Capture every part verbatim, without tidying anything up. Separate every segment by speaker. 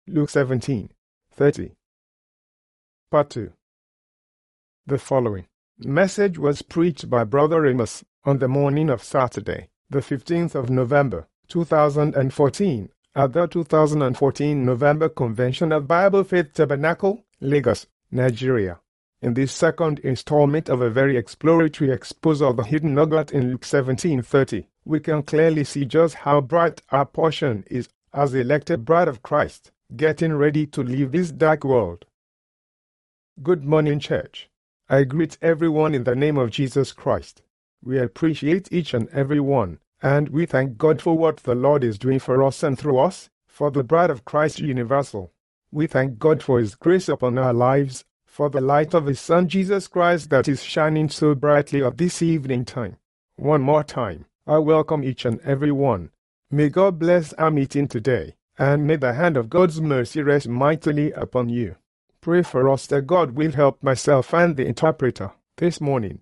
Speaker 1: Luke seventeen, thirty. Part two. The following message was preached by Brother Amos on the morning of Saturday, the fifteenth of November, two thousand fourteen, at the two thousand fourteen November Convention of Bible Faith Tabernacle, Lagos, Nigeria. In this second installment of a very exploratory expose of the hidden nugget in Luke seventeen thirty, we can clearly see just how bright our portion is as the elected bride of Christ, getting ready to leave this dark world. Good morning, church. I greet everyone in the name of Jesus Christ. We appreciate each and every one, and we thank God for what the Lord is doing for us and through us, for the bride of Christ universal. We thank God for His grace upon our lives, for the light of His Son Jesus Christ that is shining so brightly at this evening time. One more time, I welcome each and every one. May God bless our meeting today, and may the hand of God's mercy rest mightily upon you. Pray for us that God will help myself and the interpreter this morning.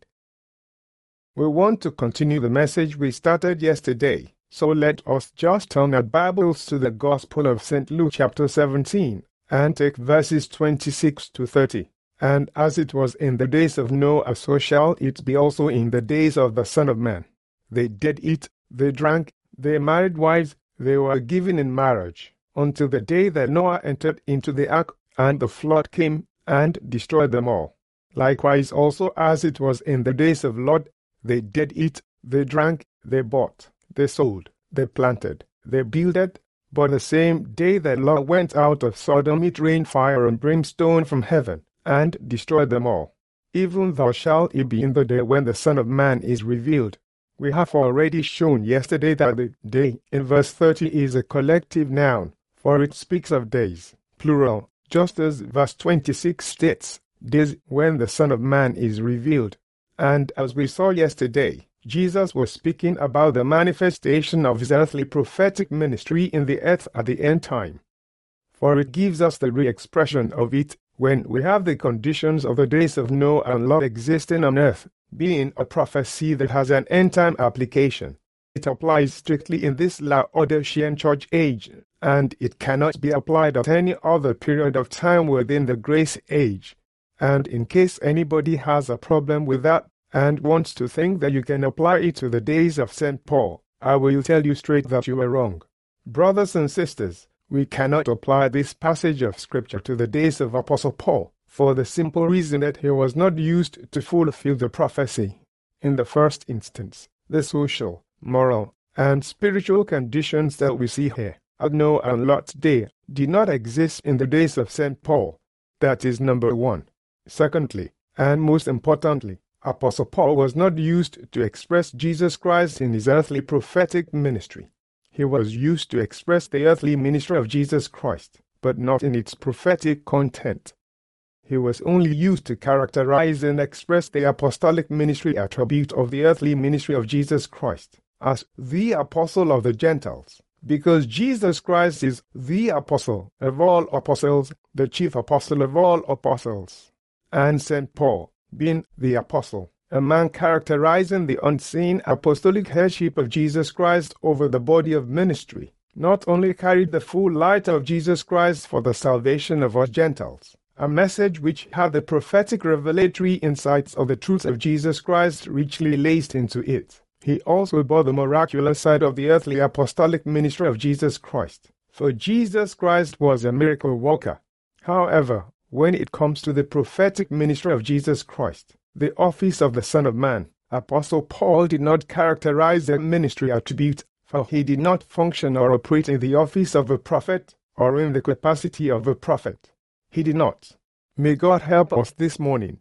Speaker 1: We want to continue the message we started yesterday, so let us just turn our Bibles to the Gospel of Saint Luke chapter seventeen, and take verses twenty-six to thirty. And as it was in the days of Noah, so shall it be also in the days of the Son of Man. They did eat, they drank, they married wives, they were given in marriage, until the day that Noah entered into the ark, and the flood came, and destroyed them all. Likewise also as it was in the days of Lot, they did eat, they drank, they bought, they sold, they planted, they builded, but the same day that Lot went out of Sodom it rained fire and brimstone from heaven, and destroyed them all. Even thus shall it be in the day when the Son of Man is revealed. We have already shown yesterday that the day in verse thirty is a collective noun, for it speaks of days, plural, just as verse twenty-six states, days when the Son of Man is revealed. And as we saw yesterday, Jesus was speaking about the manifestation of His earthly prophetic ministry in the earth at the end time. For it gives us the re-expression of it when we have the conditions of the days of Noah and Lot existing on earth, being a prophecy that has an end-time application. It applies strictly in this Laodicean church age, and it cannot be applied at any other period of time within the grace age. And in case anybody has a problem with that, and wants to think that you can apply it to the days of Saint Paul, I will tell you straight that you are wrong. Brothers and sisters, we cannot apply this passage of Scripture to the days of Apostle Paul, for the simple reason that he was not used to fulfill the prophecy. In the first instance, the social, moral, and spiritual conditions that we see here at Noah and Lot's day did not exist in the days of Saint Paul. That is number one. Secondly, and most importantly, Apostle Paul was not used to express Jesus Christ in his earthly prophetic ministry. He was used to express the earthly ministry of Jesus Christ, but not in its prophetic content. He was only used to characterize and express the apostolic ministry attribute of the earthly ministry of Jesus Christ as the apostle of the Gentiles, because Jesus Christ is the apostle of all apostles, the chief apostle of all apostles, and Saint Paul, being the apostle, a man characterizing the unseen apostolic headship of Jesus Christ over the body of ministry, not only carried the full light of Jesus Christ for the salvation of us Gentiles, a message which had the prophetic revelatory insights of the truth of Jesus Christ richly laced into it. He also bore the miraculous side of the earthly apostolic ministry of Jesus Christ, for Jesus Christ was a miracle worker. However, when it comes to the prophetic ministry of Jesus Christ, the office of the Son of Man, Apostle Paul did not characterize the ministry attribute, for he did not function or operate in the office of a prophet or in the capacity of a prophet. He did not. May God help us this morning.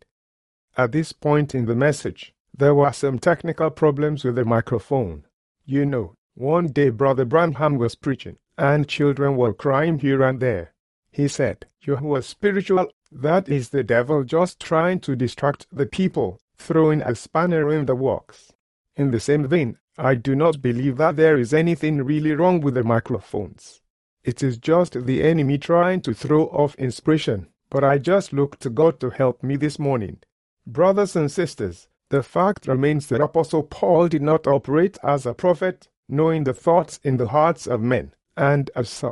Speaker 1: At this point in the message, there were some technical problems with the microphone. You know, one day Brother Branham was preaching, and children were crying here and there. He said, "You who are spiritual, that is the devil just trying to distract the people, throwing a spanner in the works." In the same vein, I do not believe that there is anything really wrong with the microphones. It is just the enemy trying to throw off inspiration, but I just look to God to help me this morning. Brothers and sisters, the fact remains that Apostle Paul did not operate as a prophet, knowing the thoughts in the hearts of men, and as such,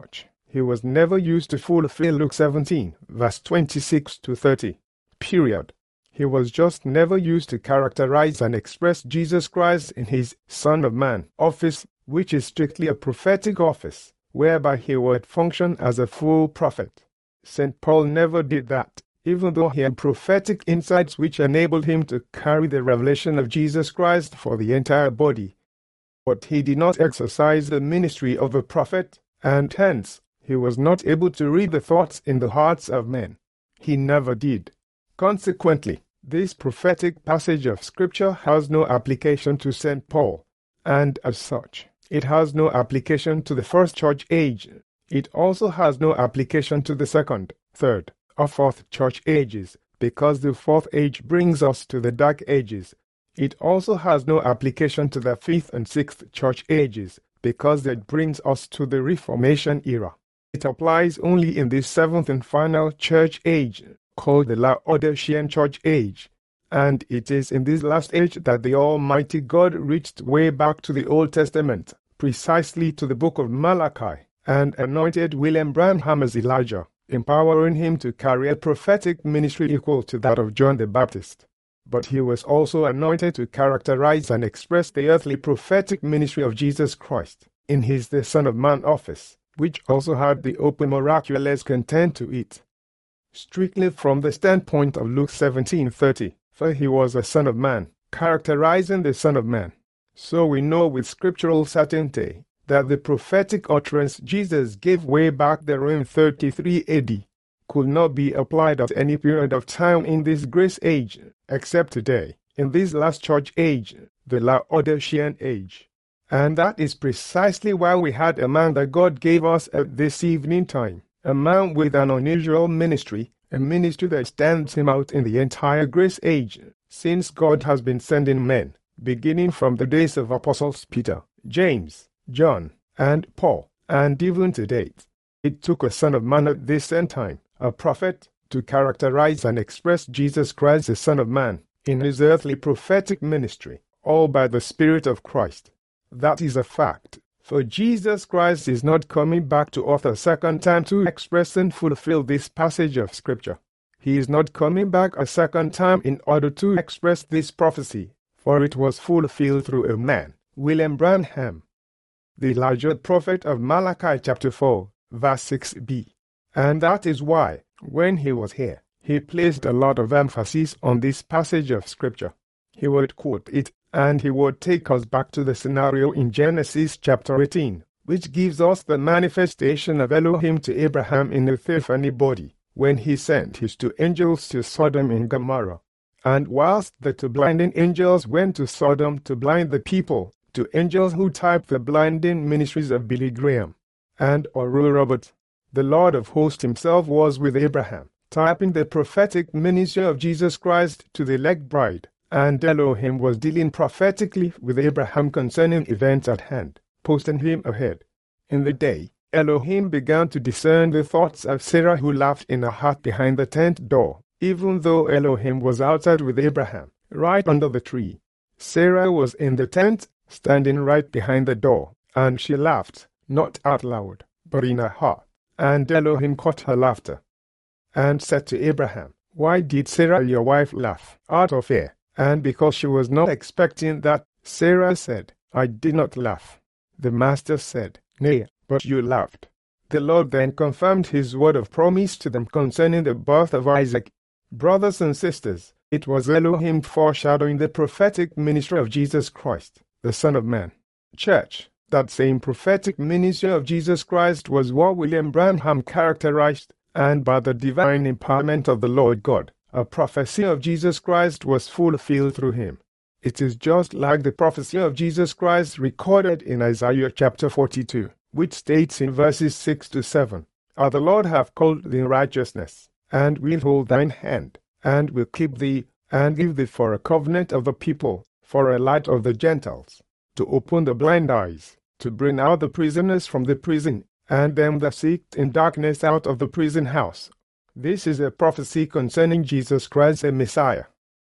Speaker 1: He was never used to fulfill Luke seventeen, verse twenty-six to thirty. Period. He was just never used to characterize and express Jesus Christ in his Son of Man office, which is strictly a prophetic office, whereby he would function as a full prophet. Saint Paul never did that, even though he had prophetic insights which enabled him to carry the revelation of Jesus Christ for the entire body. But he did not exercise the ministry of a prophet, and hence, he was not able to read the thoughts in the hearts of men. He never did. Consequently, this prophetic passage of Scripture has no application to Saint Paul, and as such, it has no application to the first church age. It also has no application to the second, third, or fourth church ages, because the fourth age brings us to the Dark Ages. It also has no application to the fifth and sixth church ages, because that brings us to the Reformation era. It applies only in this seventh and final church age, called the Laodicean church age. And it is in this last age that the Almighty God reached way back to the Old Testament, precisely to the book of Malachi, and anointed William Branham as Elijah, empowering him to carry a prophetic ministry equal to that of John the Baptist. But he was also anointed to characterize and express the earthly prophetic ministry of Jesus Christ in his the Son of Man office, which also had the open miraculous content to it. Strictly from the standpoint of Luke seventeen thirty, for he was a Son of Man, characterizing the Son of Man. So we know with scriptural certainty that the prophetic utterance Jesus gave way back there in thirty-three A D could not be applied at any period of time in this grace age, except today, in this last church age, the Laodicean age. And that is precisely why we had a man that God gave us at this evening time, a man with an unusual ministry, a ministry that stands him out in the entire grace age, since God has been sending men, beginning from the days of Apostles Peter, James, John, and Paul, and even to date. It took a Son of Man at this end time, a prophet, to characterize and express Jesus Christ the Son of Man in his earthly prophetic ministry, all by the Spirit of Christ. That is a fact, for Jesus Christ is not coming back to earth a second time to express and fulfill this passage of Scripture. He is not coming back a second time in order to express this prophecy, for it was fulfilled through a man, William Branham, the Elijah prophet of Malachi chapter four, verse six b. And that is why, when he was here, he placed a lot of emphasis on this passage of Scripture. He would quote it, and he would take us back to the scenario in Genesis chapter eighteen, which gives us the manifestation of Elohim to Abraham in a theophany body, when he sent his two angels to Sodom and Gomorrah. And whilst the two blinding angels went to Sodom to blind the people, two angels who typed the blinding ministries of Billy Graham and Oral Roberts, the Lord of hosts himself was with Abraham, typing the prophetic ministry of Jesus Christ to the elect bride, and Elohim was dealing prophetically with Abraham concerning events at hand, posting him ahead. In the day, Elohim began to discern the thoughts of Sarah, who laughed in her heart behind the tent door, even though Elohim was outside with Abraham, right under the tree. Sarah was in the tent, standing right behind the door, and she laughed, not out loud, but in her heart. And Elohim caught her laughter, and said to Abraham, "Why did Sarah your wife laugh? Out of fear." And because she was not expecting that, Sarah said, "I did not laugh." The master said, "Nay, but you laughed." The Lord then confirmed his word of promise to them concerning the birth of Isaac. Brothers and sisters, it was Elohim foreshadowing the prophetic ministry of Jesus Christ, the Son of Man. Church, that same prophetic ministry of Jesus Christ was what William Branham characterized, and by the divine empowerment of the Lord God, a prophecy of Jesus Christ was fulfilled through him. It is just like the prophecy of Jesus Christ recorded in Isaiah chapter forty-two, which states in verses six to seven, "And the Lord hath called thee in righteousness, and will hold thine hand, and will keep thee, and give thee for a covenant of the people, for a light of the Gentiles, to open the blind eyes, to bring out the prisoners from the prison, and them that sit in darkness out of the prison house." This is a prophecy concerning Jesus Christ the Messiah.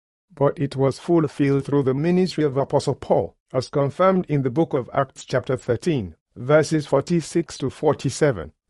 Speaker 1: But it was fulfilled through the ministry of Apostle Paul, as confirmed in the book of Acts chapter thirteen, verses forty-six to forty-seven,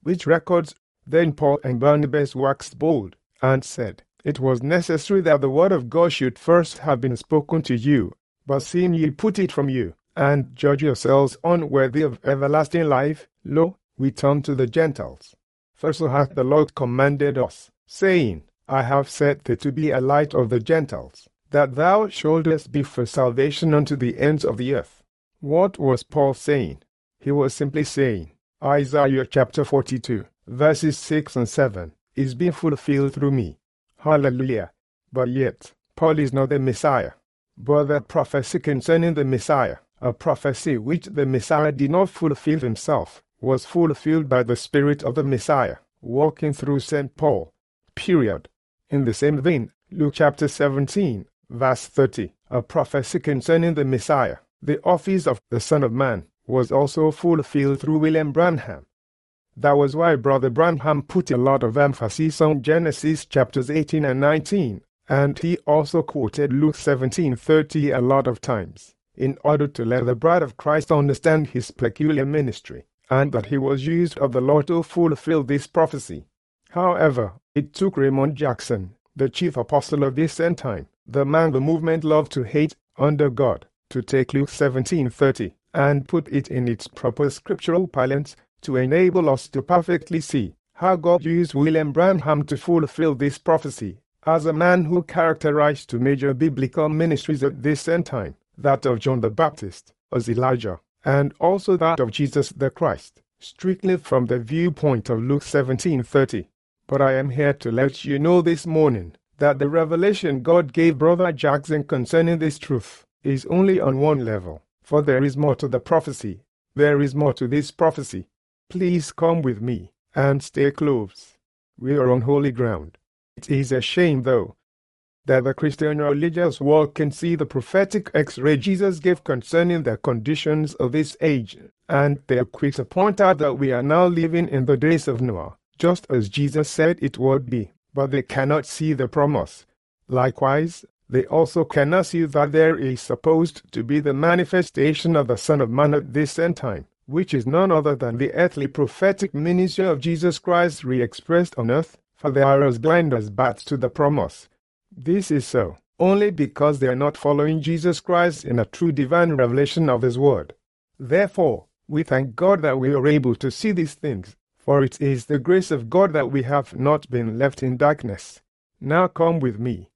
Speaker 1: which records, "Then Paul and Barnabas waxed bold, and said, It was necessary that the word of God should first have been spoken to you, but seeing ye put it from you, and judge yourselves unworthy of everlasting life, lo, we turn to the Gentiles. For so hath the Lord commanded us, saying, I have set thee to be a light of the Gentiles, that thou shouldest be for salvation unto the ends of the earth." What was Paul saying? He was simply saying, Isaiah chapter forty-two, verses six and seven, is being fulfilled through me. Hallelujah. But yet, Paul is not the Messiah, but the prophecy concerning the Messiah, a prophecy which the Messiah did not fulfill himself, was fulfilled by the Spirit of the Messiah, walking through Saint Paul. Period. In the same vein, Luke chapter seventeen, verse thirty, a prophecy concerning the Messiah, the office of the Son of Man, was also fulfilled through William Branham. That was why Brother Branham put a lot of emphasis on Genesis chapters eighteen and nineteen, and he also quoted Luke seventeen thirty a lot of times, in order to let the bride of Christ understand his peculiar ministry, and that he was used of the Lord to fulfill this prophecy. However, it took Raymond Jackson, the chief apostle of this end time, the man the movement loved to hate under God, to take Luke seventeen thirty and put it in its proper scriptural parlance to enable us to perfectly see how God used William Branham to fulfill this prophecy as a man who characterized two major biblical ministries at this end time, that of John the Baptist as Elijah, and also that of Jesus the Christ, strictly from the viewpoint of Luke seventeen thirty. But I am here to let you know this morning that the revelation God gave Brother Jackson concerning this truth is only on one level, for there is more to the prophecy. There is more to this prophecy. Please come with me, and stay close. We are on holy ground. It is a shame, though, that the Christian religious world can see the prophetic X-ray Jesus gave concerning the conditions of this age, and they are quick to point out that we are now living in the days of Noah, just as Jesus said it would be, but they cannot see the promise. Likewise, they also cannot see that there is supposed to be the manifestation of the Son of Man at this end time, which is none other than the earthly prophetic ministry of Jesus Christ re-expressed on earth, for they are as blind as bats to the promise. This is so, only because they are not following Jesus Christ in a true divine revelation of His Word. Therefore, we thank God that we are able to see these things, for it is the grace of God that we have not been left in darkness. Now come with me.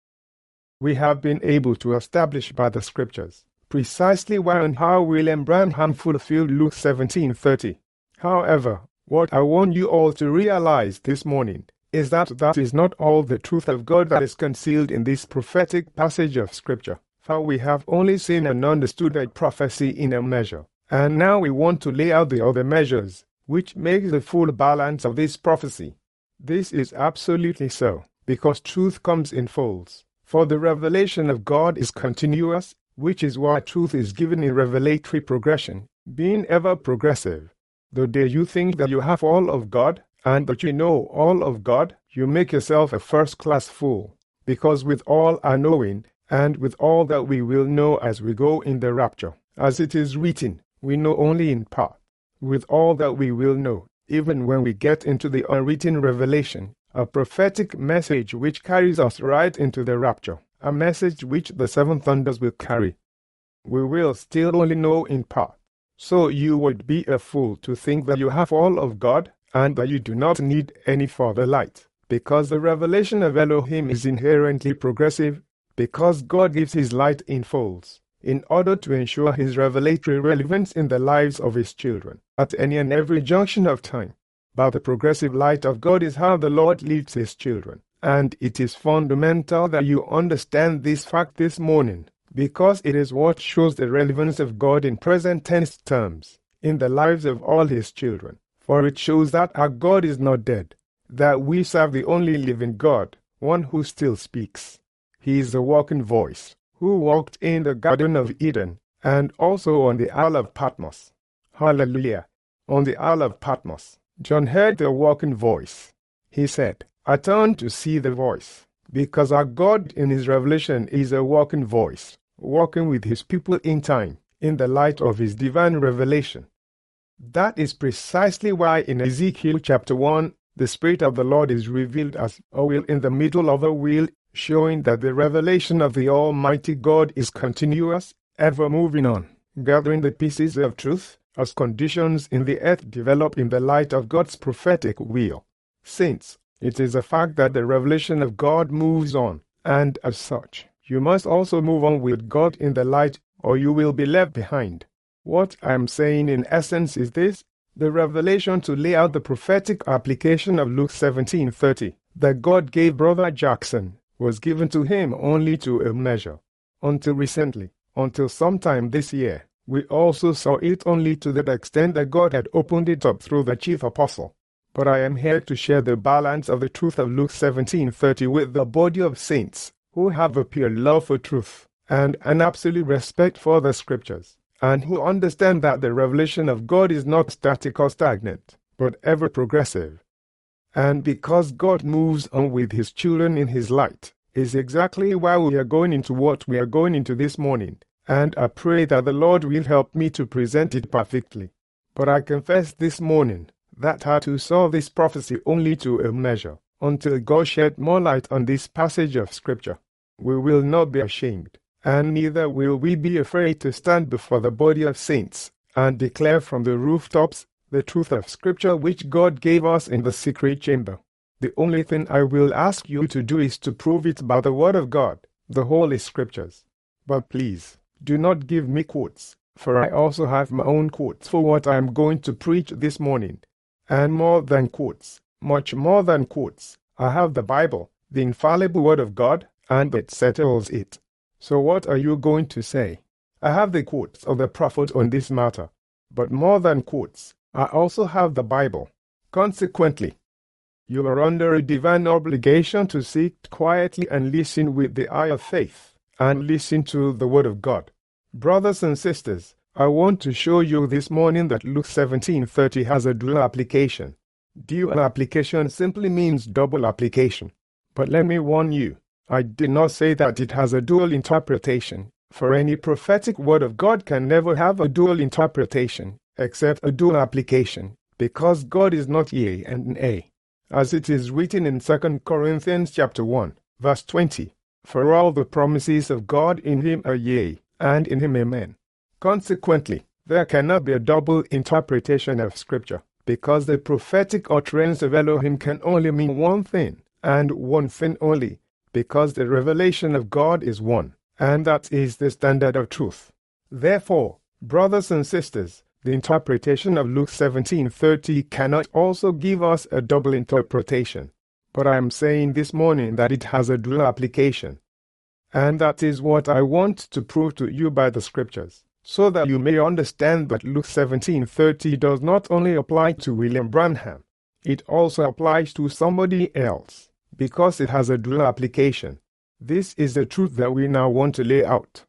Speaker 1: We have been able to establish by the Scriptures precisely why and how William Branham fulfilled Luke seventeen thirty. However, what I want you all to realize this morning is that that is not all the truth of God that is concealed in this prophetic passage of Scripture, for we have only seen and understood that prophecy in a measure, and now we want to lay out the other measures, which make the full balance of this prophecy. This is absolutely so, because truth comes in folds. For the revelation of God is continuous, which is why truth is given in revelatory progression, being ever progressive. The day you think that you have all of God, and that you know all of God, you make yourself a first-class fool, because with all our knowing, and with all that we will know as we go in the rapture, as it is written, we know only in part. With all that we will know, even when we get into the unwritten revelation, a prophetic message which carries us right into the rapture, a message which the seven thunders will carry, we will still only know in part. So you would be a fool to think that you have all of God, and that you do not need any further light, because the revelation of Elohim is inherently progressive, because God gives His light in folds, in order to ensure His revelatory relevance in the lives of His children, at any and every junction of time. But the progressive light of God is how the Lord leads His children, and it is fundamental that you understand this fact this morning, because it is what shows the relevance of God in present tense terms, in the lives of all His children. For it shows that our God is not dead, that we serve the only living God, one who still speaks. He is the walking voice, who walked in the Garden of Eden, and also on the Isle of Patmos. Hallelujah! On the Isle of Patmos, John heard the walking voice. He said, I turned to see the voice, because our God in His revelation is a walking voice, walking with His people in time, in the light of His divine revelation. That is precisely why in Ezekiel chapter one, the Spirit of the Lord is revealed as a wheel in the middle of a wheel, showing that the revelation of the Almighty God is continuous, ever moving on, gathering the pieces of truth, as conditions in the earth develop in the light of God's prophetic will. Saints, it is a fact that the revelation of God moves on, and as such, you must also move on with God in the light, or you will be left behind. What I am saying in essence is this: the revelation to lay out the prophetic application of Luke seventeen thirty that God gave Brother Jackson was given to him only to a measure. Until recently, until sometime this year, we also saw it only to that extent that God had opened it up through the chief apostle. But I am here to share the balance of the truth of Luke seventeen thirty with the body of saints who have a pure love for truth and an absolute respect for the scriptures, and who understand that the revelation of God is not static or stagnant, but ever progressive. And because God moves on with his children in his light, is exactly why we are going into what we are going into this morning, and I pray that the Lord will help me to present it perfectly. But I confess this morning that I too saw this prophecy only to a measure, until God shed more light on this passage of Scripture. We will not be ashamed, and neither will we be afraid to stand before the body of saints and declare from the rooftops the truth of Scripture which God gave us in the secret chamber. The only thing I will ask you to do is to prove it by the Word of God, the Holy Scriptures. But please, do not give me quotes, for I also have my own quotes for what I am going to preach this morning. And more than quotes, much more than quotes, I have the Bible, the infallible Word of God, and it settles it. So what are you going to say? I have the quotes of the prophet on this matter, but more than quotes, I also have the Bible. Consequently, you are under a divine obligation to sit quietly and listen with the eye of faith, and listen to the Word of God. Brothers and sisters, I want to show you this morning that Luke seventeen thirty has a dual application. Dual application simply means double application. But let me warn you, I did not say that it has a dual interpretation, for any prophetic word of God can never have a dual interpretation, except a dual application, because God is not yea and nay. As it is written in Second Corinthians chapter one, verse twenty, for all the promises of God in him are yea, and in him amen. Consequently, there cannot be a double interpretation of Scripture, because the prophetic utterance of Elohim can only mean one thing, and one thing only, because the revelation of God is one, and that is the standard of truth. Therefore, brothers and sisters, the interpretation of Luke seventeen thirty cannot also give us a double interpretation. But I am saying this morning that it has a dual application. And that is what I want to prove to you by the Scriptures, so that you may understand that Luke seventeen thirty does not only apply to William Branham, it also applies to somebody else, because it has a dual application. This is the truth that we now want to lay out.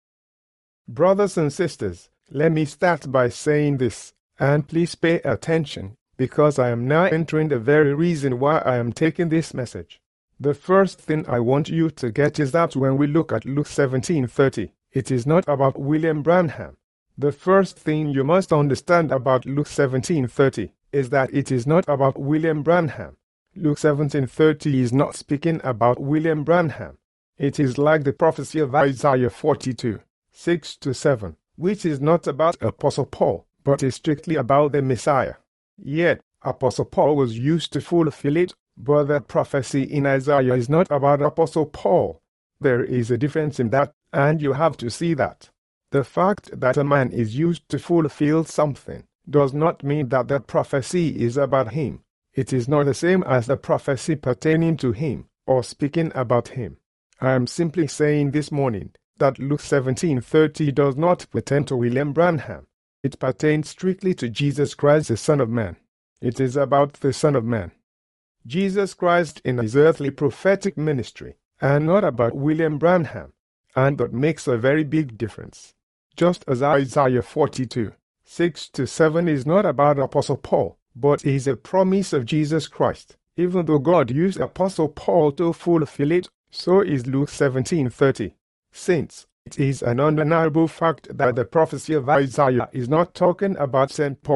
Speaker 1: Brothers and sisters, let me start by saying this, and please pay attention, because I am now entering the very reason why I am taking this message. The first thing I want you to get is that when we look at Luke seventeen thirty, it is not about William Branham. The first thing you must understand about Luke seventeen thirty is that it is not about William Branham. Luke seventeen thirty is not speaking about William Branham. It is like the prophecy of Isaiah forty-two, six to seven, which is not about Apostle Paul, but is strictly about the Messiah. Yet, Apostle Paul was used to fulfill it, but the prophecy in Isaiah is not about Apostle Paul. There is a difference in that, and you have to see that. The fact that a man is used to fulfill something does not mean that the prophecy is about him. It is not the same as the prophecy pertaining to him, or speaking about him. I am simply saying this morning that Luke seventeen thirty does not pertain to William Branham. It pertains strictly to Jesus Christ, the Son of Man. It is about the Son of Man, Jesus Christ in his earthly prophetic ministry, and not about William Branham, and that makes a very big difference. Just as Isaiah forty-two, six to seven is not about Apostle Paul, but is a promise of Jesus Christ. Even though God used Apostle Paul to fulfill it, so is Luke seventeen thirty. Saints, it is an undeniable fact that the prophecy of Isaiah is not talking about Saint Paul,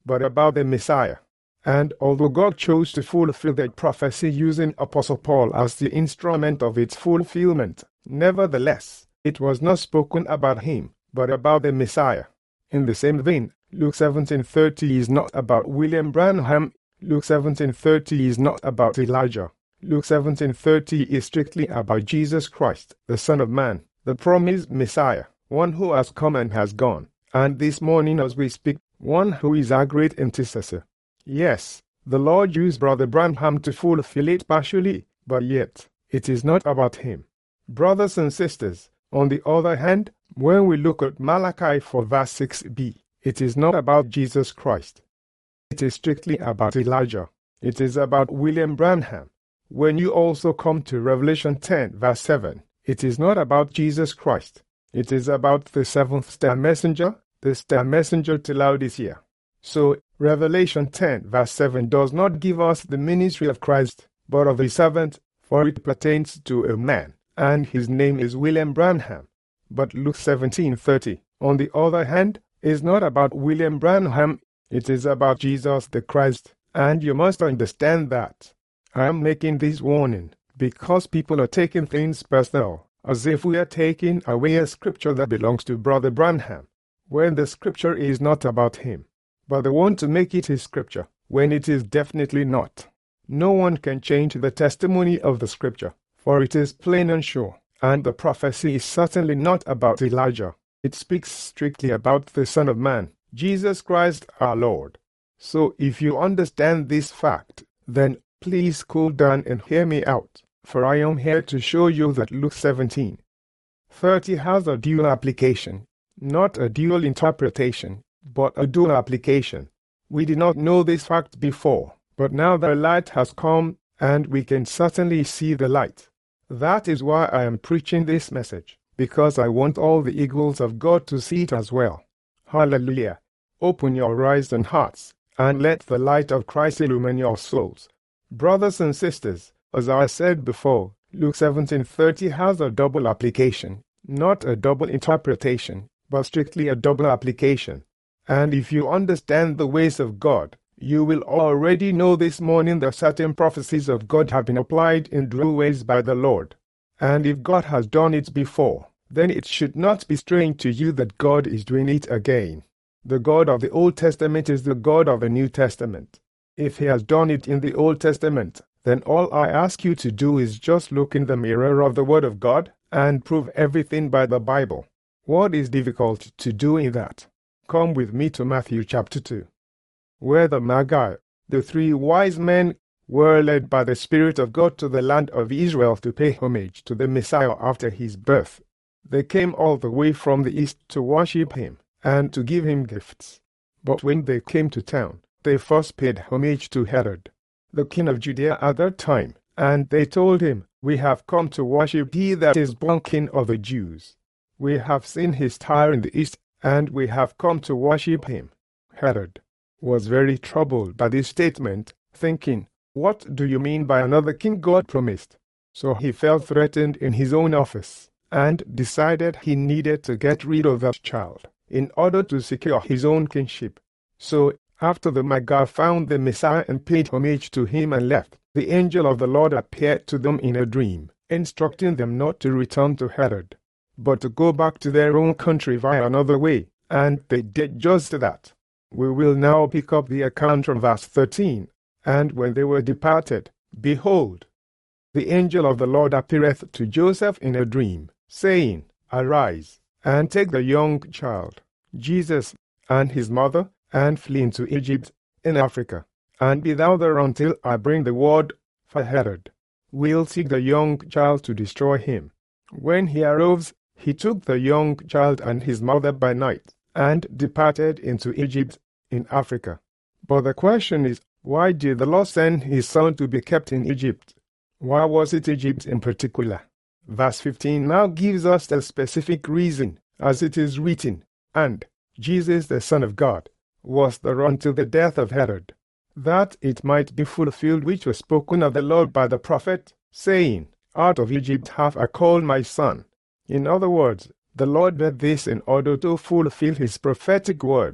Speaker 1: but about the Messiah. And although God chose to fulfill that prophecy using Apostle Paul as the instrument of its fulfillment, nevertheless, it was not spoken about him, but about the Messiah. In the same vein, Luke seventeen thirty is not about William Branham. Luke seventeen thirty is not about Elijah. Luke seventeen thirty is strictly about Jesus Christ, the Son of Man, the promised Messiah, one who has come and has gone, and this morning as we speak, one who is our great intercessor. Yes, the Lord used Brother Branham to fulfill it partially, but yet, it is not about him. Brothers and sisters, on the other hand, when we look at Malachi four verse six b, it is not about Jesus Christ. It is strictly about Elijah. It is about William Branham. When you also come to Revelation ten verse seven, it is not about Jesus Christ. It is about the seventh star messenger, the star messenger to Laodicea. So, Revelation ten verse seven does not give us the ministry of Christ, but of a servant, for it pertains to a man, and his name is William Branham. But Luke seventeen thirty, on the other hand, is not about William Branham, it is about Jesus the Christ, and you must understand that. I am making this warning, because people are taking things personal, as if we are taking away a scripture that belongs to Brother Branham, when the scripture is not about him. But they want to make it his scripture, when it is definitely not. No one can change the testimony of the scripture, for it is plain and sure, and the prophecy is certainly not about Elijah. It speaks strictly about the Son of Man, Jesus Christ our Lord. So if you understand this fact, then please cool down and hear me out, for I am here to show you that Luke seventeen thirty has a dual application, not a dual interpretation, but a dual application. We did not know this fact before, but now the light has come, and we can certainly see the light. That is why I am preaching this message, because I want all the eagles of God to see it as well. Hallelujah. Open your eyes and hearts, and let the light of Christ illumine your souls. Brothers and sisters, as I said before, Luke seventeen thirty has a double application, not a double interpretation, but strictly a double application. And if you understand the ways of God, you will already know this morning that certain prophecies of God have been applied in dual ways by the Lord. And if God has done it before, then it should not be strange to you that God is doing it again. The God of the Old Testament is the God of the New Testament. If he has done it in the Old Testament, then all I ask you to do is just look in the mirror of the Word of God and prove everything by the Bible. What is difficult to do in that? Come with me to Matthew chapter two, where the Magi, the three wise men, were led by the Spirit of God to the land of Israel to pay homage to the Messiah after his birth. They came all the way from the east to worship him and to give him gifts. But when they came to town, they first paid homage to Herod, the king of Judea at that time, and they told him, "We have come to worship he that is born King of the Jews. We have seen his star in the east, and we have come to worship him." Herod was very troubled by this statement, thinking, "What do you mean by another king God promised?" So he felt threatened in his own office, and decided he needed to get rid of that child, in order to secure his own kingship. So, after the Magi found the Messiah and paid homage to him and left, the angel of the Lord appeared to them in a dream, instructing them not to return to Herod, but to go back to their own country via another way, and they did just that. We will now pick up the account from verse thirteen. And when they were departed, behold, the angel of the Lord appeareth to Joseph in a dream, saying, Arise, and take the young child, Jesus, and his mother, and flee into Egypt, in Africa, and be thou there until I bring the word, for Herod will seek the young child to destroy him. When he arose, he took the young child and his mother by night, and departed into Egypt, in Africa. But the question is, why did the Lord send his son to be kept in Egypt? Why was it Egypt in particular? Verse fifteen now gives us the specific reason, as it is written, and Jesus the Son of God was there until the death of Herod, that it might be fulfilled which was spoken of the Lord by the prophet, saying, Out of Egypt have I called my son. In other words, the Lord did this in order to fulfill his prophetic word.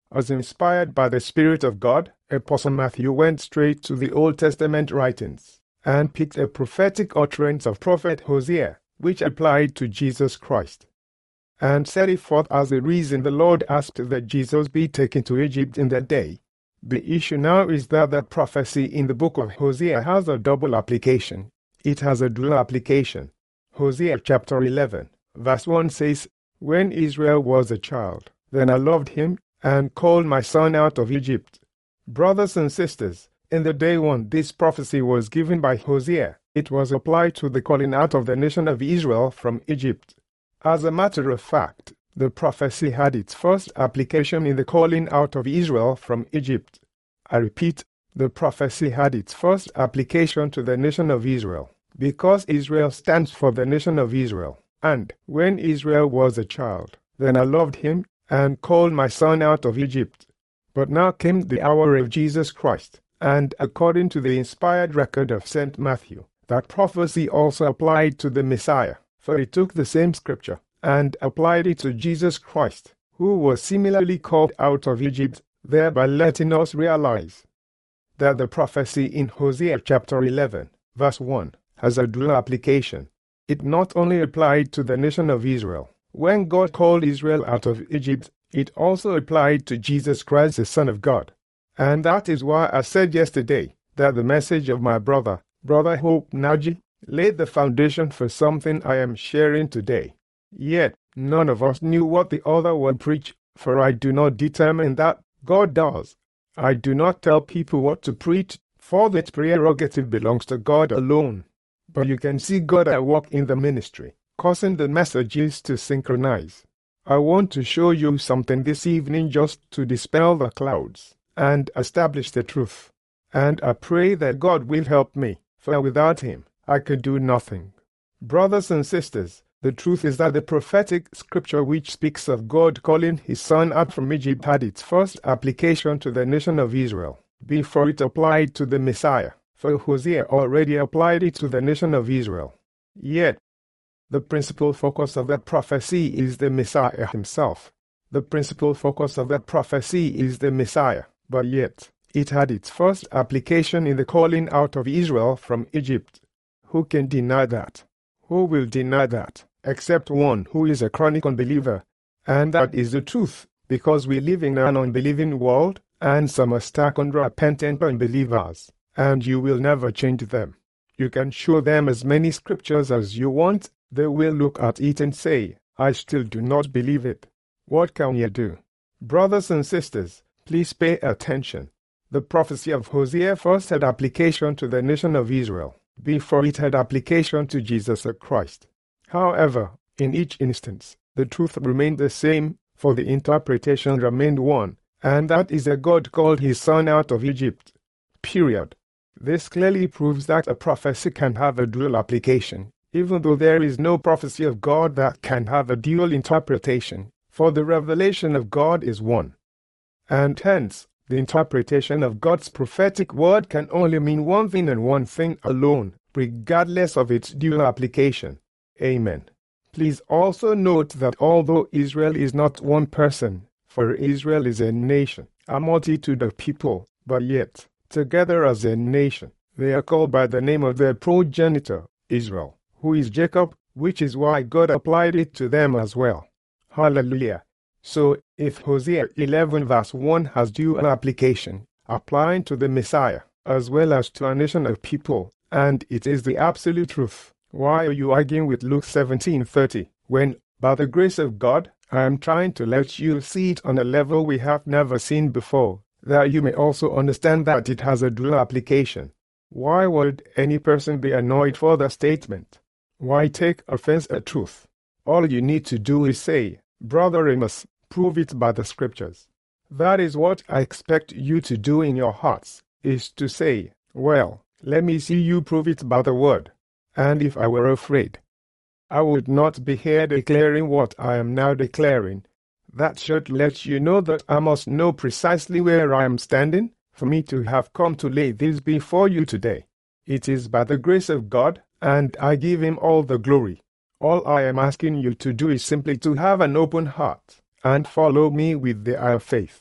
Speaker 1: As inspired by the Spirit of God, Apostle Matthew went straight to the Old Testament writings and picked a prophetic utterance of prophet Hosea, which applied to Jesus Christ, and set it forth as the reason the Lord asked that Jesus be taken to Egypt in that day. The issue now is that that prophecy in the book of Hosea has a double application. It has a dual application. Hosea chapter eleven, verse one says, "When Israel was a child, then I loved him, and called my son out of Egypt." Brothers and sisters, in the day when this prophecy was given by Hosea, it was applied to the calling out of the nation of Israel from Egypt. As a matter of fact, the prophecy had its first application in the calling out of Israel from Egypt. I repeat, the prophecy had its first application to the nation of Israel, because Israel stands for the nation of Israel. And when Israel was a child, then I loved him, and called my son out of Egypt. But now came the hour of Jesus Christ, and according to the inspired record of Saint Matthew, that prophecy also applied to the Messiah, for he took the same scripture and applied it to Jesus Christ, who was similarly called out of Egypt, thereby letting us realize that the prophecy in Hosea chapter eleven, verse one, has a dual application. It not only applied to the nation of Israel when God called Israel out of Egypt, it also applied to Jesus Christ, the Son of God. And that is why I said yesterday that the message of my brother, Brother Hope Naji, laid the foundation for something I am sharing today. Yet, none of us knew what the other would preach, for I do not determine that, God does. I do not tell people what to preach, for that prerogative belongs to God alone. But you can see God at work in the ministry, causing the messages to synchronize. I want to show you something this evening just to dispel the clouds and establish the truth. And I pray that God will help me, for without him, I could do nothing. Brothers and sisters, the truth is that the prophetic scripture which speaks of God calling his son out from Egypt had its first application to the nation of Israel, before it applied to the Messiah, for Hosea already applied it to the nation of Israel. Yet, the principal focus of that prophecy is the Messiah himself. The principal focus of that prophecy is the Messiah, but yet, it had its first application in the calling out of Israel from Egypt. Who can deny that? Who will deny that, except one who is a chronic unbeliever? And that is the truth, because we live in an unbelieving world, and some are stuck under repentant unbelievers, and you will never change them. You can show them as many scriptures as you want, they will look at it and say, I still do not believe it. What can you do? Brothers and sisters, please pay attention. The prophecy of Hosea first had application to the nation of Israel, before it had application to Jesus Christ. However, in each instance, the truth remained the same, for the interpretation remained one, and that is that God called his son out of Egypt. Period. This clearly proves that a prophecy can have a dual application, even though there is no prophecy of God that can have a dual interpretation, for the revelation of God is one. And hence, the interpretation of God's prophetic word can only mean one thing and one thing alone, regardless of its dual application. Amen. Please also note that although Israel is not one person, for Israel is a nation, a multitude of people, but yet, together as a nation, they are called by the name of their progenitor, Israel, who is Jacob, which is why God applied it to them as well. Hallelujah. So, if Hosea eleven verse one has dual application, applying to the Messiah, as well as to a nation of people, and it is the absolute truth, why are you arguing with Luke seventeen thirty, when, by the grace of God, I am trying to let you see it on a level we have never seen before, that you may also understand that it has a dual application? Why would any person be annoyed for the statement? Why take offense at truth? All you need to do is say, Brother Amos, prove it by the scriptures. That is what I expect you to do in your hearts, is to say, well, let me see you prove it by the word. And if I were afraid, I would not be here declaring what I am now declaring. That should let you know that I must know precisely where I am standing, for me to have come to lay this before you today. It is by the grace of God, and I give him all the glory. All I am asking you to do is simply to have an open heart, and follow me with the eye of faith.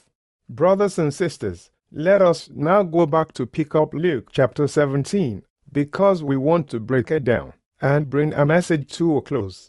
Speaker 1: Brothers and sisters, let us now go back to pick up Luke chapter seventeen, because we want to break it down and bring a message to a close.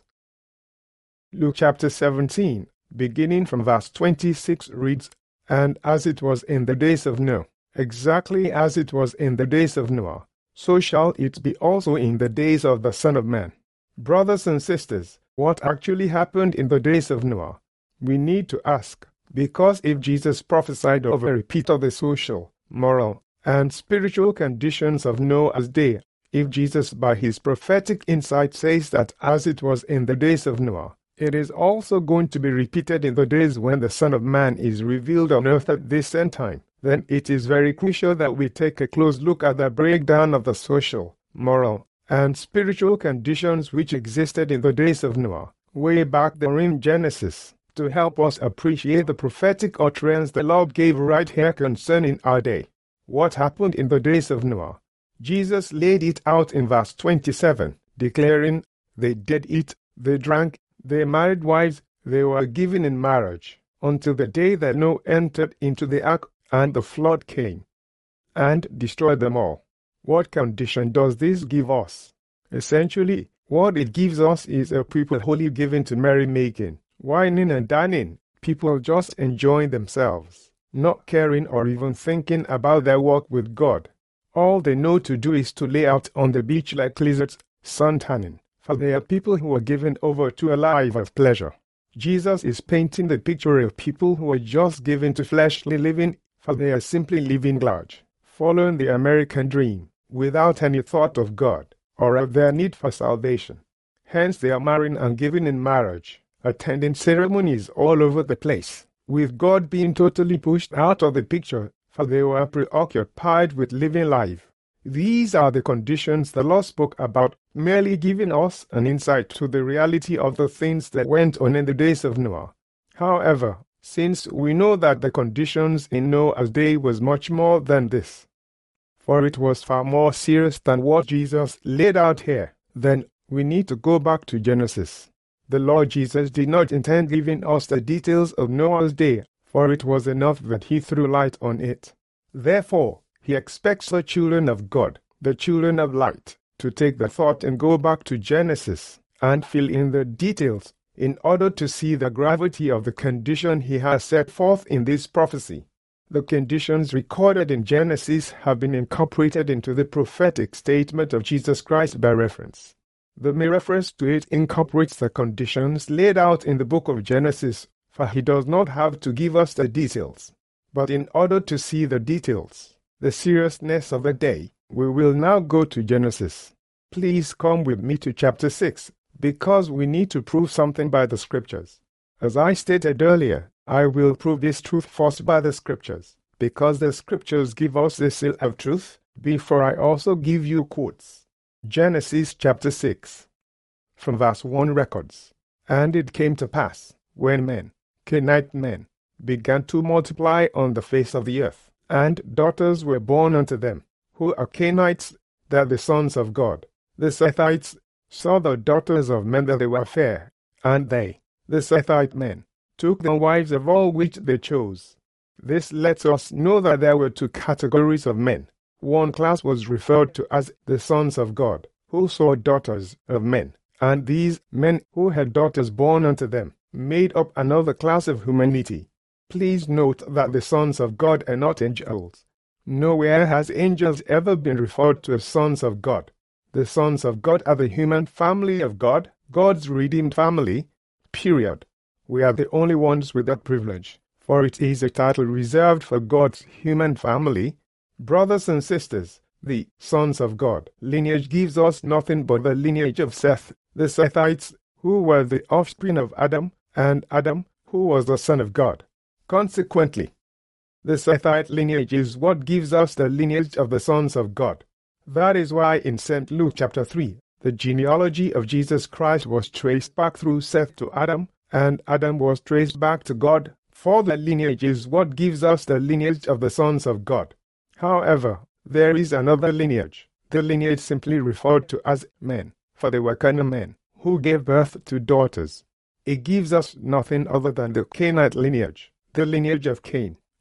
Speaker 1: Luke chapter seventeen, beginning from verse twenty-six, reads, "And as it was in the days of Noah, exactly as it was in the days of Noah, so shall it be also in the days of the Son of Man." Brothers and sisters, what actually happened in the days of Noah? We need to ask, because if Jesus prophesied of a repeat of the social, moral, and spiritual conditions of Noah's day, if Jesus by his prophetic insight says that as it was in the days of Noah, it is also going to be repeated in the days when the Son of Man is revealed on earth at this end time, then it is very crucial that we take a close look at the breakdown of the social, moral, and spiritual conditions which existed in the days of Noah, way back there in Genesis, to help us appreciate the prophetic utterance the Lord gave right here concerning our day. What happened in the days of Noah? Jesus laid it out in verse twenty-seven, declaring, "They did eat, they drank, they married wives, they were given in marriage, until the day that Noah entered into the ark, and the flood came, and destroyed them all." What condition does this give us? Essentially, what it gives us is a people wholly given to merrymaking, whining and dining, people just enjoying themselves, not caring or even thinking about their walk with God. All they know to do is to lay out on the beach like lizards, suntanning, for they are people who are given over to a life of pleasure. Jesus is painting the picture of people who are just given to fleshly living, for they are simply living large, following the American dream, without any thought of God, or of their need for salvation. Hence they are marrying and giving in marriage, attending ceremonies all over the place, with God being totally pushed out of the picture, for they were preoccupied with living life. These are the conditions the Lord spoke about, merely giving us an insight to the reality of the things that went on in the days of Noah. However, since we know that the conditions in Noah's day was much more than this, for it was far more serious than what Jesus laid out here, then we need to go back to Genesis. The Lord Jesus did not intend giving us the details of Noah's day, for it was enough that he threw light on it. Therefore, he expects the children of God, the children of light, to take the thought and go back to Genesis and fill in the details in order to see the gravity of the condition he has set forth in this prophecy. The conditions recorded in Genesis have been incorporated into the prophetic statement of Jesus Christ by reference. The mere reference to it incorporates the conditions laid out in the book of Genesis, for he does not have to give us the details. But in order to see the details, the seriousness of the day, we will now go to Genesis. Please come with me to chapter six, because we need to prove something by the scriptures. As I stated earlier, I will prove this truth first by the scriptures, because the scriptures give us the seal of truth, before I also give you quotes. Genesis chapter six, from verse one records, "And it came to pass, when men, Canaanite men, began to multiply on the face of the earth, and daughters were born unto them, who are Canaanites, that the sons of God, the Sethites, saw the daughters of men that they were fair, and they, the Sethite men, took the wives of all which they chose." This lets us know that there were two categories of men. One class was referred to as the sons of God, who saw daughters of men, and these men who had daughters born unto them made up another class of humanity. Please note that the sons of God are not angels. Nowhere has angels ever been referred to as sons of God. The sons of God are the human family of God, God's redeemed family, period. We are the only ones with that privilege, for it is a title reserved for God's human family. Brothers and sisters, the sons of God lineage gives us nothing but the lineage of Seth, the Sethites, who were the offspring of Adam, and Adam, who was the son of God. Consequently, the Sethite lineage is what gives us the lineage of the sons of God. That is why in Saint Luke chapter three, the genealogy of Jesus Christ was traced back through Seth to Adam, and Adam was traced back to God, for the lineage is what gives us the lineage of the sons of God. However, there is another lineage, the lineage simply referred to as men, for they were Canaan men, who gave birth to daughters. It gives us nothing other than the Canaanite lineage, the lineage of Cain,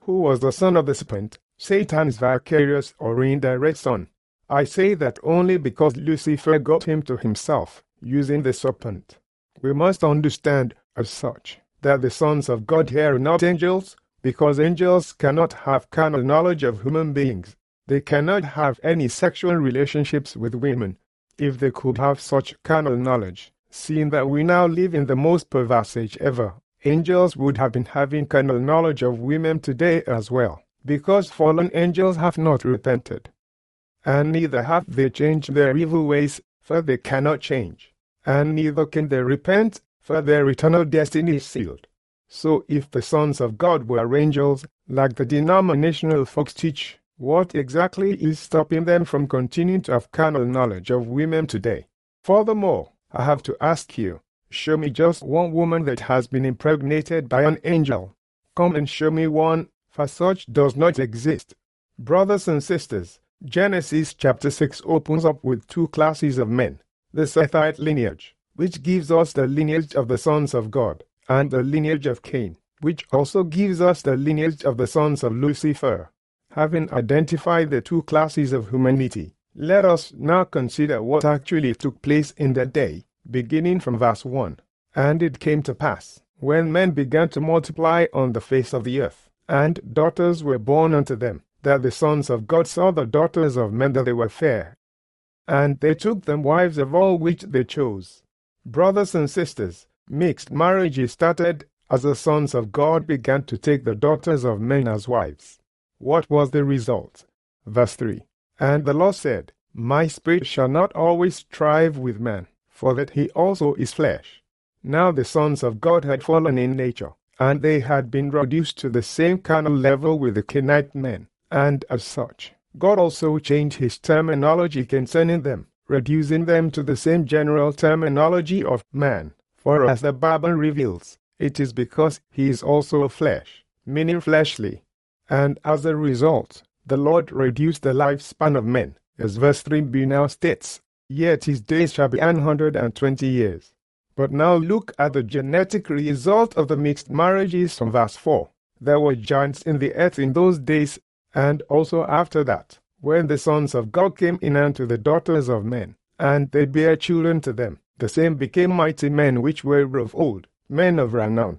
Speaker 1: who was the son of the serpent, Satan's vicarious or indirect son. I say that only because Lucifer got him to himself, using the serpent. We must understand, as such, that the sons of God here are not angels, because angels cannot have carnal knowledge of human beings. They cannot have any sexual relationships with women. If they could have such carnal knowledge, seeing that we now live in the most perverse age ever, angels would have been having carnal knowledge of women today as well, because fallen angels have not repented. And neither have they changed their evil ways, for they cannot change. And neither can they repent, for their eternal destiny is sealed. So if the sons of God were angels, like the denominational folks teach, what exactly is stopping them from continuing to have carnal knowledge of women today? Furthermore, I have to ask you, show me just one woman that has been impregnated by an angel. Come and show me one, for such does not exist. Brothers and sisters, Genesis chapter six opens up with two classes of men, the Sethite lineage, which gives us the lineage of the sons of God, and the lineage of Cain, which also gives us the lineage of the sons of Lucifer. Having identified the two classes of humanity, let us now consider what actually took place in that day, beginning from verse one. And it came to pass, when men began to multiply on the face of the earth, and daughters were born unto them, that the sons of God saw the daughters of men that they were fair, and they took them wives of all which they chose. Brothers and sisters, mixed marriages started as the sons of God began to take the daughters of men as wives. What was the result? Verse three. And the Lord said, My spirit shall not always strive with man, for that he also is flesh. Now the sons of God had fallen in nature, and they had been reduced to the same carnal level with the Canaanite men, and as such, God also changed his terminology concerning them, reducing them to the same general terminology of man. For as the Bible reveals, it is because he is also of flesh, meaning fleshly. And as a result, the Lord reduced the lifespan of men, as verse three b now states, Yet his days shall be an hundred and twenty years. But now look at the genetic result of the mixed marriages from verse four. There were giants in the earth in those days, and also after that, when the sons of God came in unto the daughters of men, and they bare children to them, the same became mighty men which were of old, men of renown.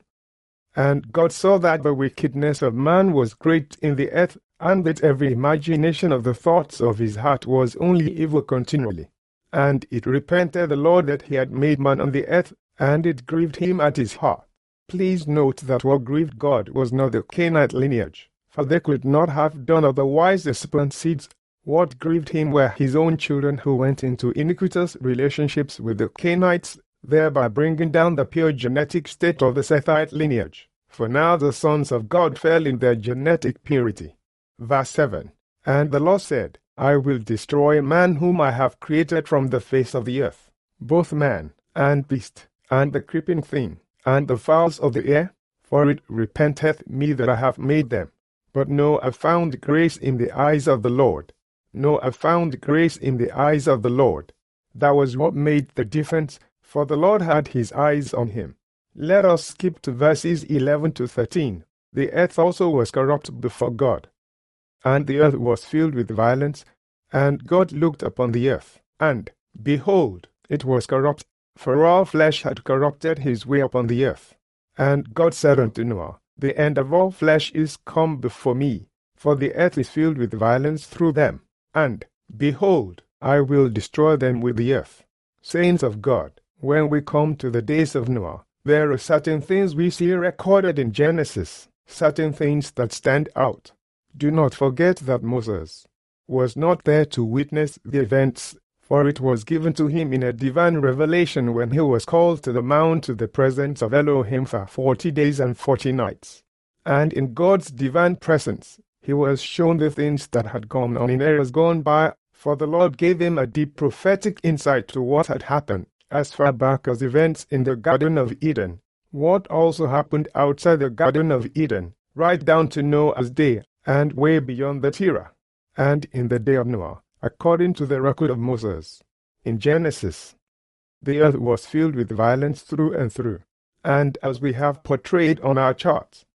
Speaker 1: And God saw that the wickedness of man was great in the earth, and that every imagination of the thoughts of his heart was only evil continually. And it repented the Lord that he had made man on the earth, and it grieved him at his heart. Please note that what grieved God was not the Canaanite lineage, for they could not have done otherwise the serpent seeds. What grieved him were his own children who went into iniquitous relationships with the Canaanites, thereby bringing down the pure genetic state of the Sethite lineage. For now the sons of God fell in their genetic purity. Verse seven. And the Lord said, I will destroy man whom I have created from the face of the earth, both man and beast, and the creeping thing, and the fowls of the air, for it repenteth me that I have made them. But Noah found grace in the eyes of the Lord. Noah found grace in the eyes of the Lord. That was what made the difference, for the Lord had his eyes on him. Let us skip to verses eleven to thirteen. The earth also was corrupt before God, and the earth was filled with violence. And God looked upon the earth, and, behold, it was corrupt, for all flesh had corrupted his way upon the earth. And God said unto Noah, The end of all flesh is come before me, for the earth is filled with violence through them. And, behold, I will destroy them with the earth. Saints of God, when we come to the days of Noah, there are certain things we see recorded in Genesis, certain things that stand out. Do not forget that Moses was not there to witness the events, for it was given to him in a divine revelation when he was called to the mount to the presence of Elohim for forty days and forty nights. And in God's divine presence, he was shown the things that had gone on in eras gone by, for the Lord gave him a deep prophetic insight to what had happened, as far back as events in the Garden of Eden, what also happened outside the Garden of Eden, right down to Noah's day, and way beyond that era. And in the day of Noah, according to the record of Moses, in Genesis, the earth was filled with violence through and through. And as we have portrayed on our charts,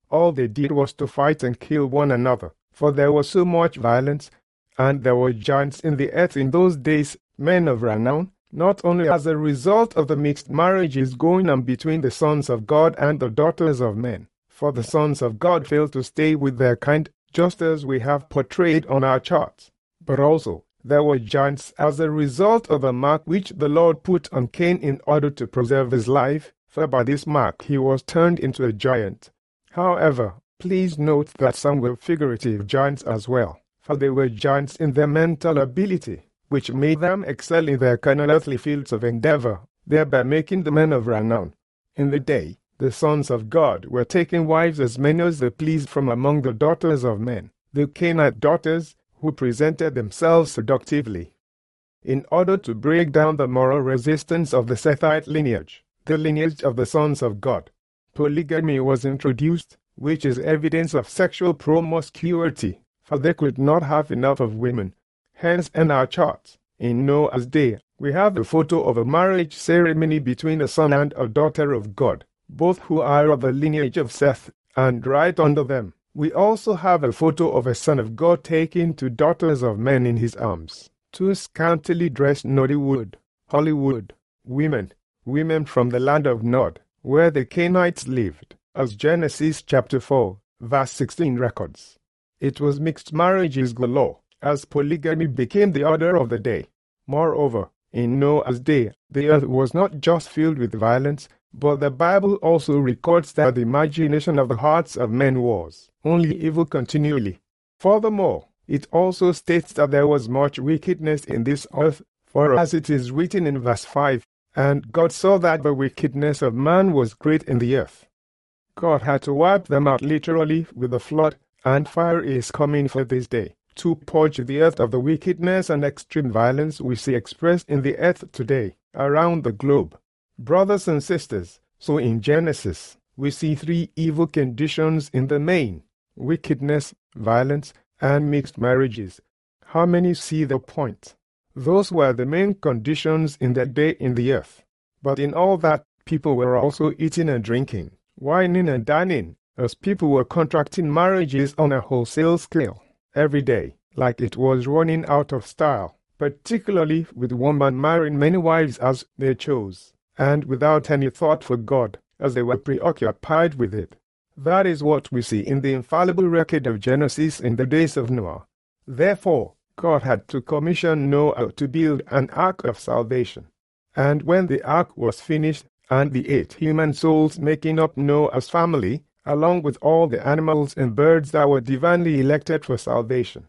Speaker 1: all they did was to fight and kill one another, for there was so much violence, and there were giants in the earth in those days, men of renown, not only as a result of the mixed marriages going on between the sons of God and the daughters of men, for the sons of God failed to stay with their kind, just as we have portrayed on our charts, but also there were giants as a result of the mark which the Lord put on Cain in order to preserve his life, for by this mark he was turned into a giant. However, please note that some were figurative giants as well, for they were giants in their mental ability, which made them excel in their carnal earthly fields of endeavor, thereby making them men of renown. In the day, the sons of God were taking wives as many as they pleased from among the daughters of men, the Canaanite daughters, who presented themselves seductively. In order to break down the moral resistance of the Sethite lineage, the lineage of the sons of God, polygamy was introduced, which is evidence of sexual promiscuity, for they could not have enough of women. Hence, in our charts, in Noah's day, we have a photo of a marriage ceremony between a son and a daughter of God, both who are of the lineage of Seth, and right under them, we also have a photo of a son of God taking two daughters of men in his arms, two scantily dressed Nollywood, Hollywood, women, women from the land of Nod, where the Canaanites lived, as Genesis chapter four, verse sixteen records. It was mixed marriages galore, as polygamy became the order of the day. Moreover, in Noah's day, the earth was not just filled with violence, but the Bible also records that the imagination of the hearts of men was only evil continually. Furthermore, it also states that there was much wickedness in this earth, for as it is written in verse five, and God saw that the wickedness of man was great in the earth. God had to wipe them out literally with the flood, and fire is coming for this day, to purge the earth of the wickedness and extreme violence we see expressed in the earth today, around the globe. Brothers and sisters, so in Genesis, we see three evil conditions in the main: wickedness, violence, and mixed marriages. How many see the point? Those were the main conditions in that day in the earth. But in all that, people were also eating and drinking, wining and dining, as people were contracting marriages on a wholesale scale, every day, like it was running out of style, particularly with women marrying many wives as they chose, and without any thought for God, as they were preoccupied with it. That is what we see in the infallible record of Genesis in the days of Noah. Therefore, God had to commission Noah to build an ark of salvation. And when the ark was finished, and the eight human souls making up Noah's family, along with all the animals and birds that were divinely elected for salvation,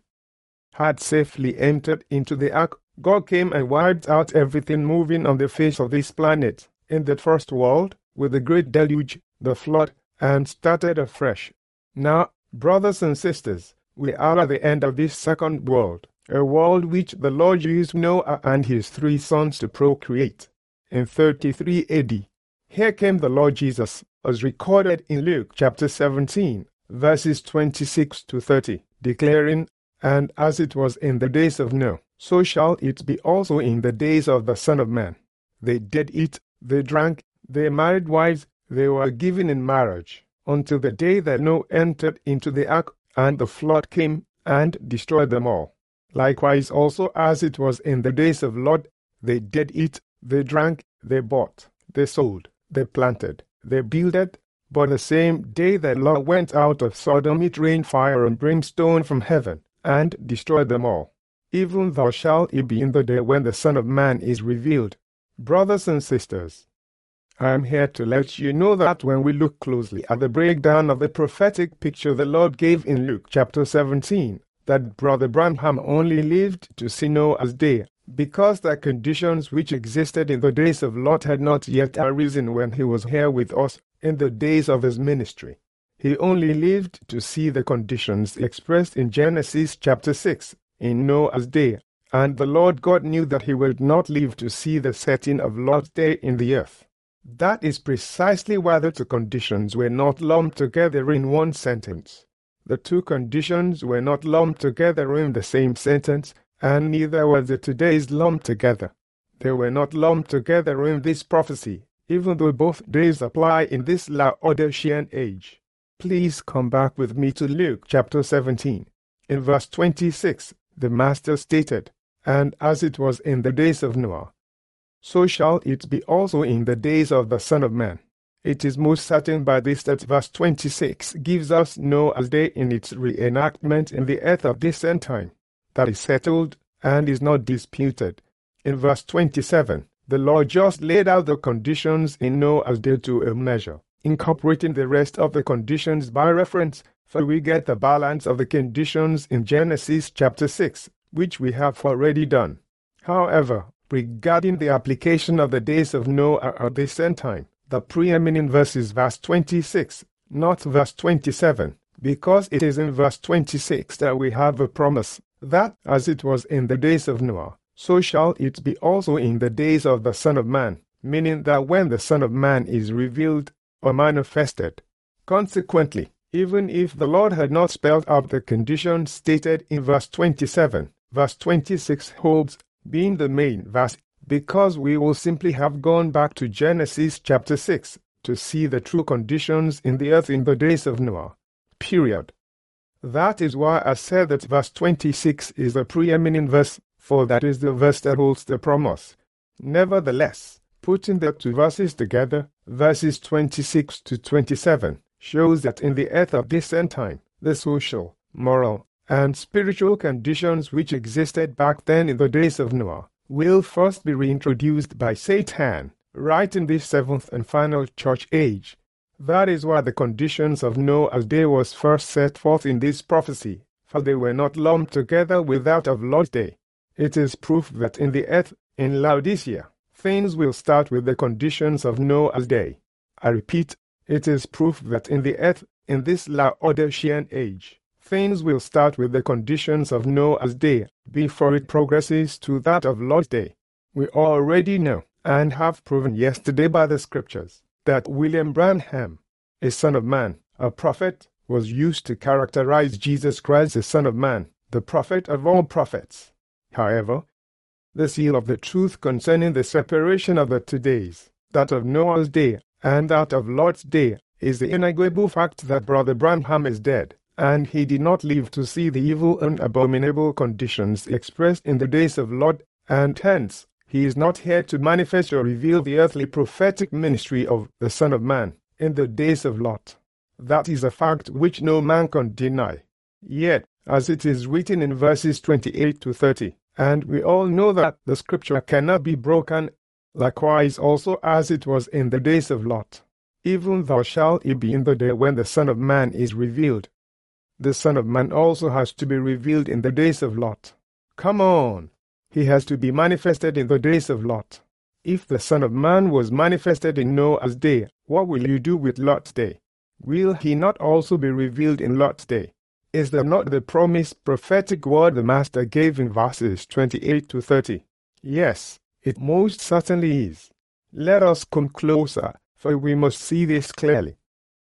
Speaker 1: had safely entered into the ark, God came and wiped out everything moving on the face of this planet, in the first world, with the great deluge, the flood, and started afresh. Now, brothers and sisters, we are at the end of this second world, a world which the Lord used Noah and his three sons to procreate. In thirty-three A D, here came the Lord Jesus, as recorded in Luke chapter seventeen, verses twenty-six to thirty, declaring, "And as it was in the days of Noah, so shall it be also in the days of the Son of Man. They did eat, they drank, they married wives, they were given in marriage, until the day that Noah entered into the ark, and the flood came, and destroyed them all. Likewise also as it was in the days of Lot, they did eat, they drank, they bought, they sold, they planted, they builded, but the same day that Lot went out of Sodom it rained fire and brimstone from heaven, and destroyed them all. Even thus shall it be in the day when the Son of Man is revealed." Brothers and sisters, I am here to let you know that when we look closely at the breakdown of the prophetic picture the Lord gave in Luke chapter seventeen, that Brother Branham only lived to see Noah's day, because the conditions which existed in the days of Lot had not yet arisen when he was here with us in the days of his ministry. He only lived to see the conditions expressed in Genesis chapter six, in Noah's day, and the Lord God knew that he would not live to see the setting of Lot's day in the earth. That is precisely why the two conditions were not lumped together in one sentence. The two conditions were not lumped together in the same sentence, and neither were the two days lumped together. They were not lumped together in this prophecy, even though both days apply in this Laodicean age. Please come back with me to Luke chapter seventeen. In verse twenty-six, the Master stated, "And as it was in the days of Noah, so shall it be also in the days of the Son of Man." It is most certain by this that verse twenty-six gives us Noah's day in its reenactment in the earth of this end time. That is settled and is not disputed. In verse twenty-seven, the Lord just laid out the conditions in Noah's day to a measure, incorporating the rest of the conditions by reference, for we get the balance of the conditions in Genesis chapter six, which we have already done. However, regarding the application of the days of Noah at this end time, the preeminent verse is verse twenty-six, not verse twenty-seven, because it is in verse twenty-six that we have a promise that, as it was in the days of Noah, so shall it be also in the days of the Son of Man, meaning that when the Son of Man is revealed or manifested. Consequently, even if the Lord had not spelled out the conditions stated in verse twenty-seven, verse twenty-six holds, being the main verse, because we will simply have gone back to Genesis chapter six to see the true conditions in the earth in the days of Noah. Period. That is why I said that verse twenty-six is the preeminent verse, for that is the verse that holds the promise. Nevertheless, putting the two verses together, verses twenty-six to twenty-seven, shows that in the earth of this end time, the social, moral, and spiritual conditions which existed back then in the days of Noah will first be reintroduced by Satan, right in this seventh and final church age. That is why the conditions of Noah's day was first set forth in this prophecy, for they were not lumped together with that of Lot's day. It is proof that in the earth, in Laodicea, things will start with the conditions of Noah's day. I repeat, it is proof that in the earth, in this Laodicean age, things will start with the conditions of Noah's day before it progresses to that of Lot's day. We already know, and have proven yesterday by the scriptures, that William Branham, a son of man, a prophet, was used to characterize Jesus Christ, the Son of Man, the prophet of all prophets. However, the seal of the truth concerning the separation of the two days, that of Noah's day and that of Lot's day, is the inarguable fact that Brother Branham is dead, and he did not live to see the evil and abominable conditions expressed in the days of Lot, and hence, he is not here to manifest or reveal the earthly prophetic ministry of the Son of Man in the days of Lot. That is a fact which no man can deny. Yet, as it is written in verses twenty-eight to thirty, and we all know that the scripture cannot be broken, likewise also as it was in the days of Lot, even thou shalt it be in the day when the Son of Man is revealed. The Son of Man also has to be revealed in the days of Lot. Come on! He has to be manifested in the days of Lot. If the Son of Man was manifested in Noah's day, what will you do with Lot's day? Will he not also be revealed in Lot's day? Is there not the promised prophetic word the Master gave in verses twenty-eight to thirty? Yes, it most certainly is. Let us come closer, for we must see this clearly.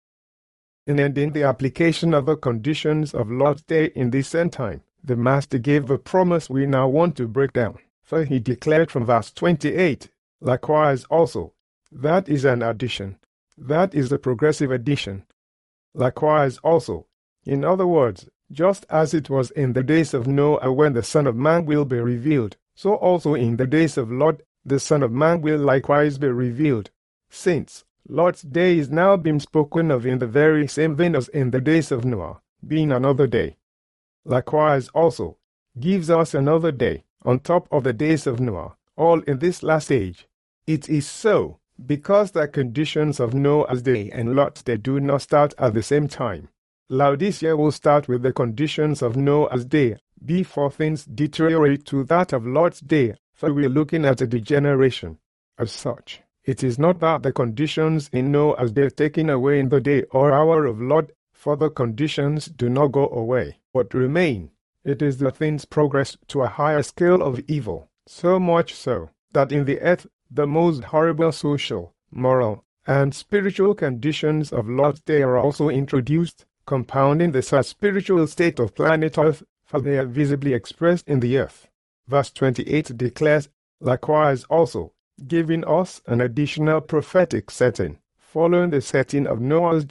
Speaker 1: In ending the application of the conditions of Lot's day in this end time, the Master gave a promise we now want to break down, for he declared from verse twenty-eight, likewise also. That is an addition. That is a progressive addition. Likewise also. In other words, just as it was in the days of Noah when the Son of Man will be revealed, so also in the days of Lot, the Son of Man will likewise be revealed. Since Lot's day is now being spoken of in the very same vein as in the days of Noah, being another day. Likewise also, gives us another day, on top of the days of Noah, all in this last age. It is so, because the conditions of Noah's day and Lot's day do not start at the same time. Laodicea will start with the conditions of Noah's day, before things deteriorate to that of Lot's day, for we are looking at a degeneration. As such, it is not that the conditions in Noah's day are taken away in the day or hour of Lot, for the conditions do not go away, but remain. It is that things progress to a higher scale of evil, so much so, that in the earth, the most horrible social, moral, and spiritual conditions of Lot's day are also introduced, compounding the sad spiritual state of planet Earth, for they are visibly expressed in the earth. Verse twenty-eight declares, likewise also, giving us an additional prophetic setting, following the setting of Noah's day,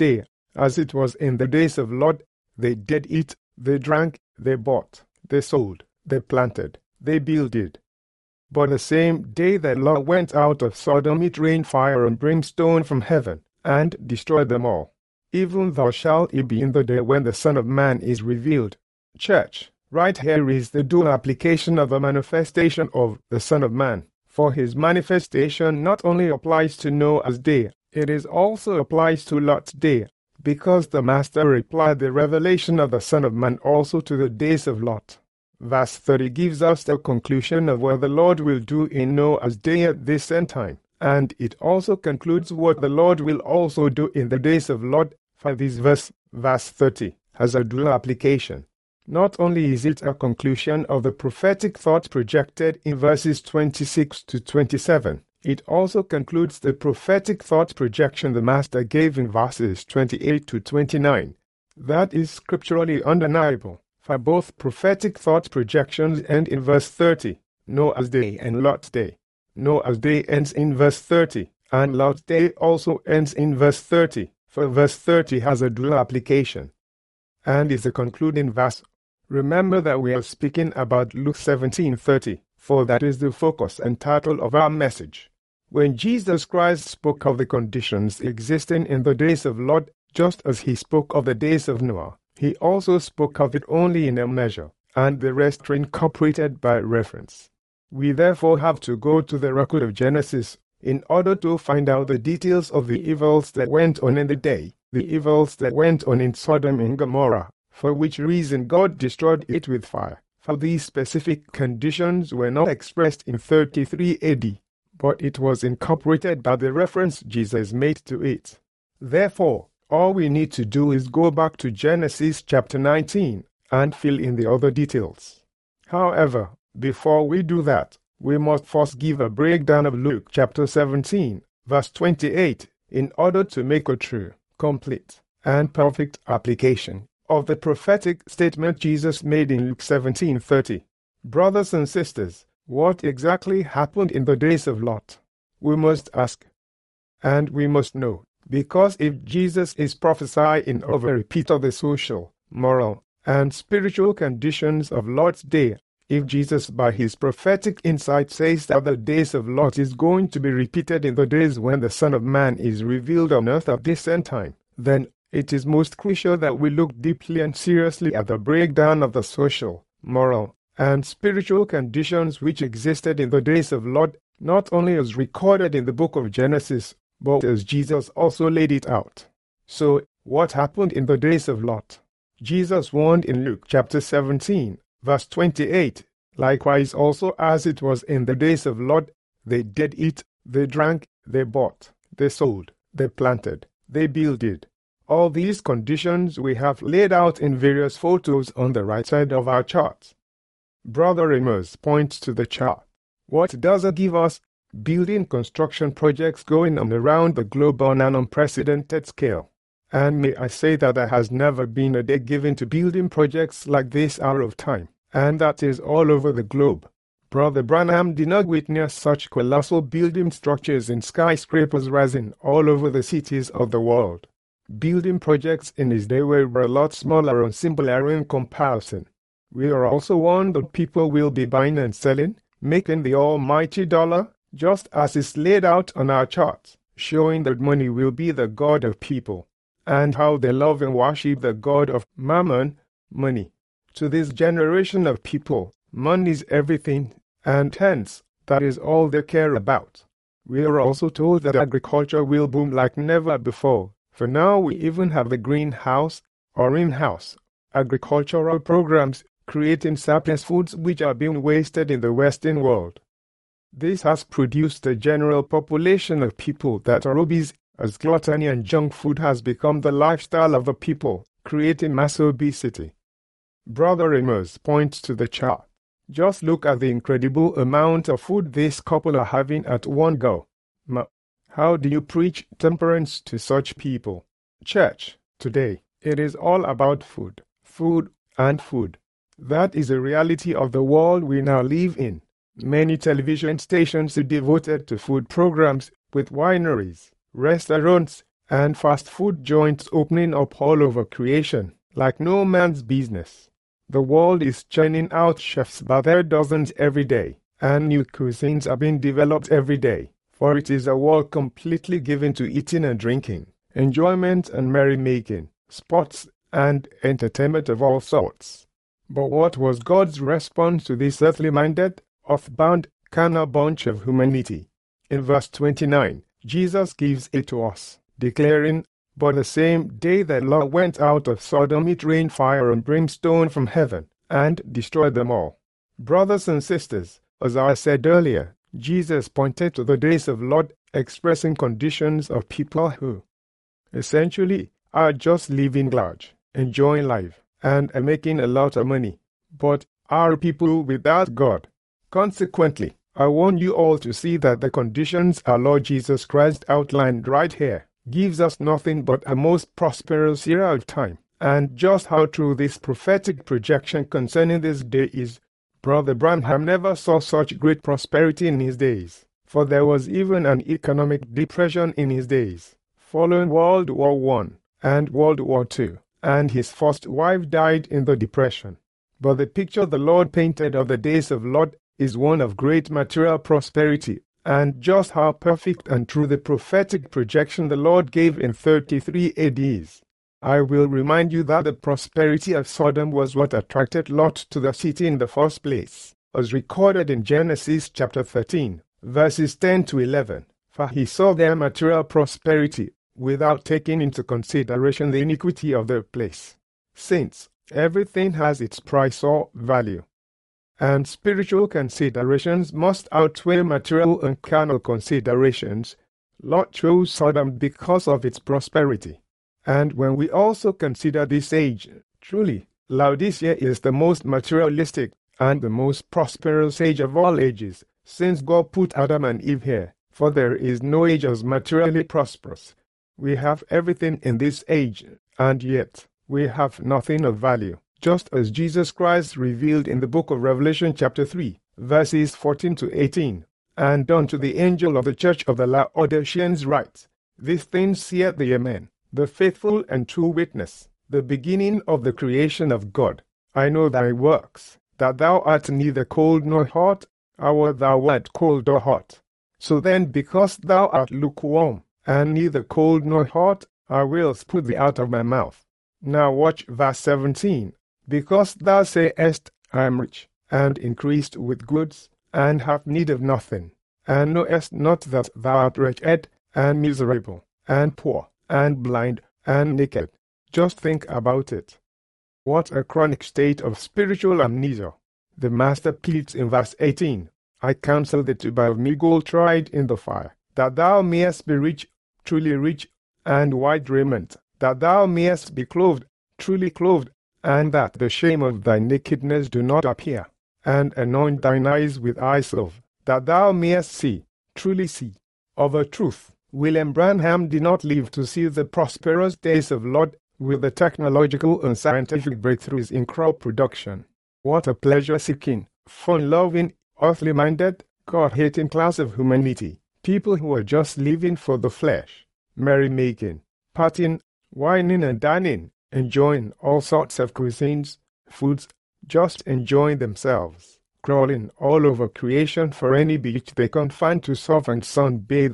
Speaker 1: as it was in the days of Lot. They did eat, they drank, they bought, they sold, they planted, they builded. But the same day that Lot went out of Sodom, it rained fire and brimstone from heaven, and destroyed them all. Even thou shalt it be in the day when the Son of Man is revealed. Church, right here is the dual application of the manifestation of the Son of Man. For his manifestation not only applies to Noah's day, it is also applies to Lot's day, because the Master applied the revelation of the Son of Man also to the days of Lot. Verse thirty gives us the conclusion of what the Lord will do in Noah's day at this end time, and it also concludes what the Lord will also do in the days of Lot. For this verse, verse thirty, has a dual application. Not only is it a conclusion of the prophetic thought projected in verses twenty-six to twenty-seven, it also concludes the prophetic thought projection the Master gave in verses twenty-eight to twenty-nine. That is scripturally undeniable, for both prophetic thought projections end in verse thirty, Noah's day and Lot's day. Noah's day ends in verse thirty, and Lot's day also ends in verse thirty, for verse thirty has a dual application, and is the concluding verse. Remember that we are speaking about Luke seventeen thirty, for that is the focus and title of our message. When Jesus Christ spoke of the conditions existing in the days of Lot, just as he spoke of the days of Noah, he also spoke of it only in a measure, and the rest are incorporated by reference. We therefore have to go to the record of Genesis in order to find out the details of the evils that went on in the day, the evils that went on in Sodom and Gomorrah, for which reason God destroyed it with fire. For these specific conditions were not expressed in thirty-three A D, but it was incorporated by the reference Jesus made to it. Therefore, all we need to do is go back to Genesis chapter nineteen and fill in the other details. However, before we do that, we must first give a breakdown of Luke chapter seventeen, verse twenty-eight, in order to make a true, complete, and perfect application of the prophetic statement Jesus made in Luke seventeen thirty. Brothers and sisters, what exactly happened in the days of Lot? We must ask, and we must know, because if Jesus is prophesying of a repeat of the social, moral, and spiritual conditions of Lot's day, if Jesus by his prophetic insight says that the days of Lot is going to be repeated in the days when the Son of Man is revealed on earth at this end time, then it is most crucial that we look deeply and seriously at the breakdown of the social, moral, and spiritual conditions which existed in the days of Lot, not only as recorded in the book of Genesis, but as Jesus also laid it out. So, what happened in the days of Lot? Jesus warned in Luke chapter seventeen, verse twenty-eight, likewise also as it was in the days of Lot, they did eat, they drank, they bought, they sold, they planted, they builded. All these conditions we have laid out in various photos on the right side of our chart. Brother Amos points to the chart. What does it give us? Building construction projects going on around the globe on an unprecedented scale. And may I say that there has never been a day given to building projects like this hour of time, and that is all over the globe. Brother Branham did not witness such colossal building structures in skyscrapers rising all over the cities of the world. Building projects in his day were a lot smaller and simpler in comparison. We are also warned that people will be buying and selling, making the almighty dollar, just as is laid out on our charts, showing that money will be the god of people, and how they love and worship the god of mammon, money. To this generation of people, money is everything, and hence, that is all they care about. We are also told that agriculture will boom like never before. For now we even have the greenhouse, or in-house, agricultural programs creating surplus foods which are being wasted in the Western world. This has produced a general population of people that are obese, as gluttony and junk food has become the lifestyle of the people, creating mass obesity. Brother Amos points to the chart. Just look at the incredible amount of food this couple are having at one go. Ma- How do you preach temperance to such people? Church, today, it is all about food, food, and food. That is a reality of the world we now live in. Many television stations are devoted to food programs with wineries, restaurants, and fast food joints opening up all over creation, like no man's business. The world is churning out chefs by their dozens every day, and new cuisines are being developed every day, for it is a world completely given to eating and drinking, enjoyment and merrymaking, sports and entertainment of all sorts. But what was God's response to this earthly-minded, earthbound, carnal bunch of humanity? In verse twenty-nine, Jesus gives it to us, declaring, "But the same day that Lot went out of Sodom, it rained fire and brimstone from heaven, and destroyed them all." Brothers and sisters, as I said earlier, Jesus pointed to the days of Lot, expressing conditions of people who, essentially, are just living large, enjoying life, and are making a lot of money, but are people without God. Consequently, I want you all to see that the conditions our Lord Jesus Christ outlined right here gives us nothing but a most prosperous era of time, and just how true this prophetic projection concerning this day is. Brother Branham never saw such great prosperity in his days, for there was even an economic depression in his days, following World War One and World War Two, and his first wife died in the depression. But the picture the Lord painted of the days of Lot is one of great material prosperity, and just how perfect and true the prophetic projection the Lord gave in thirty-three A D is. I will remind you that the prosperity of Sodom was what attracted Lot to the city in the first place, as recorded in Genesis chapter thirteen, verses ten to eleven, for he saw their material prosperity, without taking into consideration the iniquity of their place. Saints, everything has its price or value, and spiritual considerations must outweigh material and carnal considerations. Lot chose Sodom because of its prosperity. And when we also consider this age, truly, Laodicea is the most materialistic and the most prosperous age of all ages, since God put Adam and Eve here, for there is no age as materially prosperous. We have everything in this age, and yet we have nothing of value, just as Jesus Christ revealed in the book of Revelation chapter three, verses fourteen to eighteen, "And unto the angel of the church of the Laodiceans write, These things saith the Amen, the faithful and true witness, the beginning of the creation of God. I know thy works, that thou art neither cold nor hot. Hour thou art cold or hot. So then, because thou art lukewarm, and neither cold nor hot, I will spit thee out of my mouth." Now watch verse seventeen. "Because thou sayest, I am rich, and increased with goods, and have need of nothing, and knowest not that thou art wretched, and miserable, and poor, and blind, and naked." Just think about it. What a chronic state of spiritual amnesia. The Master pleads in verse eighteen, "I counsel thee to buy of me gold tried in the fire, that thou mayest be rich, truly rich, and white raiment, that thou mayest be clothed, truly clothed, and that the shame of thy nakedness do not appear, and anoint thine eyes with eye salve, that thou mayest see, truly see." Of a truth, William Branham did not live to see the prosperous days of Lot with the technological and scientific breakthroughs in crop production. What a pleasure-seeking, fun-loving, earthly-minded, God-hating class of humanity. People who are just living for the flesh, merrymaking, partying, whining and dining, enjoying all sorts of cuisines, foods, just enjoying themselves, crawling all over creation for any beach they can find to surf and sunbathe.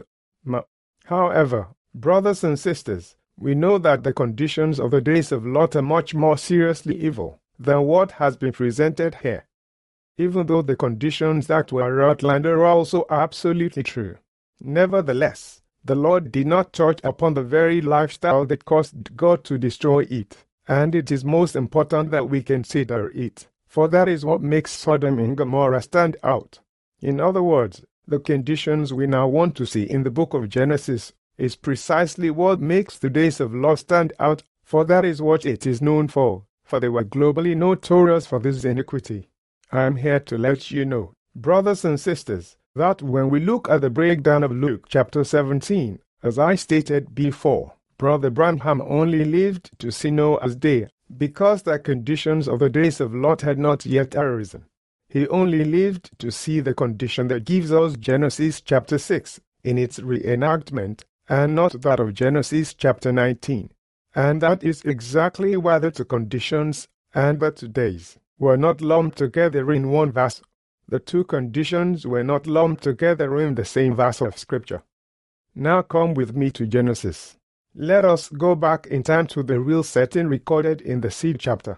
Speaker 1: However, brothers and sisters, we know that the conditions of the days of Lot are much more seriously evil than what has been presented here, even though the conditions that were outlined are also absolutely true. Nevertheless, the Lord did not touch upon the very lifestyle that caused God to destroy it, and it is most important that we consider it, for that is what makes Sodom and Gomorrah stand out. In other words, the conditions we now want to see in the book of Genesis is precisely what makes the days of Lot stand out, for that is what it is known for, for they were globally notorious for this iniquity. I am here to let you know, brothers and sisters, that when we look at the breakdown of Luke chapter seventeen, as I stated before, Brother Branham only lived to see Noah's day, because the conditions of the days of Lot had not yet arisen. He only lived to see the condition that gives us Genesis chapter six in its reenactment, and not that of Genesis chapter nineteen. And that is exactly why the two conditions and the two days were not lumped together in one verse. The two conditions were not lumped together in the same verse of Scripture. Now come with me to Genesis. Let us go back in time to the real setting recorded in the seed chapter.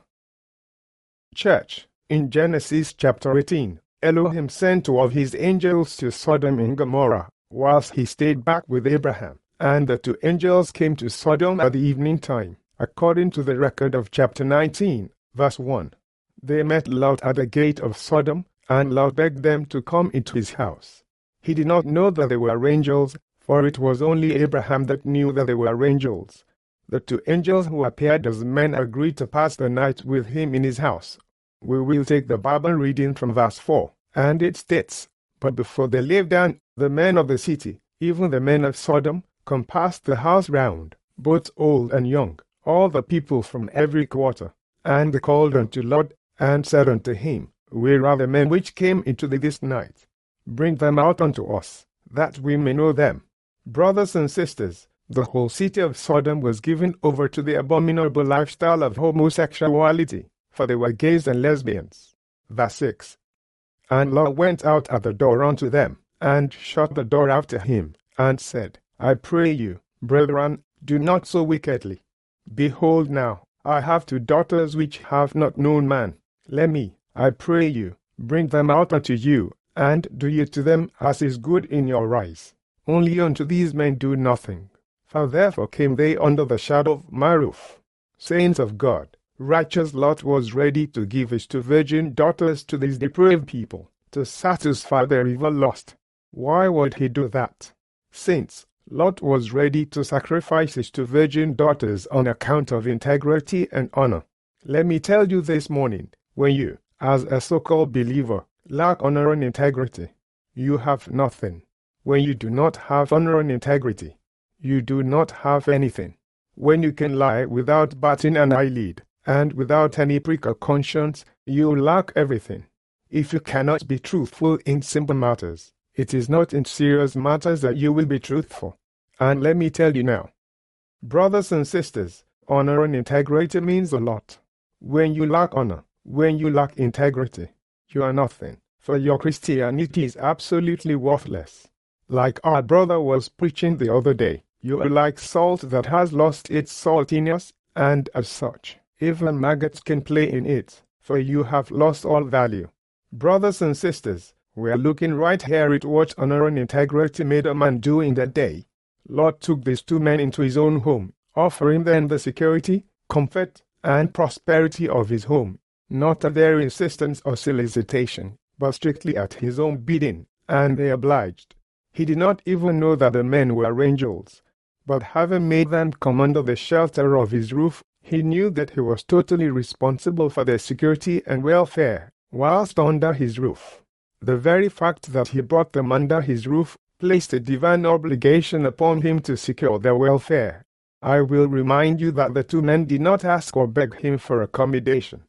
Speaker 1: Church, in Genesis chapter eighteen, Elohim sent two of his angels to Sodom and Gomorrah, whilst he stayed back with Abraham, and the two angels came to Sodom at the evening time, according to the record of chapter nineteen, verse one. They met Lot at the gate of Sodom, and Lot begged them to come into his house. He did not know that they were angels, for it was only Abraham that knew that they were angels. The two angels who appeared as men agreed to pass the night with him in his house. We will take the Bible reading from verse four, and it states, "But before they lay down, the men of the city, even the men of Sodom, compassed the house round, both old and young, all the people from every quarter. And they called unto Lot, and said unto him, Where are the men which came into thee this night? Bring them out unto us, that we may know them." Brothers and sisters, the whole city of Sodom was given over to the abominable lifestyle of homosexuality, for they were gays and lesbians. Verse six. And Lot went out at the door unto them, and shut the door after him, and said, I pray you, brethren, do not so wickedly. Behold now, I have two daughters which have not known man. Let me, I pray you, bring them out unto you, and do ye to them as is good in your eyes. Only unto these men do nothing. For therefore came they under the shadow of my roof. Saints of God, righteous Lot was ready to give his two virgin daughters to these depraved people, to satisfy their evil lust. Why would he do that? Saints, Lot was ready to sacrifice his two virgin daughters on account of integrity and honor. Let me tell you this morning, when you, as a so-called believer, lack honor and integrity, you have nothing. When you do not have honor and integrity, you do not have anything. When you can lie without batting an eyelid, and without any prick of conscience, you lack everything. If you cannot be truthful in simple matters, it is not in serious matters that you will be truthful. And let me tell you now, brothers and sisters, honor and integrity means a lot. When you lack honor, when you lack integrity, you are nothing, for your Christianity is absolutely worthless. Like our brother was preaching the other day, you are like salt that has lost its saltiness, and as such, even maggots can play in it, for you have lost all value. Brothers and sisters, we are looking right here at what honor and integrity made a man do in that day. Lot took these two men into his own home, offering them the security, comfort, and prosperity of his home, not at their insistence or solicitation, but strictly at his own bidding, and they obliged. He did not even know that the men were angels, but having made them come under the shelter of his roof, he knew that he was totally responsible for their security and welfare, whilst under his roof. The very fact that he brought them under his roof placed a divine obligation upon him to secure their welfare. I will remind you that the two men did not ask or beg him for accommodation.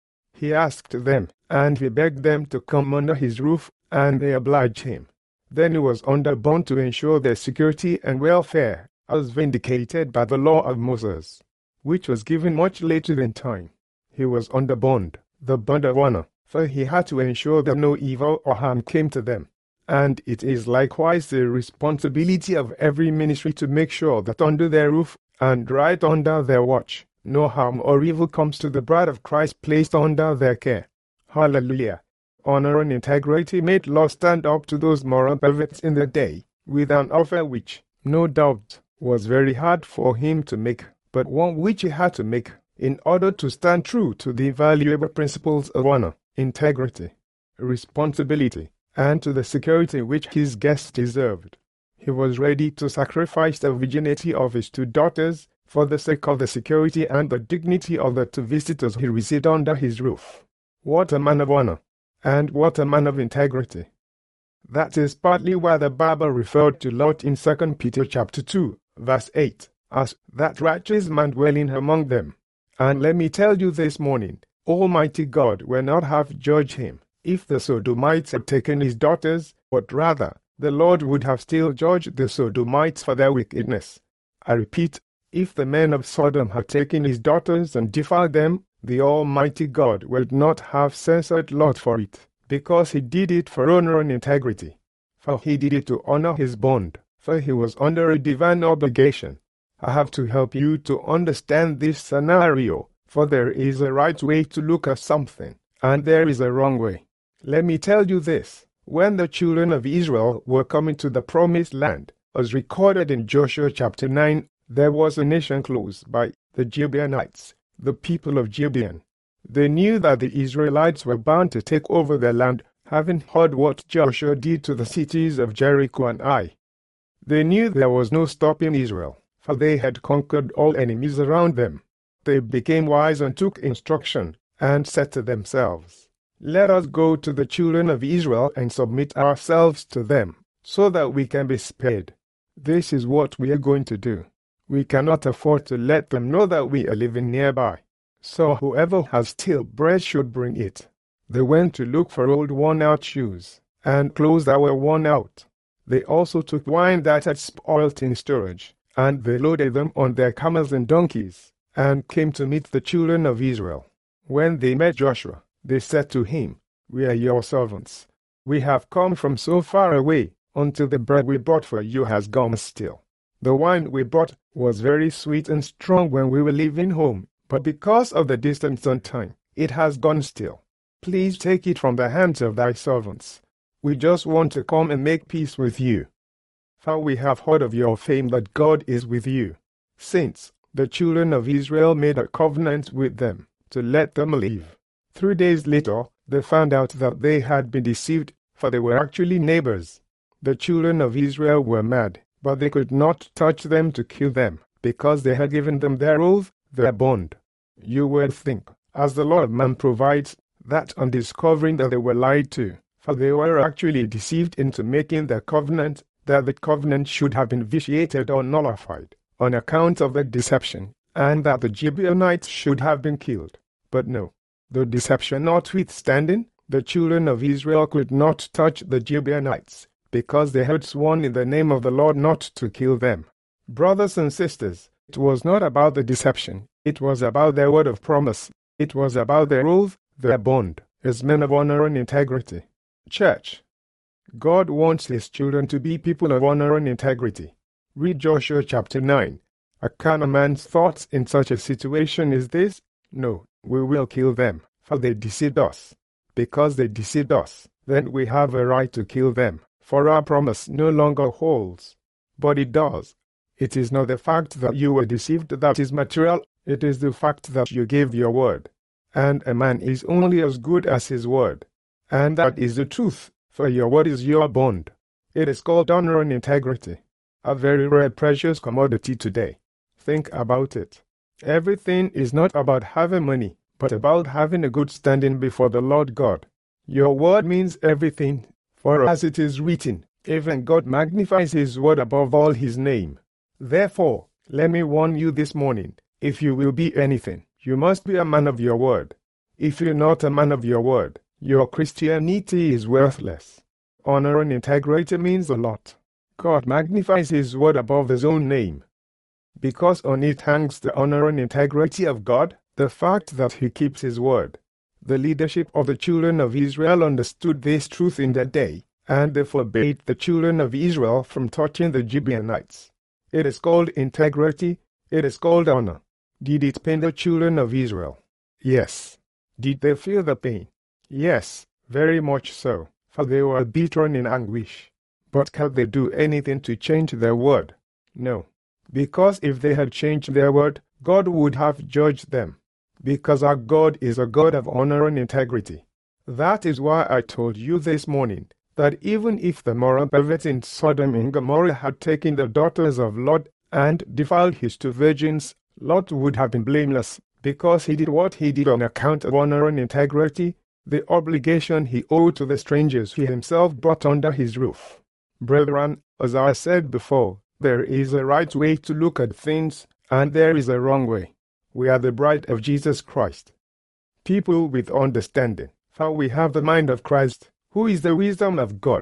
Speaker 1: He asked them, and he begged them to come under his roof, and they obliged him. Then he was under bond to ensure their security and welfare, as vindicated by the law of Moses, which was given much later in time. He was under bond, the bond of honor, for he had to ensure that no evil or harm came to them. And it is likewise the responsibility of every ministry to make sure that under their roof, and right under their watch, no harm or evil comes to the bride of Christ placed under their care. Hallelujah! Honor and integrity made Lot stand up to those moral perverts in the day, with an offer which, no doubt, was very hard for him to make, but one which he had to make in order to stand true to the valuable principles of honor, integrity, responsibility, and to the security which his guests deserved. He was ready to sacrifice the virginity of his two daughters for the sake of the security and the dignity of the two visitors he received under his roof. What a man of honor! And what a man of integrity! That is partly why the Bible referred to Lot in Second Peter chapter two, verse eight, as that righteous man dwelling among them. And let me tell you this morning, Almighty God will not have judged him, if the Sodomites had taken his daughters, but rather, the Lord would have still judged the Sodomites for their wickedness. I repeat, if the men of Sodom had taken his daughters and defiled them, the Almighty God would not have censored Lot for it, because he did it for honor and integrity. For he did it to honor his bond, for he was under a divine obligation. I have to help you to understand this scenario, for there is a right way to look at something, and there is a wrong way. Let me tell you this. When the children of Israel were coming to the promised land, as recorded in Joshua chapter nine, there was a nation close by, the Gibeonites, the people of Gibeon. They knew that the Israelites were bound to take over their land, having heard what Joshua did to the cities of Jericho and Ai. They knew there was no stopping Israel, for they had conquered all enemies around them. They became wise and took instruction, and said to themselves, "Let us go to the children of Israel and submit ourselves to them, so that we can be spared. This is what we are going to do. We cannot afford to let them know that we are living nearby. So whoever has stale bread should bring it." They went to look for old worn-out shoes, and clothes that were worn out. They also took wine that had spoiled in storage, and they loaded them on their camels and donkeys, and came to meet the children of Israel. When they met Joshua, they said to him, "We are your servants. We have come from so far away, until the bread we bought for you has gone stale. The wine we bought was very sweet and strong when we were leaving home, but because of the distance and time, it has gone stale. Please take it from the hands of thy servants. We just want to come and make peace with you. For we have heard of your fame that God is with you." Since the children of Israel made a covenant with them to let them leave. Three days later, they found out that they had been deceived, for they were actually neighbors. The children of Israel were mad, but they could not touch them to kill them, because they had given them their oath, their bond. You would think, as the Lord man provides, that on discovering that they were lied to, for they were actually deceived into making their covenant, that the covenant should have been vitiated or nullified, on account of the deception, and that the Gibeonites should have been killed. But no, the deception notwithstanding, the children of Israel could not touch the Gibeonites, because they had sworn in the name of the Lord not to kill them. Brothers and sisters, it was not about the deception, it was about their word of promise, it was about their oath, their bond, as men of honor and integrity. Church, God wants his children to be people of honor and integrity. Read Joshua chapter nine. A carnal man's thoughts in such a situation is this: no, we will kill them, for they deceived us. Because they deceived us, then we have a right to kill them, for our promise no longer holds. But it does. It is not the fact that you were deceived that is material, it is the fact that you gave your word. And a man is only as good as his word. And that is the truth, for your word is your bond. It is called honor and integrity, a very rare precious commodity today. Think about it. Everything is not about having money, but about having a good standing before the Lord God. Your word means everything, for as it is written, even God magnifies his word above all his name. Therefore, let me warn you this morning, if you will be anything, you must be a man of your word. If you're not a man of your word, your Christianity is worthless. Honor and integrity means a lot. God magnifies his word above his own name. Because on it hangs the honor and integrity of God, the fact that he keeps his word. The leadership of the children of Israel understood this truth in that day, and they forbade the children of Israel from touching the Gibeonites. It is called integrity, it is called honor. Did it pain the children of Israel? Yes. Did they feel the pain? Yes, very much so, for they were beaten in anguish. But can they do anything to change their word? No. Because if they had changed their word, God would have judged them. Because our God is a God of honor and integrity. That is why I told you this morning that even if the moral perverts in Sodom and Gomorrah had taken the daughters of Lot and defiled his two virgins, Lot would have been blameless, because he did what he did on account of honor and integrity, the obligation he owed to the strangers he himself brought under his roof. Brethren, as I said before, there is a right way to look at things, and there is a wrong way. We are the bride of Jesus Christ. People with understanding, for we have the mind of Christ, who is the wisdom of God.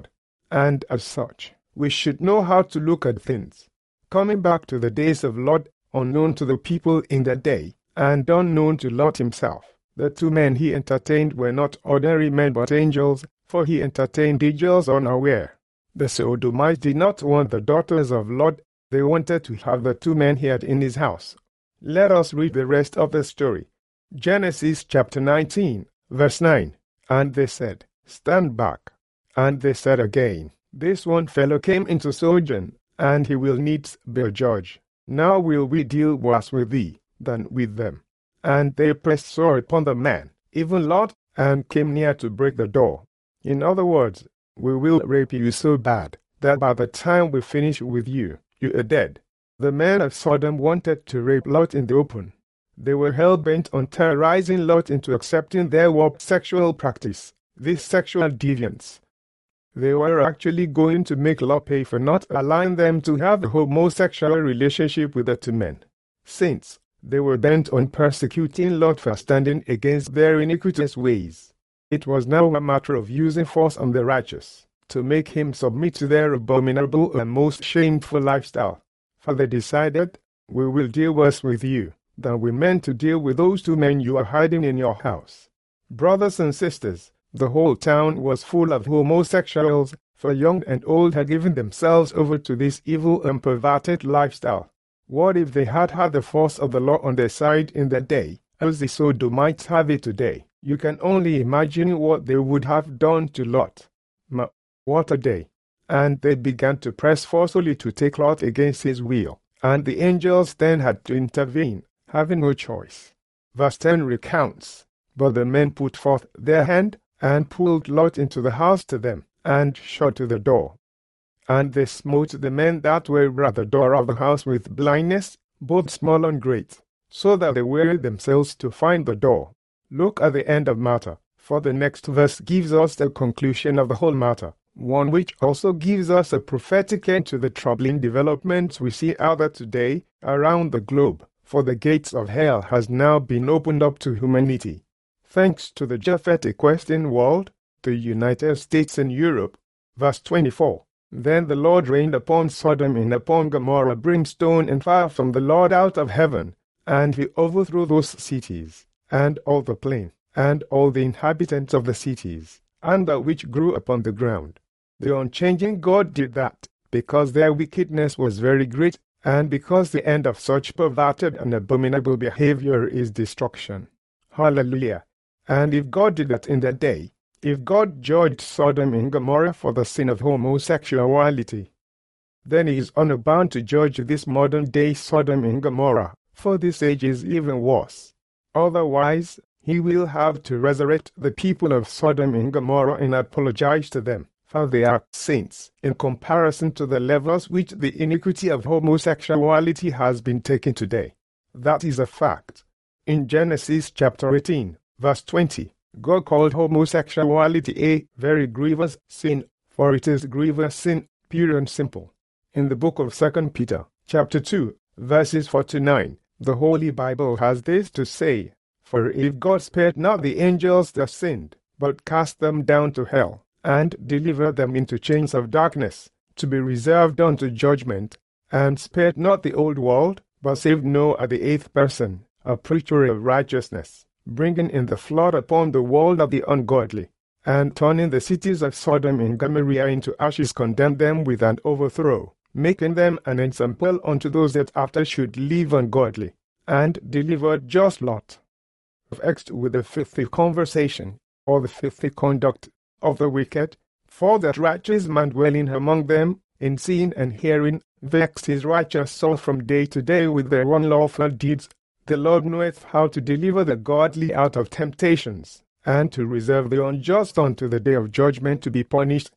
Speaker 1: and as such, we should know how to look at things. Coming back to the days of Lot, unknown to the people in that day, and unknown to Lot himself, the two men he entertained were not ordinary men but angels, for he entertained angels unaware. The Sodomites did not want the daughters of Lot, they wanted to have the two men he had in his house. Let us read the rest of the story. Genesis chapter nineteen, verse nine. And they said, Stand back. And they said again, This one fellow came into sojourn, and he will needs be a judge. Now will we deal worse with thee than with them. And they pressed sore upon the man, even Lot, and came near to break the door. In other words, we will rape you so bad, that by the time we finish with you, you are dead. The men of Sodom wanted to rape Lot in the open. They were hell-bent on terrorizing Lot into accepting their warped sexual practice, this sexual deviance. They were actually going to make Lot pay for not allowing them to have a homosexual relationship with the two men. Saints, they were bent on persecuting Lot for standing against their iniquitous ways. It was now a matter of using force on the righteous, to make him submit to their abominable and most shameful lifestyle. For they decided, we will deal worse with you than we meant to deal with those two men you are hiding in your house. Brothers and sisters, the whole town was full of homosexuals, for young and old had given themselves over to this evil and perverted lifestyle. What if they had had the force of the law on their side in that day, as the Sodomites have it today? You can only imagine what they would have done to Lot. Ma, what a day! And they began to press forcefully to take Lot against his will, and the angels then had to intervene, having no choice. Verse ten recounts, But the men put forth their hand, and pulled Lot into the house to them, and shut to the door. And they smote the men that were at the door of the house with blindness, both small and great, so that they wearied themselves to find the door. Look at the end of matter, for the next verse gives us the conclusion of the whole matter, one which also gives us a prophetic end to the troubling developments we see out there today around the globe, for the gates of hell has now been opened up to humanity. Thanks to the Japhetic Western world, the United States and Europe. Verse twenty-four. Then the Lord rained upon Sodom and upon Gomorrah brimstone and fire from the Lord out of heaven, and he overthrew those cities, and all the plain, and all the inhabitants of the cities, and that which grew upon the ground. The unchanging God did that, because their wickedness was very great, and because the end of such perverted and abominable behavior is destruction. Hallelujah. And if God did that in that day, if God judged Sodom and Gomorrah for the sin of homosexuality, then he is honor bound to judge this modern-day Sodom and Gomorrah, for this age is even worse. Otherwise, he will have to resurrect the people of Sodom and Gomorrah and apologize to them, for they are saints, in comparison to the levels which the iniquity of homosexuality has been taken today. That is a fact. In Genesis chapter eighteen, verse twenty, God called homosexuality a very grievous sin, for it is grievous sin, pure and simple. In the book of Second Peter, chapter two, verses four to nine, the Holy Bible has this to say, For if God spared not the angels that sinned, but cast them down to hell, and delivered them into chains of darkness, to be reserved unto judgment, and spared not the old world, but saved Noah the eighth person, a preacher of righteousness, bringing in the flood upon the world of the ungodly, and turning the cities of Sodom and Gomorrah into ashes, condemned them with an overthrow, making them an example unto those that after should live ungodly, and delivered just Lot. Vexed with the filthy conversation, or the filthy conduct of the wicked, for that righteous man dwelling among them, in seeing and hearing, vexed his righteous soul from day to day with their unlawful deeds. The Lord knoweth how to deliver the godly out of temptations, and to reserve the unjust unto the day of judgment to be punished.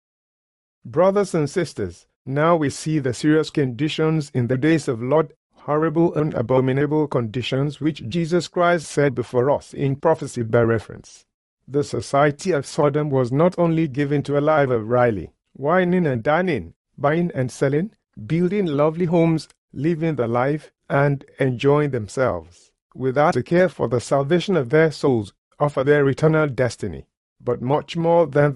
Speaker 1: Brothers and sisters, now we see the serious conditions in the days of Lot, horrible and abominable conditions which Jesus Christ said before us in prophecy by reference. The society of Sodom was not only given to a life of Riley, whining and dining, buying and selling, building lovely homes, living the life, and enjoying themselves, without a care for the salvation of their souls or for their eternal destiny. But much more than that,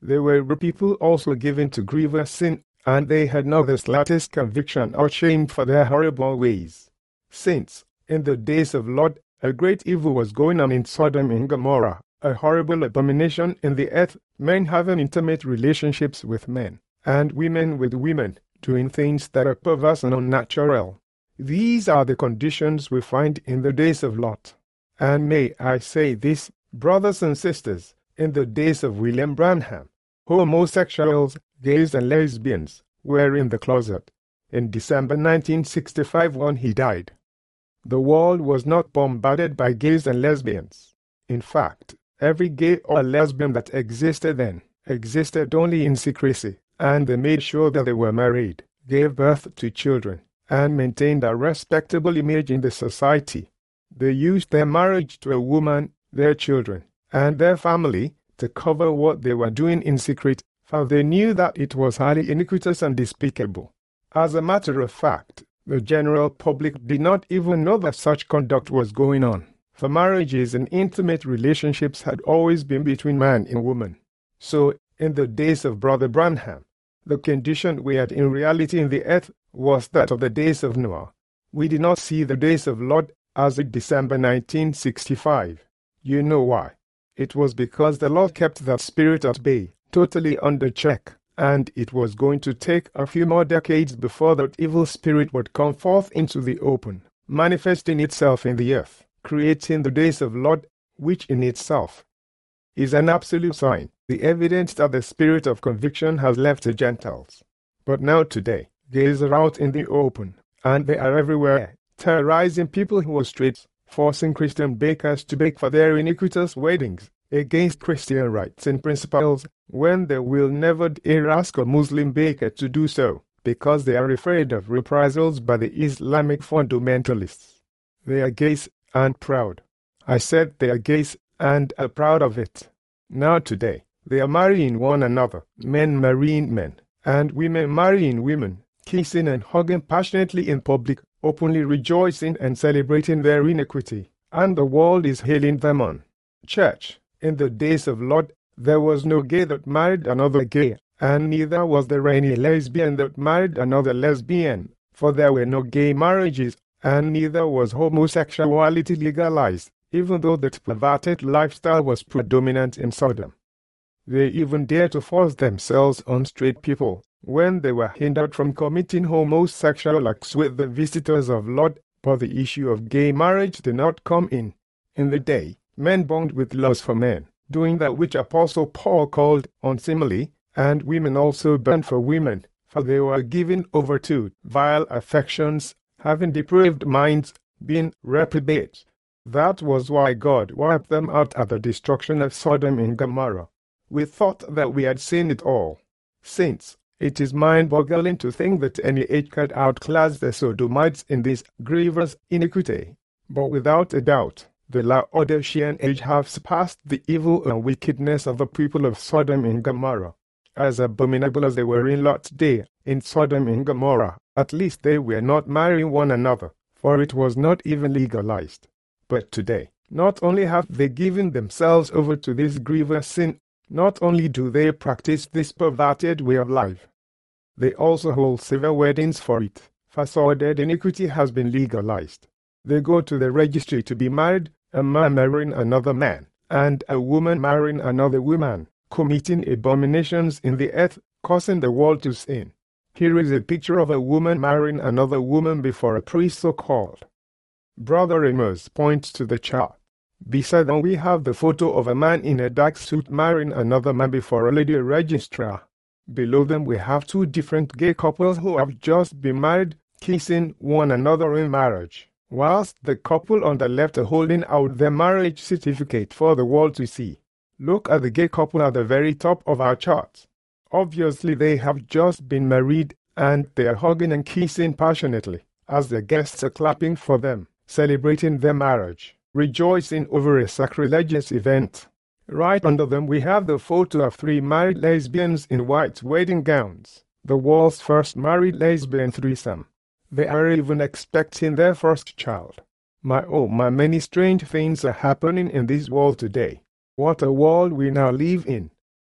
Speaker 1: They were people also given to grievous sin, and they had not the slightest conviction or shame for their horrible ways. Saints, in the days of Lot, a great evil was going on in Sodom and Gomorrah, a horrible abomination in the earth, men having intimate relationships with men, and women with women, doing things that are perverse and unnatural. These are the conditions we find in the days of Lot. And may I say this, brothers and sisters, in the days of William Branham, homosexuals, gays and lesbians were in the closet. In December nineteen sixty-five when he died, the world was not bombarded by gays and lesbians. In fact, every gay or lesbian that existed then existed only in secrecy, and they made sure that they were married, gave birth to children, and maintained a respectable image in the society. They used their marriage to a woman, their children, and their family to cover what they were doing in secret, for they knew that it was highly iniquitous and despicable. As a matter of fact, the general public did not even know that such conduct was going on, for marriages and intimate relationships had always been between man and woman. So, in the days of Brother Branham, the condition we had in reality in the earth was that of the days of Noah. We did not see the days of Lot as in December nineteen sixty-five. You know why? It was because the Lord kept that spirit at bay, totally under check, and it was going to take a few more decades before that evil spirit would come forth into the open, manifesting itself in the earth, creating the days of Lot, which in itself is an absolute sign, the evidence that the spirit of conviction has left the Gentiles. But now today, gays are out in the open, and they are everywhere, terrorizing people who are straight, forcing Christian bakers to bake for their iniquitous weddings, against Christian rights and principles, when they will never dare ask a Muslim baker to do so, because they are afraid of reprisals by the Islamic fundamentalists. They are gays and proud. I said they are gays and are proud of it. Now today, they are marrying one another, men marrying men, and women marrying women, kissing and hugging passionately in public, openly rejoicing and celebrating their iniquity, and the world is hailing them on. Church, in the days of Lot, there was no gay that married another gay, and neither was there any lesbian that married another lesbian, for there were no gay marriages, and neither was homosexuality legalized, even though that perverted lifestyle was predominant in Sodom. They even dared to force themselves on straight people, when they were hindered from committing homosexual acts with the visitors of Lot, but the issue of gay marriage did not come in. In the day, men bond with lust for men, doing that which Apostle Paul called unseemly, and women also burned for women, for they were given over to vile affections, having depraved minds, being reprobates. That was why God wiped them out at the destruction of Sodom and Gomorrah. We thought that we had seen it all. Saints, it is mind-boggling to think that any age could outclass the Sodomites in this grievous iniquity. But without a doubt, the Laodicean age has surpassed the evil and wickedness of the people of Sodom and Gomorrah. As abominable as they were in Lot's day, in Sodom and Gomorrah, at least they were not marrying one another, for it was not even legalized. But today, not only have they given themselves over to this grievous sin, not only do they practice this perverted way of life, they also hold civil weddings for it, for sordid iniquity has been legalized. They go to the registry to be married, a man marrying another man, and a woman marrying another woman, committing abominations in the earth, causing the world to sin. Here is a picture of a woman marrying another woman before a priest so-called. Brother Amos points to the chart. Beside them we have the photo of a man in a dark suit marrying another man before a lady registrar. Below them we have two different gay couples who have just been married, kissing one another in marriage, whilst the couple on the left are holding out their marriage certificate for the world to see. Look at the gay couple at the very top of our chart. Obviously they have just been married, and they are hugging and kissing passionately, as the guests are clapping for them, celebrating their marriage, rejoicing over a sacrilegious event. Right under them we have the photo of three married lesbians in white wedding gowns, the world's first married lesbian threesome. They are even expecting their first child. My oh my, many strange things are happening in this world today. What a world we now live in.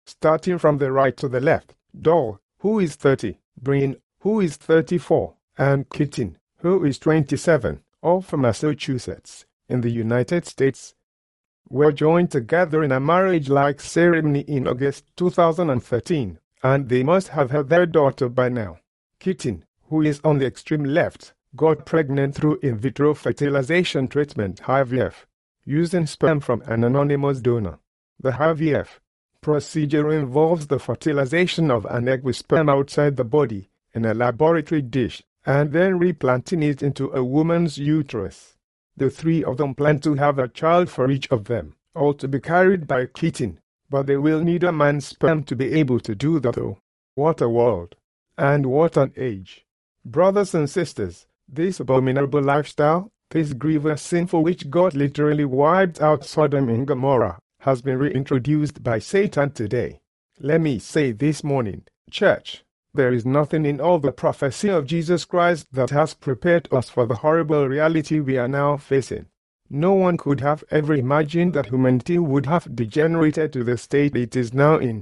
Speaker 1: starting from the right to the left: Doll, who is thirty, Breen, who is thirty-four, and Kitten, who is twenty-seven, all from Massachusetts, in the United States, were joined together in a marriage-like ceremony in August two thousand thirteen, and they must have had their daughter by now. Kitten, who is on the extreme left, got pregnant through in vitro fertilization treatment I V F, using sperm from an anonymous donor. The I V F procedure involves the fertilization of an egg with sperm outside the body, in a laboratory dish, and then replanting it into a woman's uterus. The three of them plan to have a child for each of them, all to be carried by Kitten, but they will need a man's sperm to be able to do that though. What a world! And what an age! Brothers and sisters, this abominable lifestyle, this grievous sin for which God literally wiped out Sodom and Gomorrah, has been reintroduced by Satan today. Let me say this morning, church, there is nothing in all the prophecy of Jesus Christ that has prepared us for the horrible reality we are now facing. No one could have ever imagined that humanity would have degenerated to the state it is now in.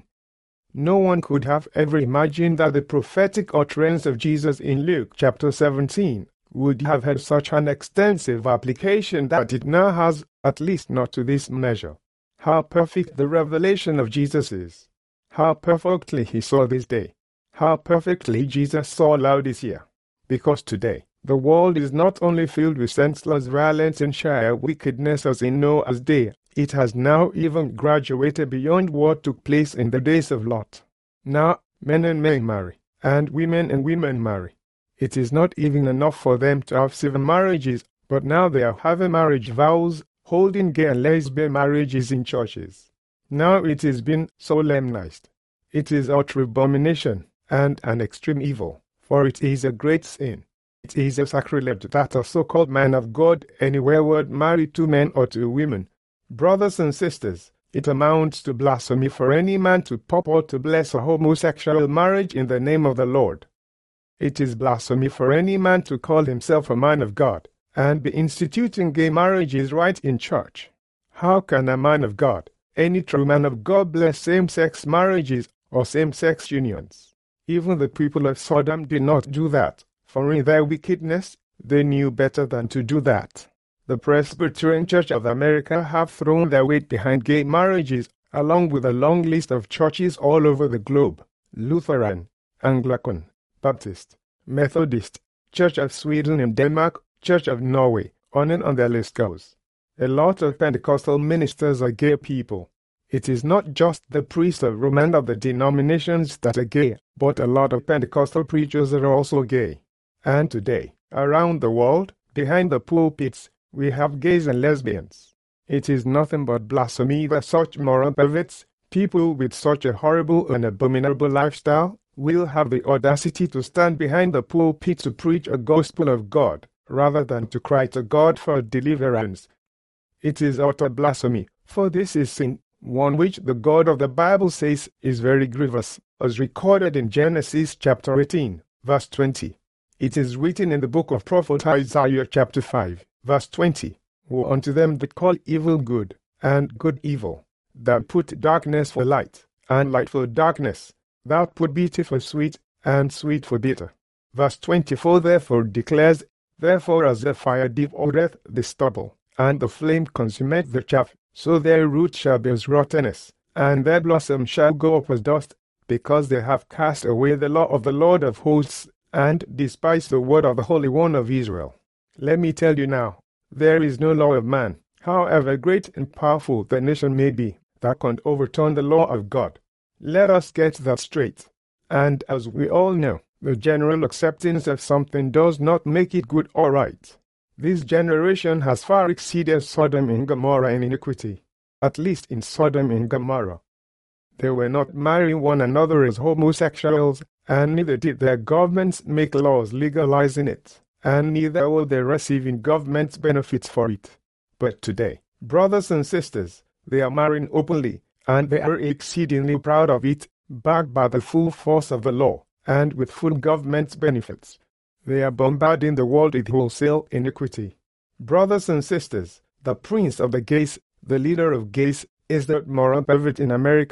Speaker 1: No one could have ever imagined that the prophetic utterance of Jesus in Luke chapter seventeen would have had such an extensive application that it now has, at least not to this measure. How perfect the revelation of Jesus is! How perfectly he saw this day! How perfectly Jesus saw Laodicea! Because today, the world is not only filled with senseless violence and sheer wickedness as in Noah's day, it has now even graduated beyond what took place in the days of Lot. Now, men and men marry, and women and women marry. It is not even enough for them to have civil marriages, but now they are having marriage vows, holding gay and lesbian marriages in churches. Now it is being solemnized. It is utter abomination, and an extreme evil, for it is a great sin. It is a sacrilege that a so-called man of God anywhere would marry two men or two women. Brothers and sisters, it amounts to blasphemy for any man to purport to bless a homosexual marriage in the name of the Lord. It is blasphemy for any man to call himself a man of God, and be instituting gay marriages right in church. How can a man of God, any true man of God, bless same-sex marriages or same-sex unions? Even the people of Sodom did not do that, for in their wickedness, they knew better than to do that. The Presbyterian Church of America have thrown their weight behind gay marriages, along with a long list of churches all over the globe: Lutheran, Anglican, Baptist, Methodist, Church of Sweden and Denmark, Church of Norway, on and on the list goes. A lot of Pentecostal ministers are gay people. It is not just the priests of Roman of the denominations that are gay, but a lot of Pentecostal preachers are also gay. And today, around the world, behind the pulpits, we have gays and lesbians. It is nothing but blasphemy that such moral perverts, people with such a horrible and abominable lifestyle, will have the audacity to stand behind the pulpit to preach a gospel of God, rather than to cry to God for deliverance. It is utter blasphemy, for this is sin, one which the God of the Bible says is very grievous, as recorded in Genesis chapter eighteen, verse twenty. It is written in the book of prophet Isaiah chapter five, verse twenty, Woe unto them that call evil good, and good evil, that put darkness for light, and light for darkness, that put bitter for sweet, and sweet for bitter. Verse twenty-four therefore declares, Therefore as the fire devoureth the stubble, and the flame consumeth the chaff, so their root shall be as rottenness, and their blossom shall go up as dust, because they have cast away the law of the Lord of hosts, and despised the word of the Holy One of Israel. Let me tell you now, there is no law of man, however great and powerful the nation may be, that can overturn the law of God. Let us get that straight. And as we all know, the general acceptance of something does not make it good or right. This generation has far exceeded Sodom and Gomorrah in iniquity, at least in Sodom and Gomorrah. They were not marrying one another as homosexuals, and neither did their governments make laws legalizing it, and neither were they receiving government benefits for it. But today, brothers and sisters, they are marrying openly, and they are exceedingly proud of it, backed by the full force of the law, and with full government benefits. They are bombarding the world with wholesale iniquity. Brothers and sisters, the prince of the gays, the leader of gays, is that moral pervert in America,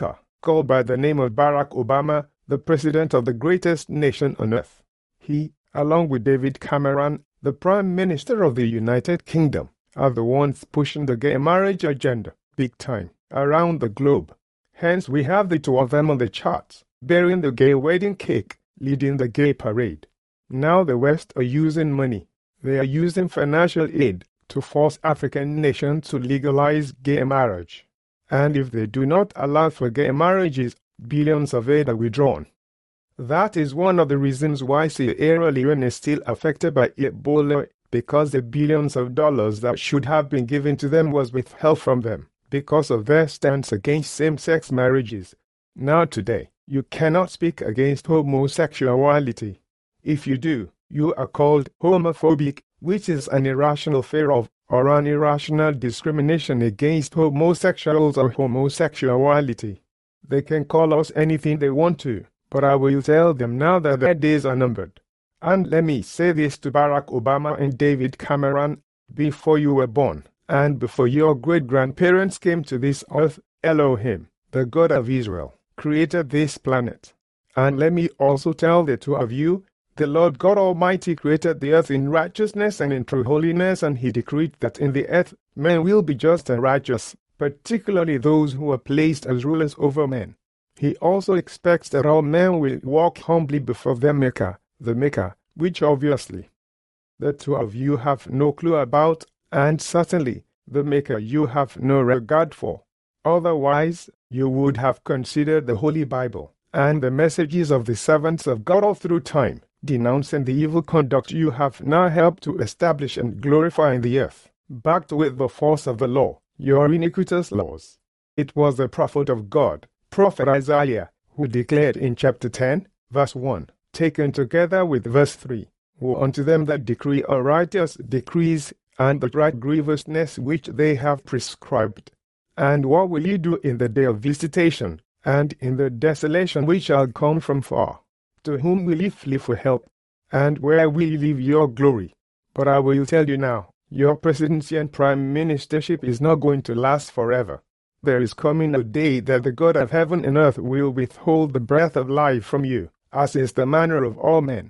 Speaker 1: called by the name of Barack Obama, the president of the greatest nation on earth. He, along with David Cameron, the Prime Minister of the United Kingdom, are the ones pushing the gay marriage agenda, big time, around the globe. Hence we have the two of them on the charts, bearing the gay wedding cake, leading the gay parade. Now the West are using money. They are using financial aid to force African nations to legalize gay marriage. And if they do not allow for gay marriages, billions of aid are withdrawn. That is one of the reasons why Sierra Leone is still affected by Ebola, because the billions of dollars that should have been given to them was withheld from them because of their stance against same-sex marriages. Now today, you cannot speak against homosexuality. If you do, you are called homophobic, which is an irrational fear of or an irrational discrimination against homosexuals or homosexuality. They can call us anything they want to, but I will tell them now that their days are numbered. And let me say this to Barack Obama and David Cameron: before you were born, and before your great-grandparents came to this earth, Elohim, the God of Israel, created this planet. And let me also tell the two of you, the Lord God Almighty created the earth in righteousness and in true holiness, and he decreed that in the earth men will be just and righteous, particularly those who are placed as rulers over men. He also expects that all men will walk humbly before their Maker, the Maker, which obviously the two of you have no clue about, and certainly the Maker you have no regard for. Otherwise, you would have considered the Holy Bible and the messages of the servants of God all through time, denouncing the evil conduct you have now helped to establish and glorify in the earth, backed with the force of the law, your iniquitous laws. It was the prophet of God, Prophet Isaiah, who declared in chapter ten, verse one, taken together with verse three, woe unto them that decree unrighteous decrees, and the right grievousness which they have prescribed. And what will you do in the day of visitation, and in the desolation which shall come from far? To whom will you flee for help? And where will you leave your glory? But I will tell you now, your presidency and prime ministership is not going to last forever. There is coming a day that the God of heaven and earth will withhold the breath of life from you, as is the manner of all men.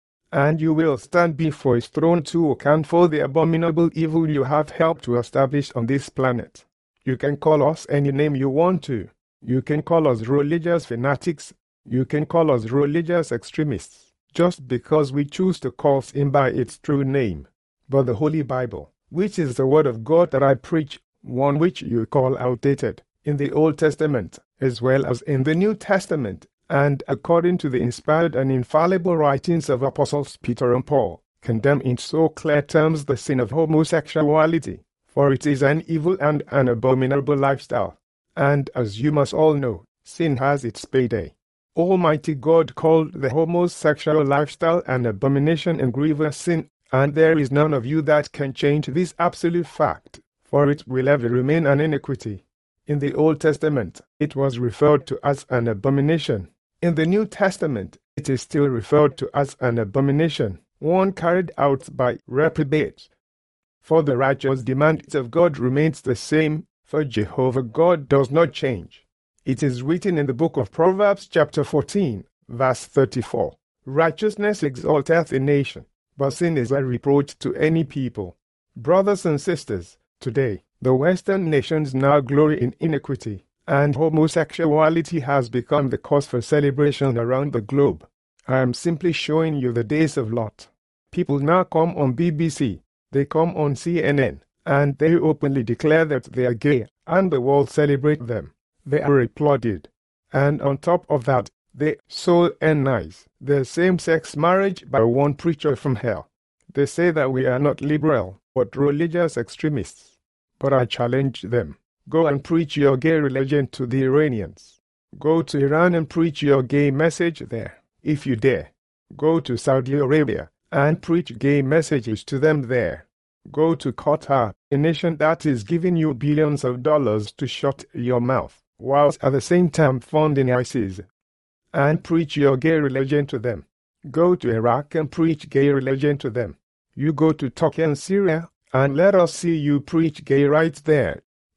Speaker 1: And you will stand before his throne to account for the abominable evil you have helped to establish on this planet. You can call us any name you want to. You can call us religious fanatics. You can call us religious extremists, just because we choose to call sin by its true name. But the Holy Bible, which is the word of God that I preach, one which you call outdated, in the Old Testament, as well as in the New Testament, and according to the inspired and infallible writings of Apostles Peter and Paul, condemn in so clear terms the sin of homosexuality, for it is an evil and an abominable lifestyle. And as you must all know, sin has its payday. Almighty God called the homosexual lifestyle an abomination and grievous sin, and there is none of you that can change this absolute fact, for it will ever remain an iniquity. In the Old Testament, it was referred to as an abomination. In the New Testament, it is still referred to as an abomination, one carried out by reprobates. For the righteous demand of God remains the same, for Jehovah God does not change. It is written in the book of Proverbs chapter fourteen, verse thirty-four, righteousness exalteth a nation, but sin is a reproach to any people. Brothers and sisters, today, the Western nations now glory in iniquity, and homosexuality has become the cause for celebration around the globe. I am simply showing you the days of Lot. People now come on B B C, they come on C N N, and they openly declare that they are gay, and the world celebrate them. They are applauded. And on top of that, they so nice the same-sex marriage by one preacher from hell. They say that we are not liberal, but religious extremists. But I challenge them. Go and preach your gay religion to the Iranians. Go to Iran and preach your gay message there, if you dare. Go to Saudi Arabia and preach gay messages to them there. Go to Qatar, a nation that is giving you billions of dollars to shut your mouth, whilst at the same time funding ISIS, and preach your gay religion to them. Go to Iraq and preach gay religion to them. You go to Turkey and Syria, and let us see you preach gay rights there.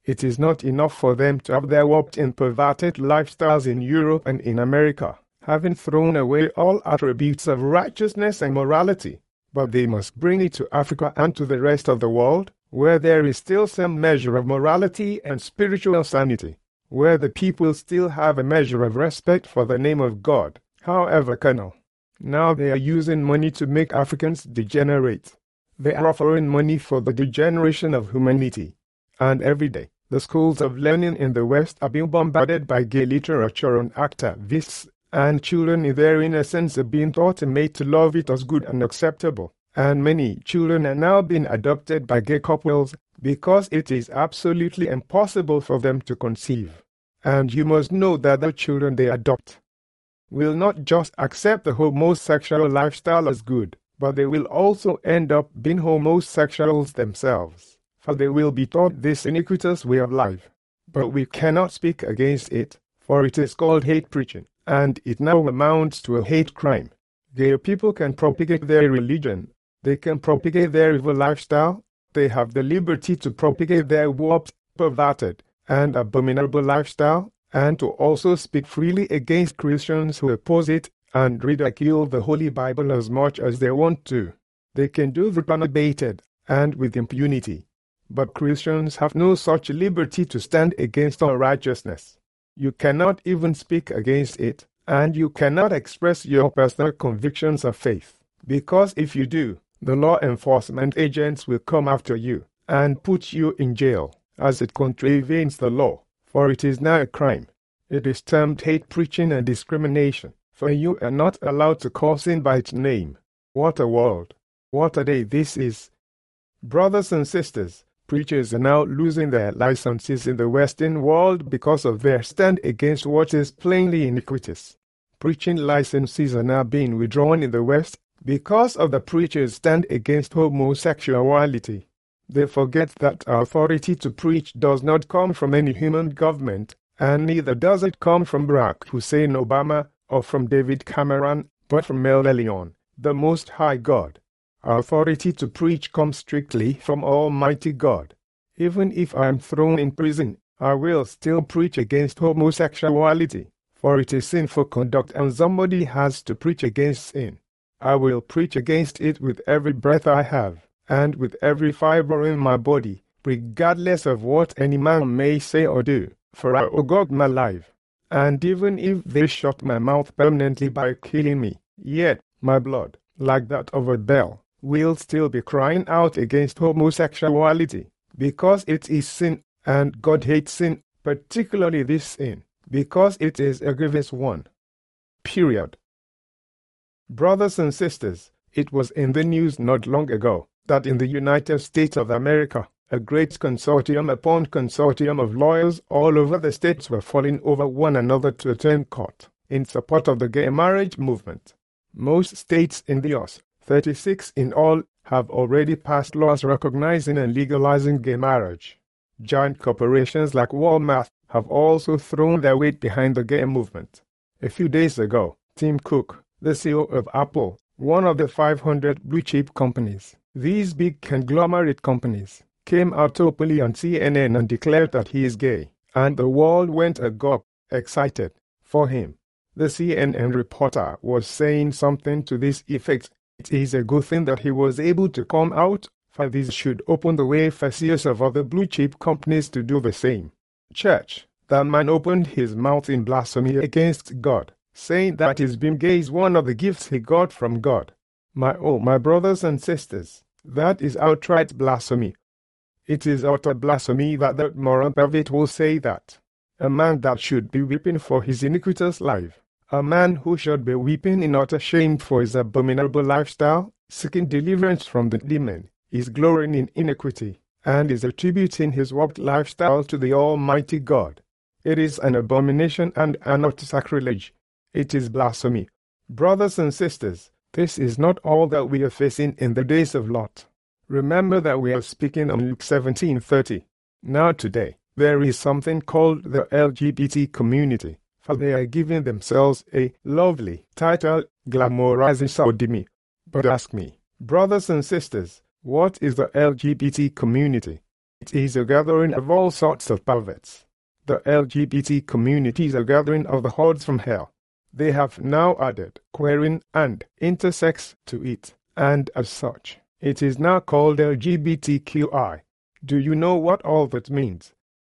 Speaker 1: It is not enough for them to have their warped and perverted lifestyles in Europe and in America, having thrown away all attributes of righteousness and morality, but they must bring it to Africa and to the rest of the world, where there is still some measure of morality and spiritual sanity, where the people still have a measure of respect for the name of God, however carnal. Now they are using money to make Africans degenerate. They are offering money for the degeneration of humanity. And every day, the schools of learning in the West are being bombarded by gay literature and activists, and children in their innocence are being taught and made to love it as good and acceptable. And many children are now being adopted by gay couples because it is absolutely impossible for them to conceive. And you must know that the children they adopt will not just accept the homosexual lifestyle as good, but they will also end up being homosexuals themselves, for they will be taught this iniquitous way of life. But we cannot speak against it, for it is called hate preaching, and it now amounts to a hate crime. Gay people can propagate their religion, they can propagate their evil lifestyle, they have the liberty to propagate their warped, perverted, and abominable lifestyle, and to also speak freely against Christians who oppose it, and ridicule the Holy Bible as much as they want to. They can do that unabated, and with impunity. But Christians have no such liberty to stand against unrighteousness. You cannot even speak against it, and you cannot express your personal convictions of faith, because if you do, the law enforcement agents will come after you, and put you in jail, as it contravenes the law, for it is now a crime. It is termed hate preaching and discrimination, for you are not allowed to call sin by its name. What a world! What a day this is! Brothers and sisters, preachers are now losing their licenses in the Western world because of their stand against what is plainly iniquitous. Preaching licenses are now being withdrawn in the West because of the preachers' stand against homosexuality. They forget that authority to preach does not come from any human government, and neither does it come from Barack Hussein Obama or from David Cameron, but from El Elyon, the Most High God. Authority to preach comes strictly from Almighty God. Even if I am thrown in prison, I will still preach against homosexuality, for it is sinful conduct and somebody has to preach against sin. I will preach against it with every breath I have, and with every fiber in my body, regardless of what any man may say or do, for I owe God my life. And even if they shut my mouth permanently by killing me, yet my blood, like that of Abel, will still be crying out against homosexuality, because it is sin, and God hates sin, particularly this sin, because it is a grievous one. Period. Brothers and sisters, it was in the news not long ago that in the United States of America, a great consortium upon consortium of lawyers all over the states were falling over one another to attend court in support of the gay marriage movement. Most states in the U S, thirty-six in all, have already passed laws recognizing and legalizing gay marriage. Giant corporations like Walmart have also thrown their weight behind the gay movement. A few days ago, Tim Cook, the C E O of Apple, one of the five hundred blue-chip companies, these big conglomerate companies, came out openly on C N N and declared that he is gay, and the world went agog, excited, for him. The C N N reporter was saying something to this effect: it is a good thing that he was able to come out, for this should open the way for series of other blue-chip companies to do the same. Church, that man opened his mouth in blasphemy against God, saying that his being gay is one of the gifts he got from God. My oh, my brothers and sisters, that is outright blasphemy. It is utter blasphemy that the moral pervert will say that. A man that should be weeping for his iniquitous life, a man who should be weeping in utter shame for his abominable lifestyle, seeking deliverance from the demon, is glorying in iniquity, and is attributing his warped lifestyle to the Almighty God. It is an abomination and an utter sacrilege. It is blasphemy. Brothers and sisters, this is not all that we are facing in the days of Lot. Remember that we are speaking on Luke seventeen thirty. Now today, there is something called the L G B T community, for they are giving themselves a lovely title, glamorizing sodomy. But ask me, brothers and sisters, what is the L G B T community? It is a gathering of all sorts of perverts. The L G B T community is a gathering of the hordes from hell. They have now added queering and intersex to it, and as such, it is now called L G B T Q I. Do you know what all that means?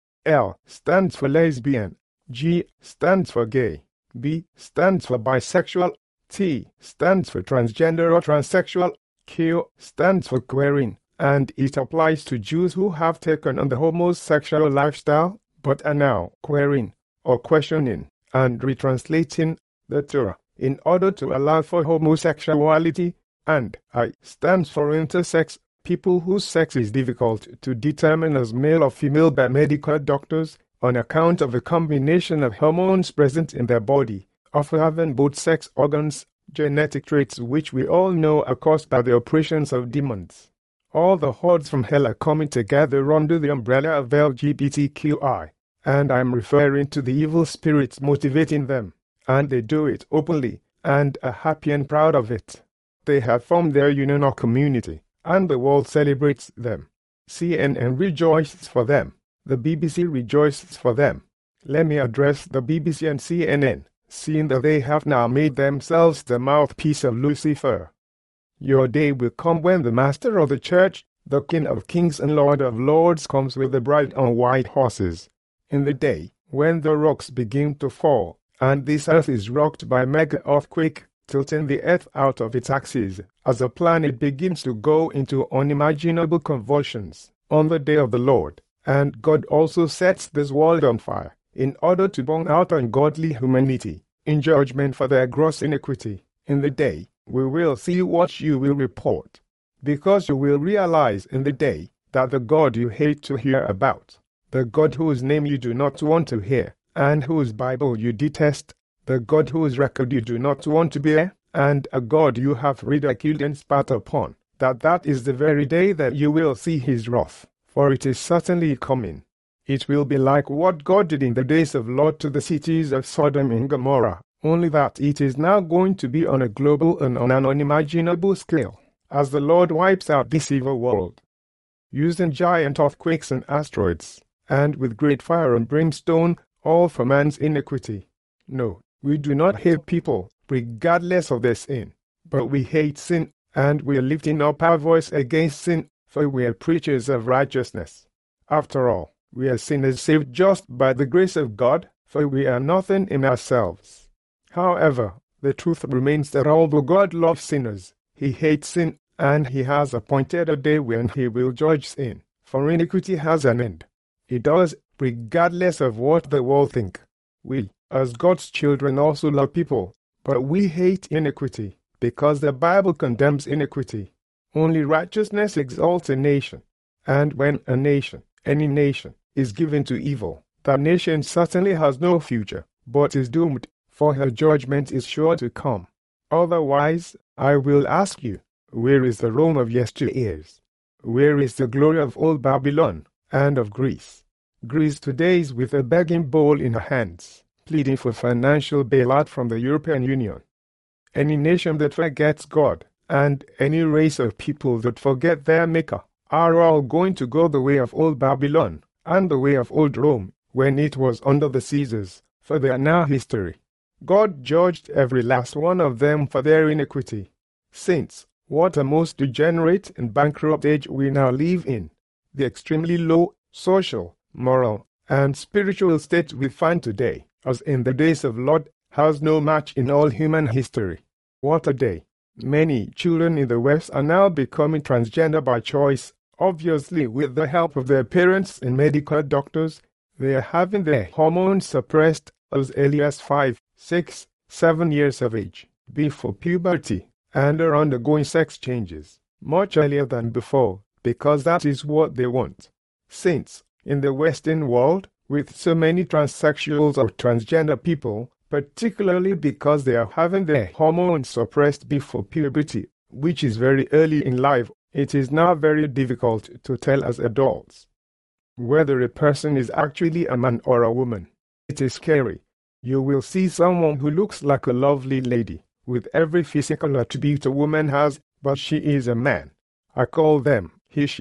Speaker 1: L stands for lesbian, G stands for gay, B stands for bisexual, T stands for transgender or transsexual, Q stands for queering, and it applies to Jews who have taken on the homosexual lifestyle, but are now queering, or questioning, and retranslating the Torah, in order to allow for homosexuality, and I stands for intersex, people whose sex is difficult to determine as male or female by medical doctors, on account of a combination of hormones present in their body, of having both sex organs, genetic traits which we all know are caused by the operations of demons. All the hordes from hell are coming together under the umbrella of L G B T Q I, and I'm referring to the evil spirits motivating them, and they do it openly, and are happy and proud of it. They have formed their union or community, and the world celebrates them. C N N rejoices for them. The B B C rejoices for them. Let me address the B B C and C N N, seeing that they have now made themselves the mouthpiece of Lucifer. Your day will come when the Master of the Church, the King of Kings and Lord of Lords, comes with the bride on white horses. In the day when the rocks begin to fall, and this earth is rocked by a mega earthquake, tilting the earth out of its axis, as the planet begins to go into unimaginable convulsions, on the day of the Lord, and God also sets this world on fire, in order to burn out ungodly humanity, in judgment for their gross iniquity. In the day, we will see what you will report, because you will realize in the day that the God you hate to hear about, the God whose name you do not want to hear, and whose Bible you detest, the God whose record you do not want to bear, and a God you have ridiculed and spat upon, that that is the very day that you will see his wrath, for it is certainly coming. It will be like what God did in the days of Lot to the cities of Sodom and Gomorrah, only that it is now going to be on a global and on an unimaginable scale, as the Lord wipes out this evil world, using giant earthquakes and asteroids, and with great fire and brimstone, all for man's iniquity. No, we do not hate people, regardless of their sin, but we hate sin, and we are lifting up our voice against sin, for we are preachers of righteousness. After all, we are sinners saved just by the grace of God, for we are nothing in ourselves. However, the truth remains that although God loves sinners, he hates sin, and he has appointed a day when he will judge sin, for iniquity has an end. It does, regardless of what the world think. We, as God's children, also love people, but we hate iniquity, because the Bible condemns iniquity. Only righteousness exalts a nation, and when a nation, any nation, is given to evil, that nation certainly has no future, but is doomed, for her judgment is sure to come. Otherwise, I will ask you, where is the Rome of yesteryears? Where is the glory of old Babylon, and of Greece? Greece today is with a begging bowl in her hands, pleading for financial bailout from the European Union. Any nation that forgets God, and any race of people that forget their Maker, are all going to go the way of old Babylon, and the way of old Rome, when it was under the Caesars, for they are now history. God judged every last one of them for their iniquity. Saints, what a most degenerate and bankrupt age we now live in. The extremely low social, moral, and spiritual state we find today, as in the days of Lot, has no match in all human history. What a day. Many children in the West are now becoming transgender by choice, obviously with the help of their parents and medical doctors. They are having their hormones suppressed as early as five, six, seven years of age, before puberty, and are undergoing sex changes, much earlier than before, because that is what they want. Saints, in the Western world, with so many transsexuals or transgender people, particularly because they are having their hormones suppressed before puberty, which is very early in life, it is now very difficult to tell as adults whether a person is actually a man or a woman. It is scary. You will see someone who looks like a lovely lady, with every physical attribute a woman has, but she is a man. I call them he, she,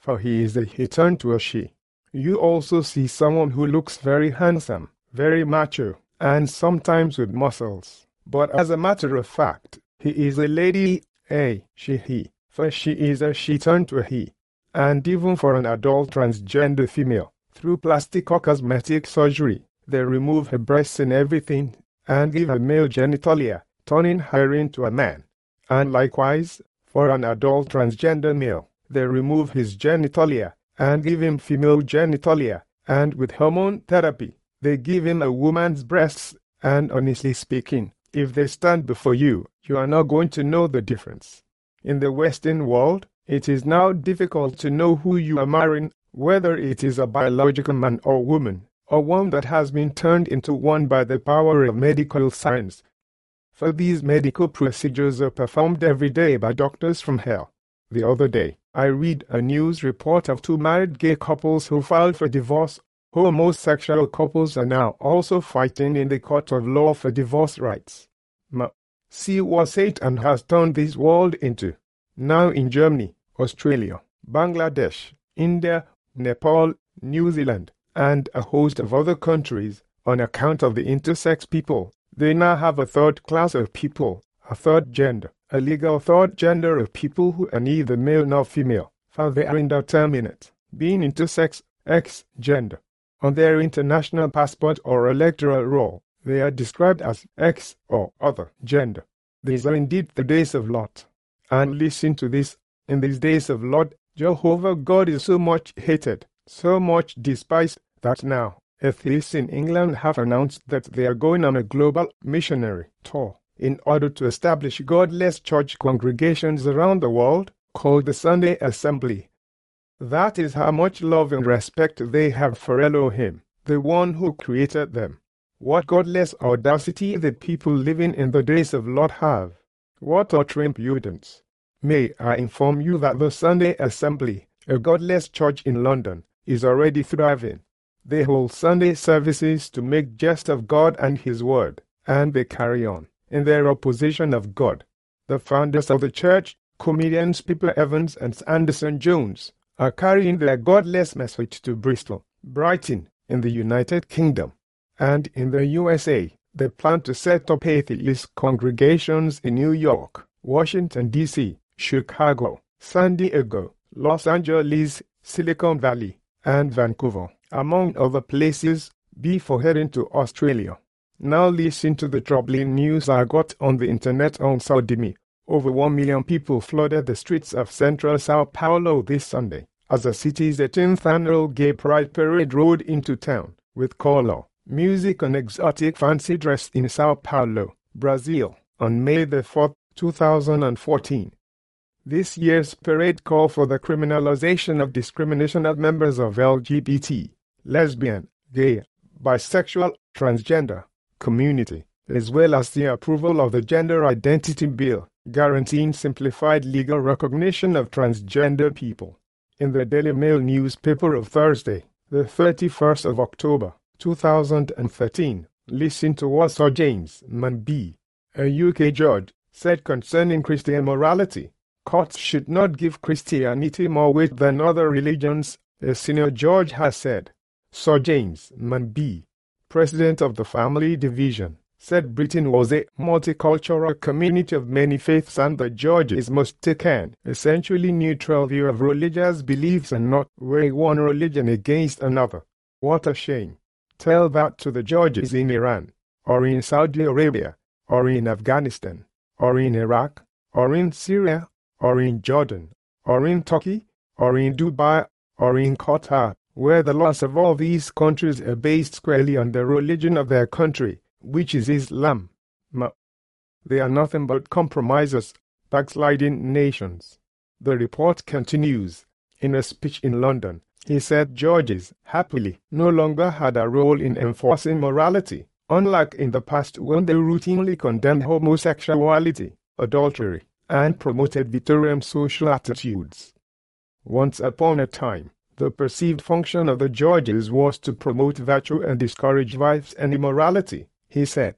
Speaker 1: for he is a he turned to a she. You also see someone who looks very handsome, very macho, and sometimes with muscles. But as a matter of fact, he is a lady, a she he, for she is a she turned to a he. And even for an adult transgender female, through plastic or cosmetic surgery, they remove her breasts and everything, and give her male genitalia, turning her into a man. And likewise, for an adult transgender male, they remove his genitalia, and give him female genitalia, and with hormone therapy, they give him a woman's breasts, and honestly speaking, if they stand before you, you are not going to know the difference. In the Western world, it is now difficult to know who you are marrying, whether it is a biological man or woman, or one that has been turned into one by the power of medical science. For these medical procedures are performed every day by doctors from hell. The other day, I read a news report of two married gay couples who filed for divorce. Homosexual couples are now also fighting in the court of law for divorce rights. Ma- See what Satan has turned this world into. Now in Germany, Australia, Bangladesh, India, Nepal, New Zealand, and a host of other countries, on account of the intersex people, they now have a third class of people, a third gender, a legal third gender of people who are neither male nor female, for they are indeterminate, being intersex, X gender. On their international passport or electoral roll, they are described as X or other gender. These are indeed the days of Lot. And listen to this, in these days of Lot, Jehovah God is so much hated, so much despised, that now, atheists in England have announced that they are going on a global missionary tour in order to establish godless church congregations around the world, called the Sunday Assembly. That is how much love and respect they have for Elohim, the one who created them. What godless audacity the people living in the days of Lot have. What utter impudence. May I inform you that the Sunday Assembly, a godless church in London, is already thriving. They hold Sunday services to make jest of God and His Word, and they carry on in their opposition of God. The founders of the church, comedians Pippa Evans and Anderson Jones, are carrying their godless message to Bristol, Brighton, in the United Kingdom. And in the U S A, they plan to set up atheist congregations in New York, Washington, D C, Chicago, San Diego, Los Angeles, Silicon Valley, and Vancouver, among other places, before heading to Australia. Now listen to the troubling news I got on the internet on Saudimi. Over one million people flooded the streets of central Sao Paulo this Sunday, as the city's eighteenth annual Gay Pride Parade rode into town, with color, music and exotic fancy dress in Sao Paulo, Brazil, on May the fourth, two thousand fourteen. This year's parade called for the criminalization of discrimination of members of L G B T, lesbian, gay, bisexual, transgender community, as well as the approval of the Gender Identity Bill, guaranteeing simplified legal recognition of transgender people. In the Daily Mail newspaper of Thursday, the thirty-first of October, two thousand thirteen, listen to what Sir James Manby, a U K judge, said concerning Christian morality. Courts should not give Christianity more weight than other religions, a senior judge has said. Sir James Manby, president of the Family Division, said Britain was a multicultural community of many faiths and the judges must take an essentially neutral view of religious beliefs and not weigh one religion against another. What a shame. Tell that to the judges in Iran, or in Saudi Arabia, or in Afghanistan, or in Iraq, or in Syria, or in Jordan, or in Turkey, or in Dubai, or in Qatar, where the laws of all these countries are based squarely on the religion of their country, which is Islam. Ma- they are nothing but compromisers, backsliding nations. The report continues. In a speech in London, he said judges, happily, no longer had a role in enforcing morality, unlike in the past when they routinely condemned homosexuality, adultery, and promoted Victorian social attitudes. Once upon a time, the perceived function of the judges was to promote virtue and discourage vice and immorality, he said.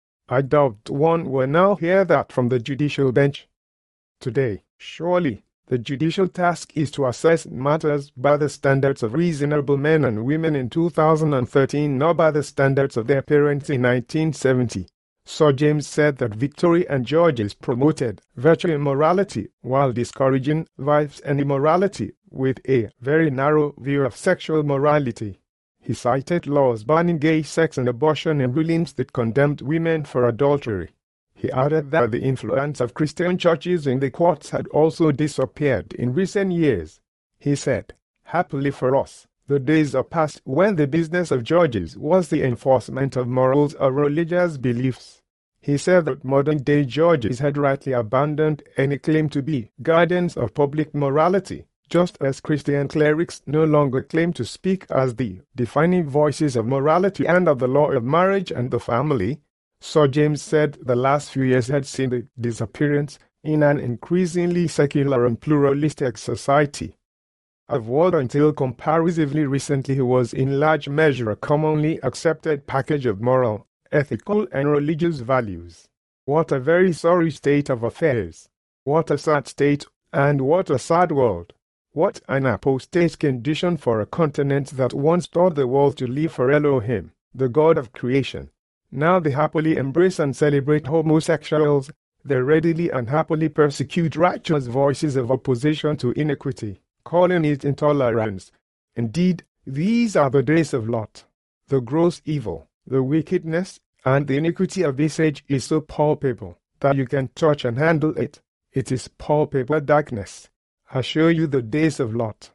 Speaker 1: I doubt one will now hear that from the judicial bench. Today, surely, The judicial task is to assess matters by the standards of reasonable men and women in two thousand thirteen, not by the standards of their parents in nineteen seventy. Sir James said that Victory and Georges promoted virtue and morality while discouraging vice and immorality, with a very narrow view of sexual morality. He cited laws banning gay sex and abortion and rulings that condemned women for adultery. He added that the influence of Christian churches in the courts had also disappeared in recent years. He said, "Happily for us, the days are past when the business of judges was the enforcement of morals or religious beliefs." He said that modern-day judges had rightly abandoned any claim to be guardians of public morality, just as Christian clerics no longer claim to speak as the defining voices of morality and of the law of marriage and the family. Sir James said the last few years had seen the disappearance, in an increasingly secular and pluralistic society, of what until comparatively recently was in large measure a commonly accepted package of moral, ethical and religious values. What a very sorry state of affairs! What a sad state, and what a sad world! What an apostate condition for a continent that once taught the world to live for Elohim, the God of creation. Now they happily embrace and celebrate homosexuals, they readily and happily persecute righteous voices of opposition to iniquity, calling it intolerance. Indeed, these are the days of Lot. The gross evil, the wickedness, and the iniquity of this age is so palpable that you can touch and handle it. It is palpable darkness. I show you the days of Lot.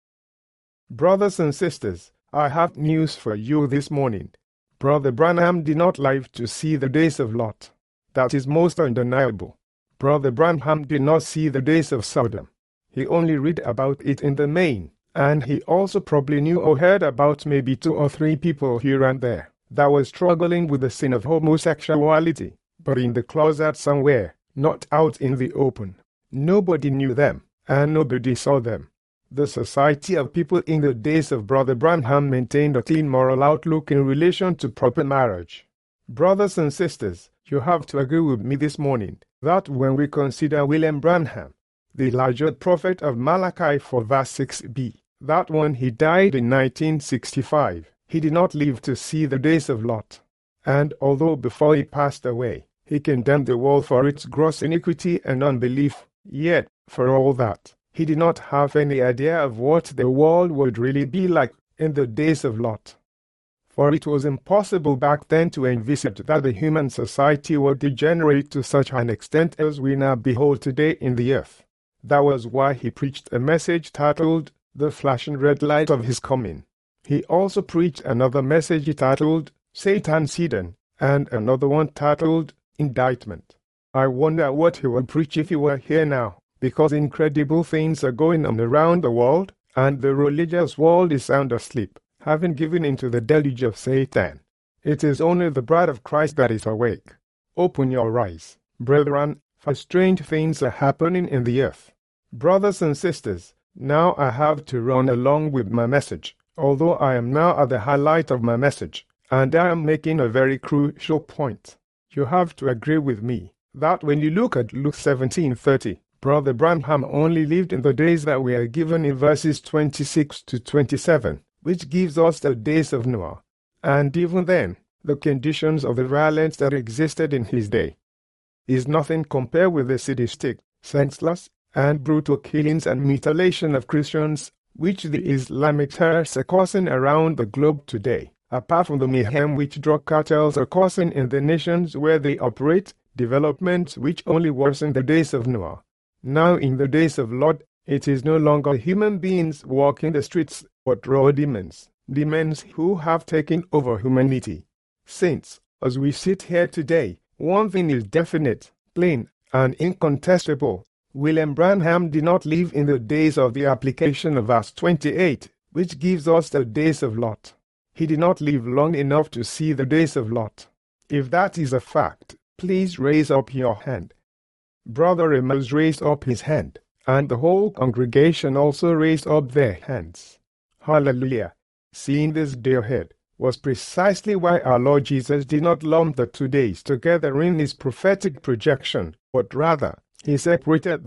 Speaker 1: Brothers and sisters, I have news for you this morning. Brother Branham did not live to see the days of Lot. That is most undeniable. Brother Branham did not see the days of Sodom. He only read about it in the main, and he also probably knew or heard about maybe two or three people here and there that were struggling with the sin of homosexuality, but in the closet somewhere, not out in the open. Nobody knew them, and nobody saw them. The society of people in the days of Brother Branham maintained a clean moral outlook in relation to proper marriage. Brothers and sisters, you have to agree with me this morning that when we consider William Branham, the Elijah prophet of Malachi four verse six b, that when he died in nineteen sixty-five, he did not live to see the days of Lot. And although before he passed away, he condemned the world for its gross iniquity and unbelief, yet, for all that, he did not have any idea of what the world would really be like in the days of Lot. For it was impossible back then to envisage that the human society would degenerate to such an extent as we now behold today in the earth. That was why he preached a message titled, "The Flashing Red Light of His Coming." He also preached another message titled, "Satan's Hidden," and another one titled, "Indictment." I wonder what he would preach if he were here now, because incredible things are going on around the world, and the religious world is sound asleep, having given into the deluge of Satan. It is only the bride of Christ that is awake. Open your eyes, brethren, for strange things are happening in the earth. Brothers and sisters, now I have to run along with my message, although I am now at the highlight of my message, and I am making a very crucial point. You have to agree with me that when you look at Luke seventeen thirty, Brother Branham only lived in the days that we are given in verses twenty-six to twenty-seven, which gives us the days of Noah, and even then, the conditions of the violence that existed in his day is nothing compared with the sadistic, senseless, and brutal killings and mutilation of Christians, which the Islamic terrorists are causing around the globe today, apart from the mayhem which drug cartels are causing in the nations where they operate, developments which only worsen the days of Noah. Now in the days of Lot, it is no longer human beings walking the streets, but raw demons, demons who have taken over humanity. Saints, as we sit here today, one thing is definite, plain, and incontestable. William Branham did not live in the days of the application of verse twenty-eight, which gives us the days of Lot. He did not live long enough to see the days of Lot. If that is a fact, please raise up your hand. Brother Amos raised up his hand, and the whole congregation also raised up their hands. Hallelujah! Seeing this day ahead was precisely why our Lord Jesus did not lump the two days together in his prophetic projection, but rather, he separated them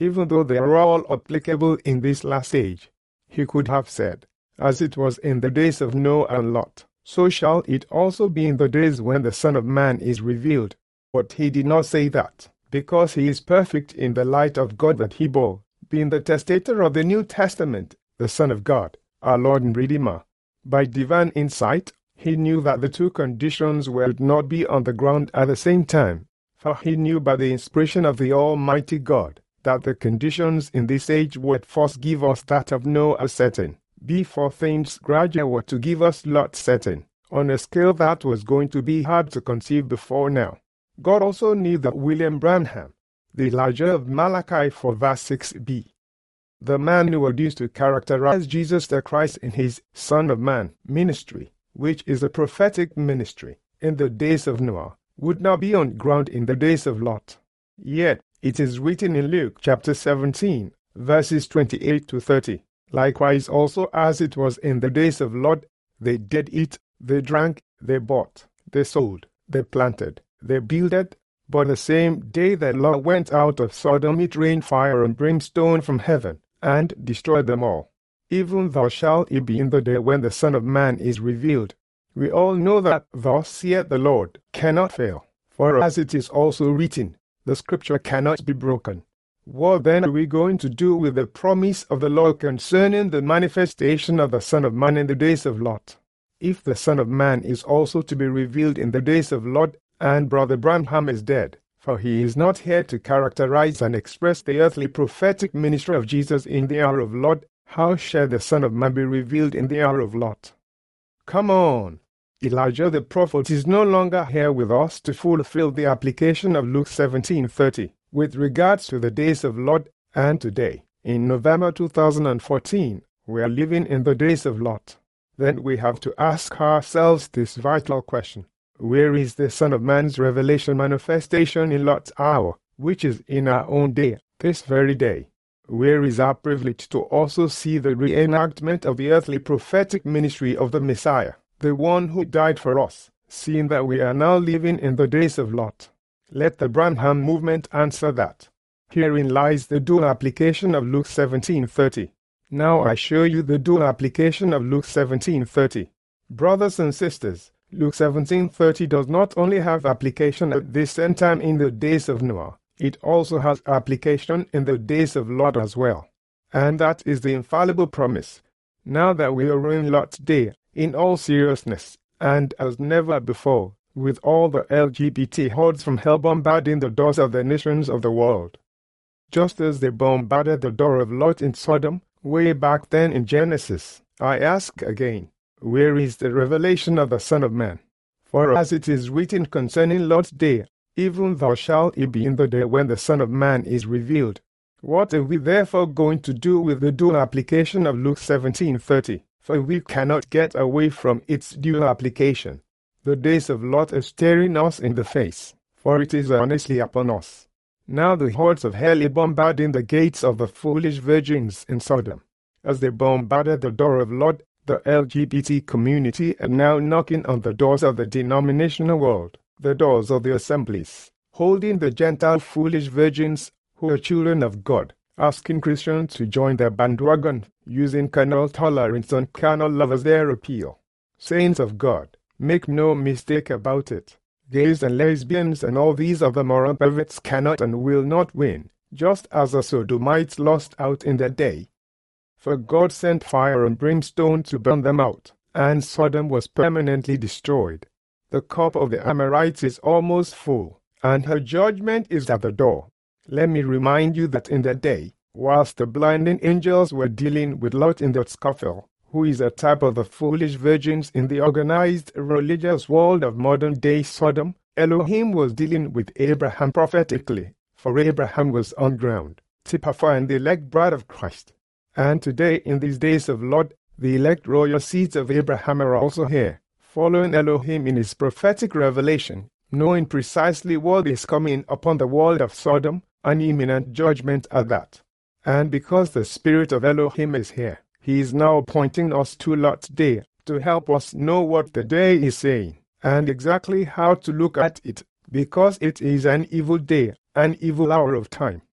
Speaker 1: even though they are all applicable in this last age. He could have said, as it was in the days of Noah and Lot, so shall it also be in the days when the Son of Man is revealed. But he did not say that, because he is perfect in the light of God that he bore, being the testator of the New Testament, the Son of God, our Lord and Redeemer. By divine insight, he knew that the two conditions would not be on the ground at the same time, for he knew by the inspiration of the Almighty God that the conditions in this age would first give us that of Noah certain, before things gradually were to give us Lot certain, on a scale that was going to be hard to conceive before now. God also knew that William Branham, the Elijah of Malachi four verse six b, the man who was used to characterize Jesus the Christ in his Son of Man ministry, which is a prophetic ministry, in the days of Noah, would not be on ground in the days of Lot. Yet, it is written in Luke chapter seventeen, verses twenty-eight to thirty, likewise also as it was in the days of Lot, they did eat, they drank, they bought, they sold, they planted, they builded, but the same day that Lot went out of Sodom it rained fire and brimstone from heaven, and destroyed them all. Even thus shall it be in the day when the Son of Man is revealed. We all know that thus saith the Lord cannot fail, for as it is also written, the scripture cannot be broken. What then are we going to do with the promise of the Lord concerning the manifestation of the Son of Man in the days of Lot? If the Son of Man is also to be revealed in the days of Lot, and Brother Branham is dead, for he is not here to characterize and express the earthly prophetic ministry of Jesus in the hour of Lot, how shall the Son of Man be revealed in the hour of Lot? Come on! Elijah the prophet is no longer here with us to fulfill the application of Luke seventeen thirty, with regards to the days of Lot, and today, in November two thousand fourteen, we are living in the days of Lot. Then we have to ask ourselves this vital question. Where is the Son of Man's revelation manifestation in Lot's hour, which is in our own day, this very day? Where is our privilege to also see the reenactment of the earthly prophetic ministry of the Messiah, the one who died for us, seeing that we are now living in the days of Lot? Let the Branham movement answer that. Herein lies the dual application of Luke seventeen thirty. Now I show you the dual application of Luke seventeen thirty. Brothers and sisters, Luke seventeen thirty does not only have application at this end time in the days of Noah, it also has application in the days of Lot as well. And that is the infallible promise. Now that we are in Lot's day, in all seriousness, and as never before, with all the L G B T hordes from hell bombarding the doors of the nations of the world. Just as they bombarded the door of Lot in Sodom, way back then in Genesis, I ask again, where is the revelation of the Son of Man? For as it is written concerning Lot's day, even thus shall it be in the day when the Son of Man is revealed. What are we therefore going to do with the dual application of Luke seventeen thirty? For we cannot get away from its dual application. The days of Lot are staring us in the face, for it is honestly upon us. Now the hordes of hell are bombarding the gates of the foolish virgins in Sodom. As they bombarded the door of Lot, the L G B T community are now knocking on the doors of the denominational world, the doors of the assemblies, holding the Gentile foolish virgins who are children of God, asking Christians to join their bandwagon, using carnal tolerance and carnal love as their appeal. Saints of God, make no mistake about it. Gays and lesbians and all these other moral perverts cannot and will not win, just as the Sodomites lost out in that day. For God sent fire and brimstone to burn them out, and Sodom was permanently destroyed. The cup of the Amorites is almost full, and her judgment is at the door. Let me remind you that in that day, whilst the blinding angels were dealing with Lot in the scuffle, who is a type of the foolish virgins in the organized religious world of modern-day Sodom, Elohim was dealing with Abraham prophetically, for Abraham was on ground, typifying the elect bride of Christ. And today, in these days of Lot, the elect royal seeds of Abraham are also here, following Elohim in his prophetic revelation, knowing precisely what is coming upon the world of Sodom, an imminent judgment at that. And because the Spirit of Elohim is here, he is now pointing us to Lot's day to help us know what the day is saying, and exactly how to look at it, because it is an evil day, an evil hour of time,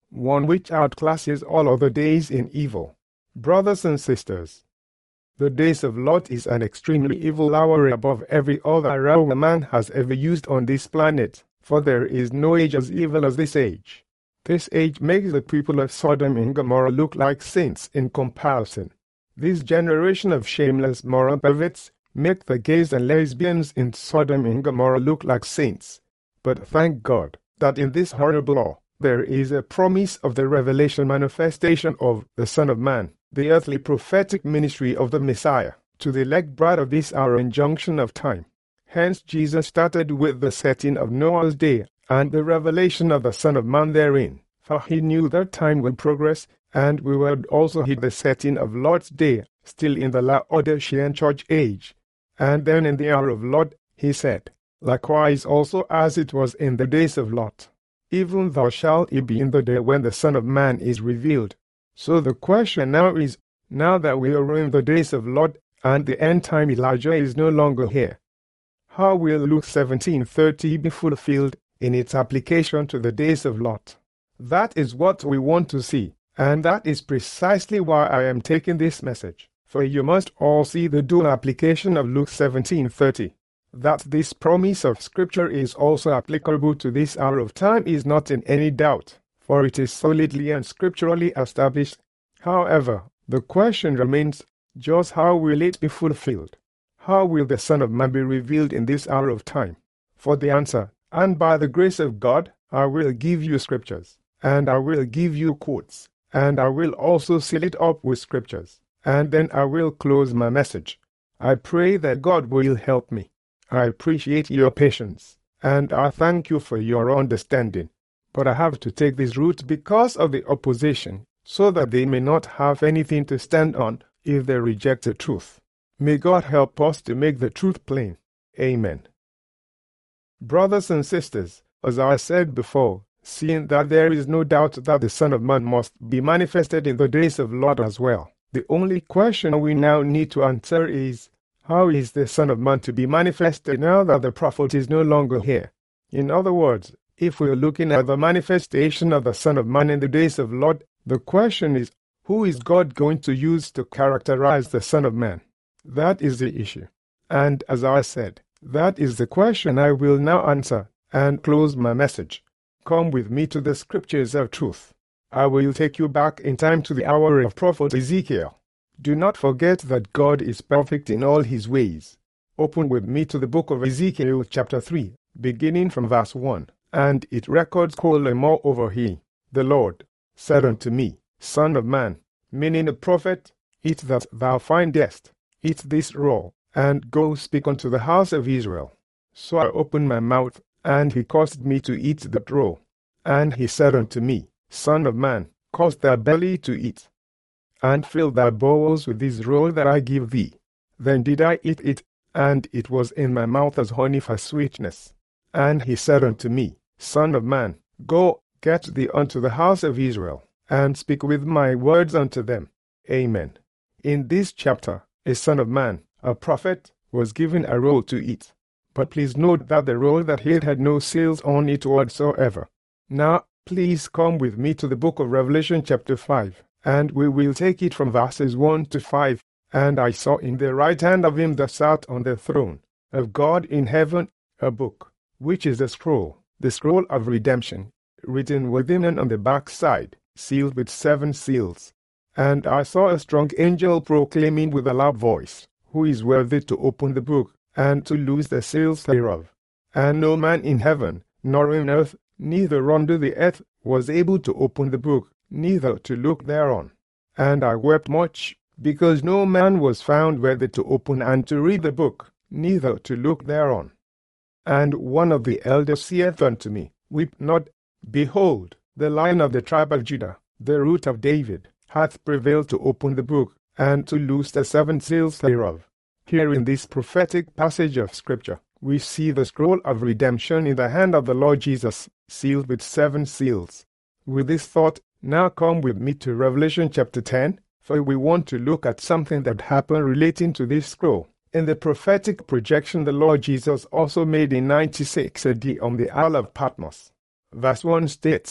Speaker 1: one which outclasses all other days in evil. Brothers and sisters, the days of Lot is an extremely evil hour above every other hour man has ever used on this planet, for there is no age as evil as this age. This age makes the people of Sodom and Gomorrah look like saints in comparison. This generation of shameless moral perverts make the gays and lesbians in Sodom and Gomorrah look like saints. But thank God that in this horrible law there is a promise of the revelation manifestation of the Son of Man, the earthly prophetic ministry of the Messiah, to the elect bride of this hour and junction of time. Hence Jesus started with the setting of Noah's day and the revelation of the Son of Man therein, for he knew that time would progress, and we would also hit the setting of Lot's day, still in the Laodicean church age. And then in the hour of Lot, he said, likewise also as it was in the days of Lot, even thou shalt it be in the day when the Son of Man is revealed. So the question now is, now that we are in the days of Lot, and the end time Elijah is no longer here, how will Luke seventeen thirty be fulfilled in its application to the days of Lot? That is what we want to see, and that is precisely why I am taking this message, for you must all see the dual application of Luke seventeen thirty. That this promise of Scripture is also applicable to this hour of time is not in any doubt, for it is solidly and scripturally established. However, the question remains, just how will it be fulfilled? How will the Son of Man be revealed in this hour of time? For the answer, and by the grace of God, I will give you Scriptures, and I will give you quotes, and I will also seal it up with Scriptures, and then I will close my message. I pray that God will help me. I appreciate your patience, and I thank you for your understanding. But I have to take this route because of the opposition, so that they may not have anything to stand on if they reject the truth. May God help us to make the truth plain. Amen. Brothers and sisters, as I said before, seeing that there is no doubt that the Son of Man must be manifested in the days of Lot as well, the only question we now need to answer is, how is the Son of Man to be manifested now that the prophet is no longer here? In other words, if we are looking at the manifestation of the Son of Man in the days of Lot, the question is, who is God going to use to characterize the Son of Man? That is the issue. And as I said, that is the question I will now answer and close my message. Come with me to the Scriptures of truth. I will take you back in time to the hour of prophet Ezekiel. Do not forget that God is perfect in all his ways. Open with me to the book of Ezekiel chapter three, beginning from verse one, and it records call moreover he, the Lord, said unto me, Son of man, meaning a prophet, eat that thou findest, eat this raw, and go speak unto the house of Israel. So I opened my mouth, and he caused me to eat that raw. And he said unto me, Son of man, cause thy belly to eat, and fill thy bowels with this roll that I give thee. Then did I eat it, and it was in my mouth as honey for sweetness. And he said unto me, Son of man, go, get thee unto the house of Israel, and speak with my words unto them. Amen. In this chapter, a son of man, a prophet, was given a roll to eat. But please note that the roll that he had no seals on it whatsoever. Now, please come with me to the book of Revelation chapter five. And we will take it from verses one to five. And I saw in the right hand of him that sat on the throne of God in heaven a book, which is the scroll, the scroll of redemption, written within and on the back side, sealed with seven seals. And I saw a strong angel proclaiming with a loud voice, Who is worthy to open the book, and to loose the seals thereof? And no man in heaven, nor in earth, neither under the earth, was able to open the book, neither to look thereon. And I wept much, because no man was found worthy to open and to read the book, neither to look thereon. And one of the elders saith unto me, Weep not, behold, the Lion of the tribe of Judah, the root of David, hath prevailed to open the book, and to loose the seven seals thereof. Here in this prophetic passage of Scripture, we see the scroll of redemption in the hand of the Lord Jesus, sealed with seven seals. With this thought, now come with me to Revelation chapter ten, for we want to look at something that happened relating to this scroll. In the prophetic projection the Lord Jesus also made in ninety-six A D on the Isle of Patmos. Verse one states,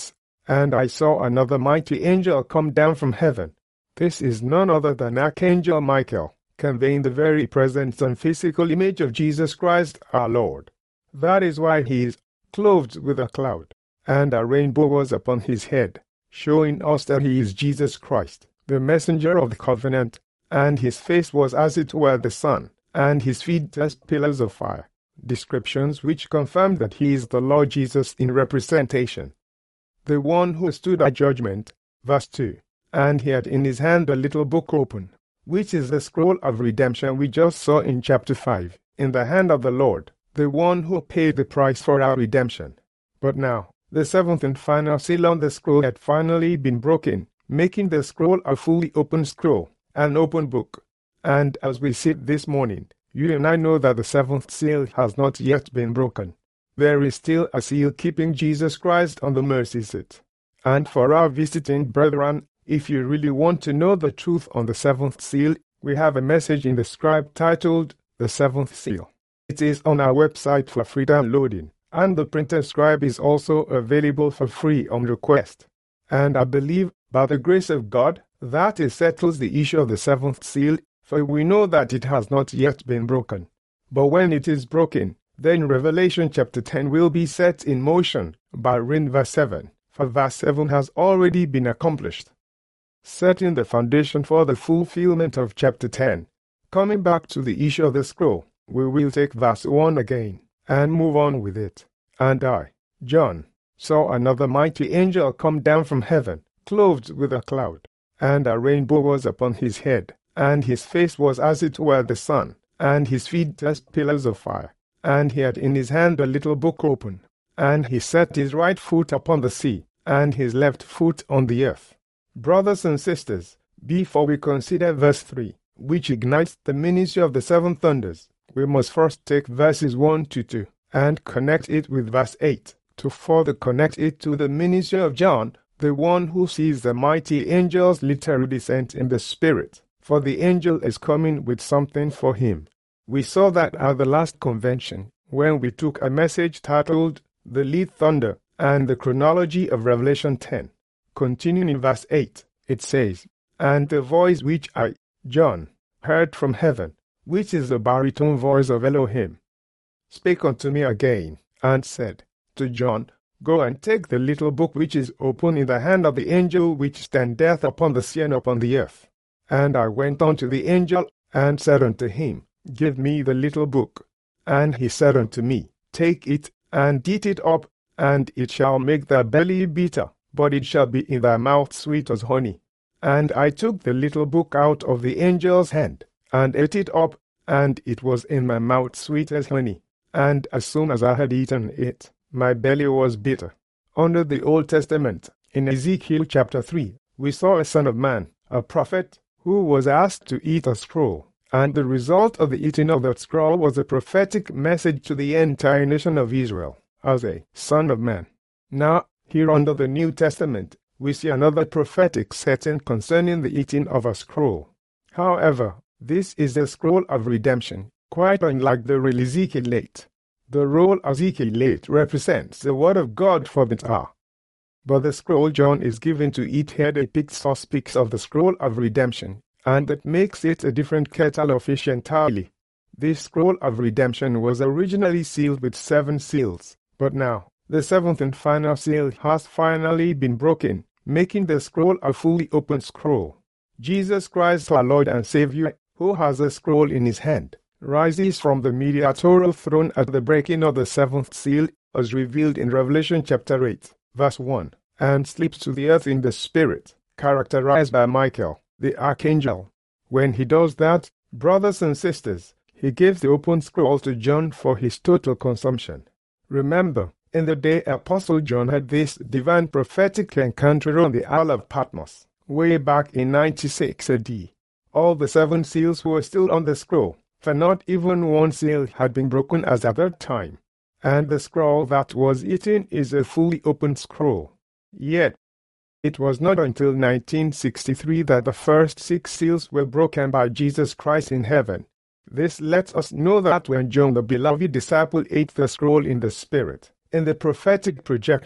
Speaker 1: And I saw another mighty angel come down from heaven. This is none other than Archangel Michael, conveying the very presence and physical image of Jesus Christ our Lord. That is why he is clothed with a cloud, and a rainbow was upon his head, showing us that he is Jesus Christ, the messenger of the covenant, and his face was as it were the sun, and his feet as pillars of fire. Descriptions which confirm that he is the Lord Jesus in representation. The one who stood at judgment, verse two, and he had in his hand a little book open, which is the scroll of redemption we just saw in chapter five, in the hand of the Lord, the one who paid the price for our redemption. But now, the seventh and final seal on the scroll had finally been broken, making the scroll a fully open scroll, an open book. And as we sit this morning, you and I know that the seventh seal has not yet been broken. There is still a seal keeping Jesus Christ on the mercy seat. And for our visiting brethren, if you really want to know the truth on the seventh seal, we have a message in the scribe titled The Seventh Seal. It is on our website for free downloading, and the printed scribe is also available for free on request. And I believe, by the grace of God, that it settles the issue of the seventh seal, for we know that it has not yet been broken. But when it is broken, then Revelation chapter ten will be set in motion by reading verse seven, for verse seven has already been accomplished, setting the foundation for the fulfillment of chapter ten. Coming back to the issue of the scroll, we will take verse one again, and move on with it. And I, John, saw another mighty angel come down from heaven, clothed with a cloud, and a rainbow was upon his head, and his face was as it were the sun, and his feet as pillars of fire. And he had in his hand a little book open, and he set his right foot upon the sea, and his left foot on the earth. Brothers and sisters, before we consider verse three, which ignites the ministry of the seven thunders, we must first take verses one to two, and connect it with verse eight, to further connect it to the ministry of John, the one who sees the mighty angel's literal descent in the Spirit, for the angel is coming with something for him. We saw that at the last convention, when we took a message titled The Lead Thunder and the Chronology of Revelation ten. Continuing in verse eight, it says, And the voice which I, John, heard from heaven, which is the baritone voice of Elohim, spake unto me again, and said to John, Go and take the little book which is open in the hand of the angel which standeth upon the sea and upon the earth. And I went unto the angel, and said unto him, Give me the little book. And he said unto me, Take it, and eat it up, and it shall make thy belly bitter, but it shall be in thy mouth sweet as honey. And I took the little book out of the angel's hand, and ate it up, and it was in my mouth sweet as honey. And as soon as I had eaten it, my belly was bitter. Under the Old Testament, in Ezekiel chapter three, we saw a son of man, a prophet, who was asked to eat a scroll. And the result of the eating of that scroll was a prophetic message to the entire nation of Israel, as a son of man. Now, here under the New Testament, we see another prophetic setting concerning the eating of a scroll. However, this is the scroll of redemption, quite unlike the roll Ezekiel ate. The roll Ezekiel ate represents the word of God for the hour. But the scroll John is given to eat here depicts or speaks of the scroll of redemption, and that makes it a different kettle of fish entirely. This scroll of redemption was originally sealed with seven seals, but now, the seventh and final seal has finally been broken, making the scroll a fully open scroll. Jesus Christ our Lord and Savior, who has a scroll in his hand, rises from the mediatorial throne at the breaking of the seventh seal, as revealed in Revelation chapter eight, verse one, and slips to the earth in the Spirit, characterized by Michael, the archangel. When he does that, brothers and sisters, he gives the open scroll to John for his total consumption. Remember, in the day Apostle John had this divine prophetic encounter on the Isle of Patmos, way back in ninety-six A D, all the seven seals were still on the scroll, for not even one seal had been broken as at that time. And the scroll that was eaten is a fully open scroll. Yet, it was not until nineteen sixty-three that the first six seals were broken by Jesus Christ in heaven. This lets us know that when John the beloved disciple ate the scroll in the Spirit, in the prophetic projection,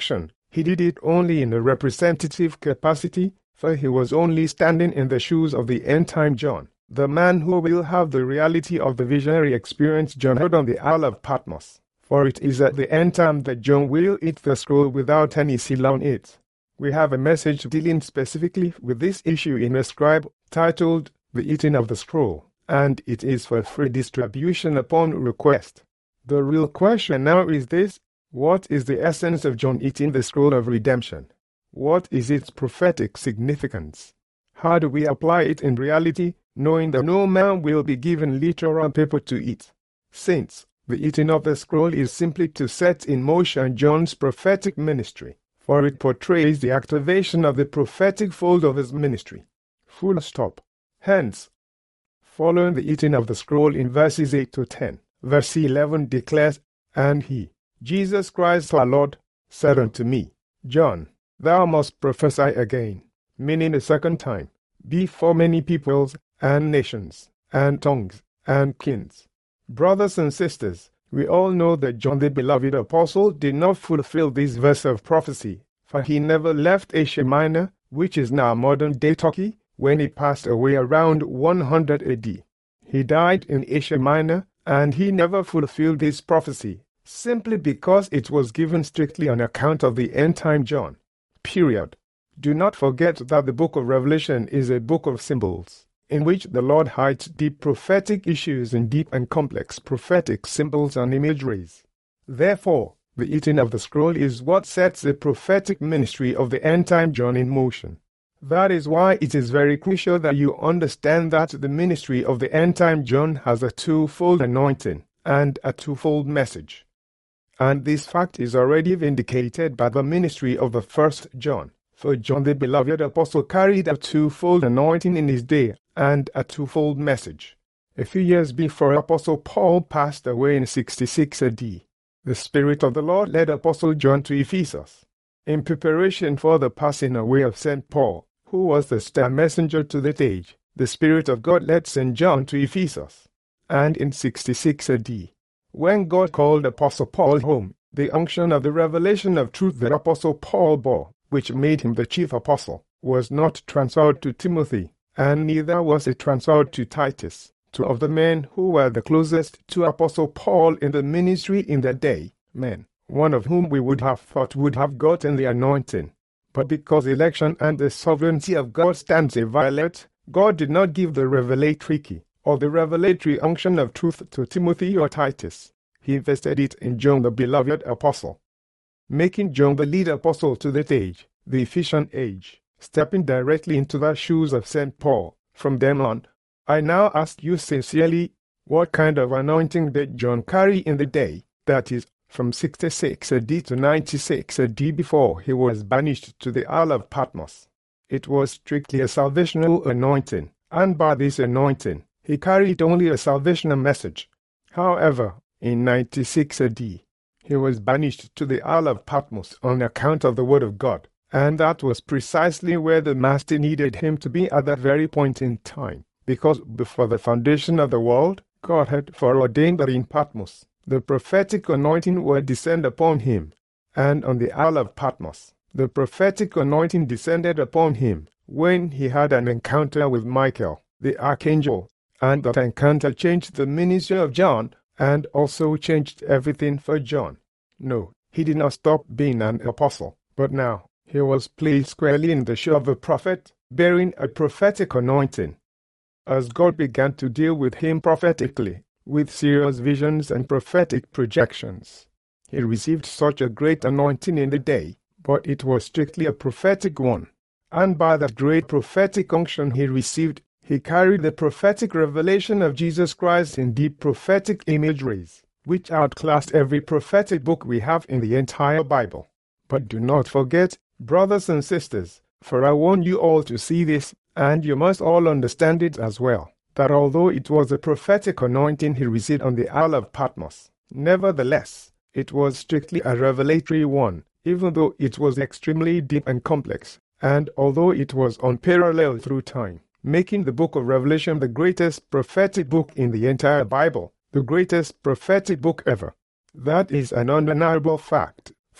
Speaker 1: He did it only in a representative capacity, for he was only standing in the shoes of the end-time John, the man who will have the reality of the visionary experience John had on the Isle of Patmos. For it is at the end time that John will eat the scroll without any seal on it. We have a message dealing specifically with this issue in a scribe titled The Eating of the Scroll, and it is for free distribution upon request. The real question now is this: what is the essence of John eating the scroll of redemption? What is its prophetic significance? How do we apply it in reality, knowing that no man will be given literal paper to eat? Since the eating of the scroll is simply to set in motion John's prophetic ministry, for it portrays the activation of the prophetic fold of his ministry. Full stop. Hence, following the eating of the scroll in verses eight to ten, verse eleven declares, "And he, Jesus Christ our Lord, said unto me, John, thou must prophesy again," meaning a second time, "before many peoples, and nations, and tongues, and kings." Brothers and sisters, we all know that John the beloved apostle did not fulfill this verse of prophecy, for he never left Asia Minor, which is now modern-day Turkey, when he passed away around one hundred A D. He died in Asia Minor, and he never fulfilled this prophecy, simply because it was given strictly on account of the end-time John. Period. Do not forget that the book of Revelation is a book of symbols, in which the Lord hides deep prophetic issues in deep and complex prophetic symbols and imageries. Therefore, the eating of the scroll is what sets the prophetic ministry of the end-time John in motion. That is why it is very crucial that you understand that the ministry of the end-time John has a twofold anointing and a twofold message. And this fact is already vindicated by the ministry of the first John. For John the beloved apostle carried a twofold anointing in his day and a twofold message. A few years before Apostle Paul passed away in sixty-six A D, the Spirit of the Lord led Apostle John to Ephesus. In preparation for the passing away of Saint Paul, who was the star messenger to the age, the Spirit of God led Saint John to Ephesus. And in sixty-six A D, when God called Apostle Paul home, the unction of the revelation of truth that Apostle Paul bore, which made him the chief apostle, was not transferred to Timothy, and neither was it transferred to Titus, two of the men who were the closest to Apostle Paul in the ministry in that day, men, one of whom we would have thought would have gotten the anointing. But because election and the sovereignty of God stands inviolate, God did not give the revelatory key, or the revelatory unction of truth to Timothy or Titus. He invested it in John the beloved apostle, making John the lead apostle to that age, the Ephesian age, stepping directly into the shoes of Saint Paul. From then on, I now ask you sincerely, what kind of anointing did John carry in the day, that is, from sixty-six A D to ninety-six A D before he was banished to the Isle of Patmos? It was strictly a salvational anointing, and by this anointing, he carried only a salvational message. However, in ninety-six A D, he was banished to the Isle of Patmos on account of the Word of God, and that was precisely where the Master needed him to be at that very point in time, because before the foundation of the world, God had foreordained that in Patmos, the prophetic anointing would descend upon him, and on the Isle of Patmos, the prophetic anointing descended upon him when he had an encounter with Michael, the archangel, and that encounter changed the ministry of John and also changed everything for John. No, he did not stop being an apostle, but now he was placed squarely in the shoe of a prophet, bearing a prophetic anointing. As God began to deal with him prophetically, with serious visions and prophetic projections, he received such a great anointing in the day, but it was strictly a prophetic one. And by that great prophetic unction he received, he carried the prophetic revelation of Jesus Christ in deep prophetic imageries, which outclassed every prophetic book we have in the entire Bible. But do not forget, brothers and sisters, for I want you all to see this, and you must all understand it as well, that although it was a prophetic anointing he received on the Isle of Patmos, nevertheless, it was strictly a revelatory one, even though it was extremely deep and complex, and although it was unparalleled through time, making the book of Revelation the greatest prophetic book in the entire Bible, the greatest prophetic book ever. That is an undeniable fact,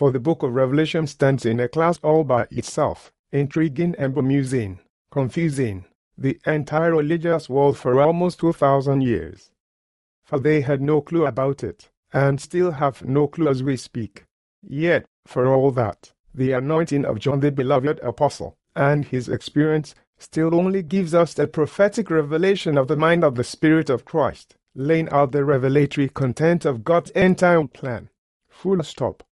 Speaker 1: for the book of Revelation stands in a class all by itself, intriguing and bemusing, confusing the entire religious world for almost two thousand years. For they had no clue about it, and still have no clue as we speak. Yet, for all that, the anointing of John the beloved apostle, and his experience, still only gives us a prophetic revelation of the mind of the Spirit of Christ, laying out the revelatory content of God's end-time plan. Full stop.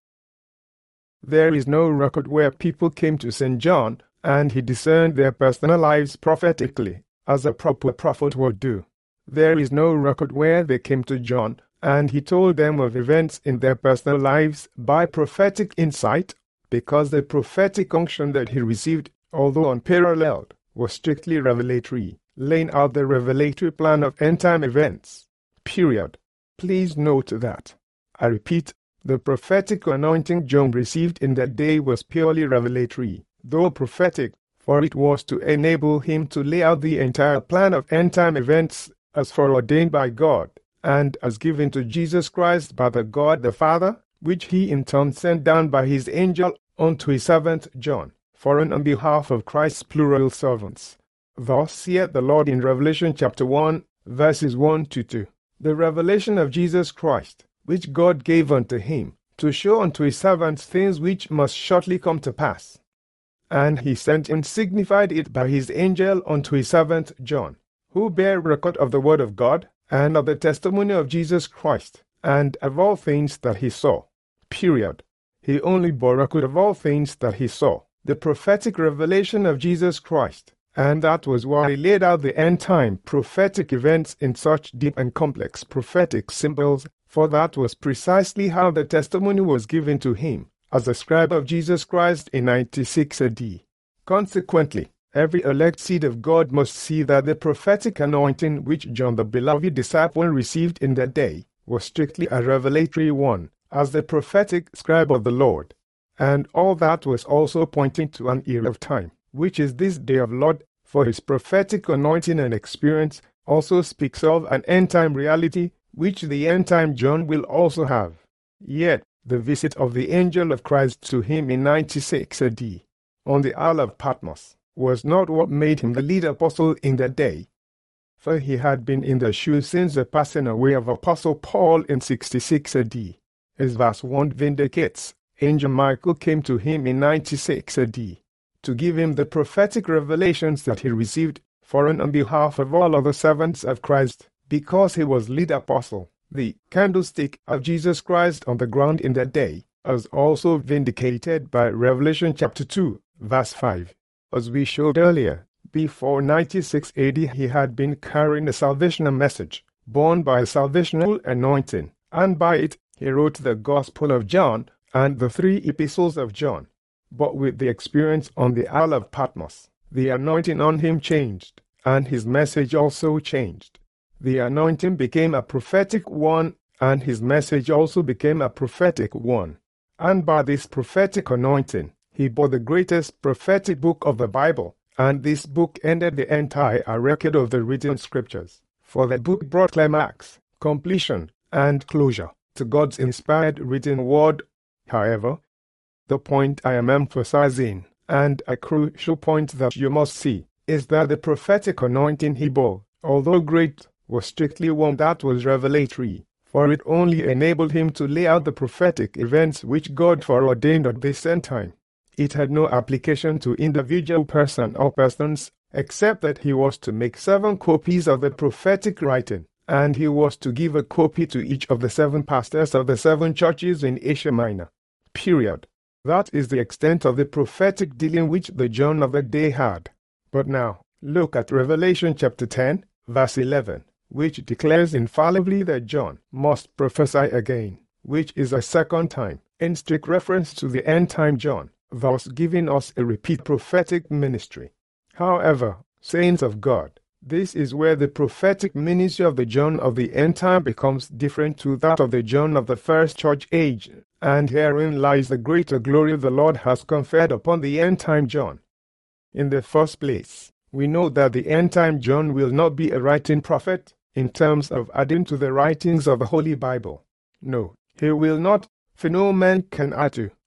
Speaker 1: There is no record where people came to Saint John, and he discerned their personal lives prophetically, as a proper prophet would do. There is no record where they came to John, and he told them of events in their personal lives by prophetic insight, because the prophetic unction that he received, although unparalleled, was strictly revelatory, laying out the revelatory plan of end-time events. Period. Please note that, I repeat, the prophetic anointing John received in that day was purely revelatory, though prophetic, for it was to enable him to lay out the entire plan of end-time events as foreordained by God, and as given to Jesus Christ by the God the Father, which he in turn sent down by his angel unto his servant John, for on behalf of Christ's plural servants. Thus saith the Lord in Revelation chapter one, verses one to two, the revelation of Jesus Christ, which God gave unto him, to show unto his servants things which must shortly come to pass. And he sent and signified it by his angel unto his servant John, who bare record of the word of God, and of the testimony of Jesus Christ, and of all things that he saw. Period. He only bore record of all things that he saw, the prophetic revelation of Jesus Christ, and that was why he laid out the end-time prophetic events in such deep and complex prophetic symbols, for that was precisely how the testimony was given to him, as a scribe of Jesus Christ in ninety-six A D. Consequently, every elect seed of God must see that the prophetic anointing which John the beloved disciple received in that day was strictly a revelatory one, as the prophetic scribe of the Lord. And all that was also pointing to an era of time, which is this day of Lord, for his prophetic anointing and experience also speaks of an end-time reality, which the end-time John will also have. Yet, the visit of the angel of Christ to him in ninety-six A D, on the Isle of Patmos, was not what made him the lead apostle in that day, for he had been in the shoes since the passing away of Apostle Paul in sixty-six A D. As verse one vindicates, Angel Michael came to him in ninety-six A D to give him the prophetic revelations that he received, for on behalf of all other servants of Christ, because he was lead apostle, the candlestick of Jesus Christ on the ground in that day, as also vindicated by Revelation chapter two, verse five. As we showed earlier, before ninety-six A D he had been carrying a salvational message, borne by a salvational anointing, and by it he wrote the Gospel of John and the three epistles of John. But with the experience on the Isle of Patmos, the anointing on him changed, and his message also changed. The anointing became a prophetic one, and his message also became a prophetic one. And by this prophetic anointing, he bore the greatest prophetic book of the Bible, and this book ended the entire record of the written scriptures. For the book brought climax, completion, and closure to God's inspired written word. However, the point I am emphasizing, and a crucial point that you must see, is that the prophetic anointing he bore, although great, was strictly one that was revelatory, for it only enabled him to lay out the prophetic events which God foreordained at this end time. It had no application to individual person or persons, except that he was to make seven copies of the prophetic writing, and he was to give a copy to each of the seven pastors of the seven churches in Asia Minor. Period. That is the extent of the prophetic dealing which the John of that day had. But now, look at Revelation chapter ten, verse eleven, which declares infallibly that John must prophesy again, which is a second time, in strict reference to the end-time John, thus giving us a repeat prophetic ministry. However, saints of God, this is where the prophetic ministry of the John of the end time becomes different to that of the John of the first church age, and herein lies the greater glory the Lord has conferred upon the end time John. In the first place, we know that the end time John will not be a writing prophet, in terms of adding to the writings of the Holy Bible. No, he will not, for no man can add to,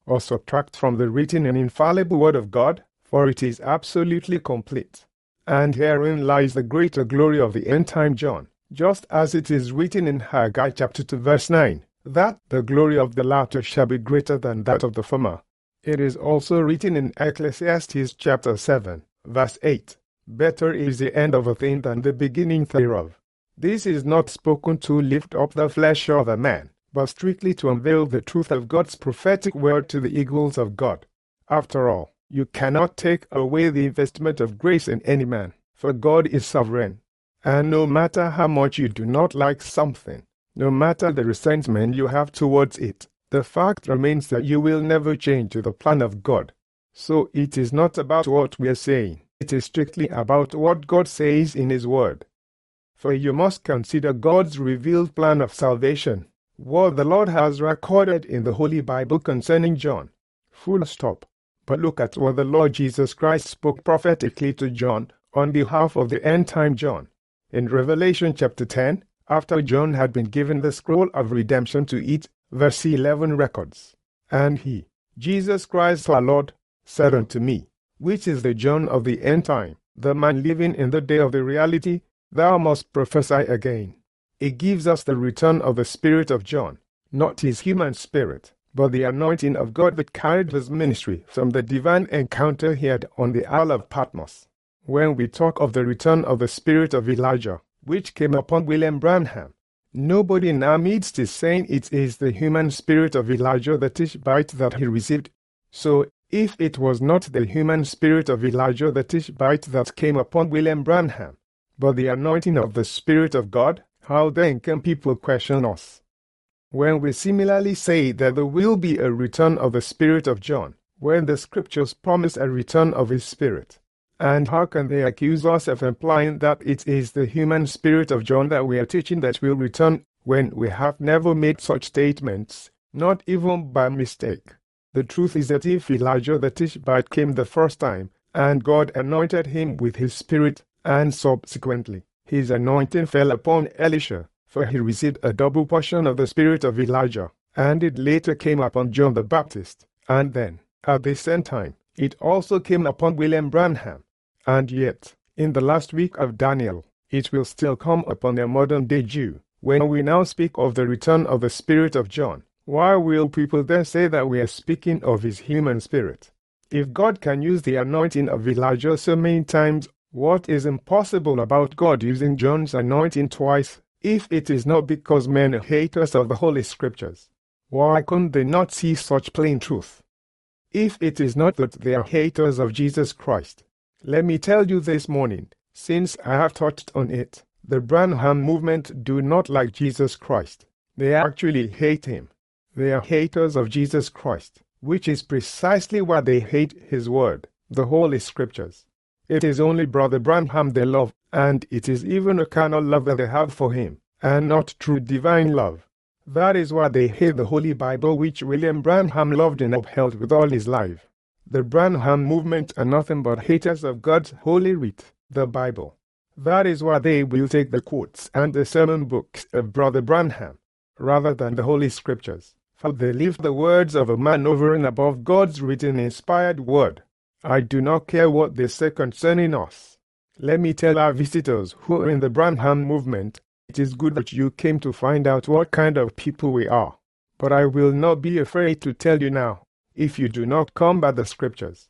Speaker 1: or subtract from the written and infallible Word of God, for it is absolutely complete. And herein lies the greater glory of the end-time John, just as it is written in Haggai chapter two verse nine, that the glory of the latter shall be greater than that of the former. It is also written in Ecclesiastes chapter seven, verse eight, better is the end of a thing than the beginning thereof. This is not spoken to lift up the flesh of a man, but strictly to unveil the truth of God's prophetic word to the eagles of God. After all, you cannot take away the investment of grace in any man, for God is sovereign. And no matter how much you do not like something, no matter the resentment you have towards it, the fact remains that you will never change to the plan of God. So it is not about what we are saying, it is strictly about what God says in His Word. For you must consider God's revealed plan of salvation, what the Lord has recorded in the Holy Bible concerning John. Full stop. But look at what the Lord Jesus Christ spoke prophetically to John on behalf of the end-time John. In Revelation chapter ten, after John had been given the scroll of redemption to eat, verse eleven records, and he, Jesus Christ our Lord, said unto me, which is the John of the end time, the man living in the day of the reality, thou must prophesy again. It gives us the return of the spirit of John, not his human spirit, but the anointing of God that carried his ministry from the divine encounter he had on the Isle of Patmos. When we talk of the return of the spirit of Elijah, which came upon William Branham, nobody in our midst is saying it is the human spirit of Elijah the Tishbite that he received. So, if it was not the human spirit of Elijah the Tishbite that came upon William Branham, but the anointing of the Spirit of God, how then can people question us? When we similarly say that there will be a return of the Spirit of John, when the Scriptures promise a return of his Spirit, and how can they accuse us of implying that it is the human spirit of John that we are teaching that will return, when we have never made such statements, not even by mistake? The truth is that if Elijah the Tishbite came the first time, and God anointed him with his Spirit, and subsequently his anointing fell upon Elisha, for he received a double portion of the spirit of Elijah, and it later came upon John the Baptist, and then, at the same time, it also came upon William Branham. And yet, in the last week of Daniel, it will still come upon a modern-day Jew. When we now speak of the return of the Spirit of John, why will people then say that we are speaking of his human spirit? If God can use the anointing of Elijah so many times, what is impossible about God using John's anointing twice, if it is not because men are haters of the Holy Scriptures? Why couldn't they not see such plain truth? If it is not that they are haters of Jesus Christ, let me tell you this morning, since I have touched on it, the Branham movement do not like Jesus Christ. They actually hate him. They are haters of Jesus Christ, which is precisely why they hate his word, the Holy Scriptures. It is only Brother Branham they love, and it is even a carnal love that they have for him, and not true divine love. That is why they hate the Holy Bible, which William Branham loved and upheld with all his life. The Branham movement are nothing but haters of God's holy writ, the Bible. That is why they will take the quotes and the sermon books of Brother Branham, rather than the Holy Scriptures, for they leave the words of a man over and above God's written inspired word. I do not care what they say concerning us. Let me tell our visitors who are in the Branham movement, it is good that you came to find out what kind of people we are. But I will not be afraid to tell you now, if you do not come by the Scriptures.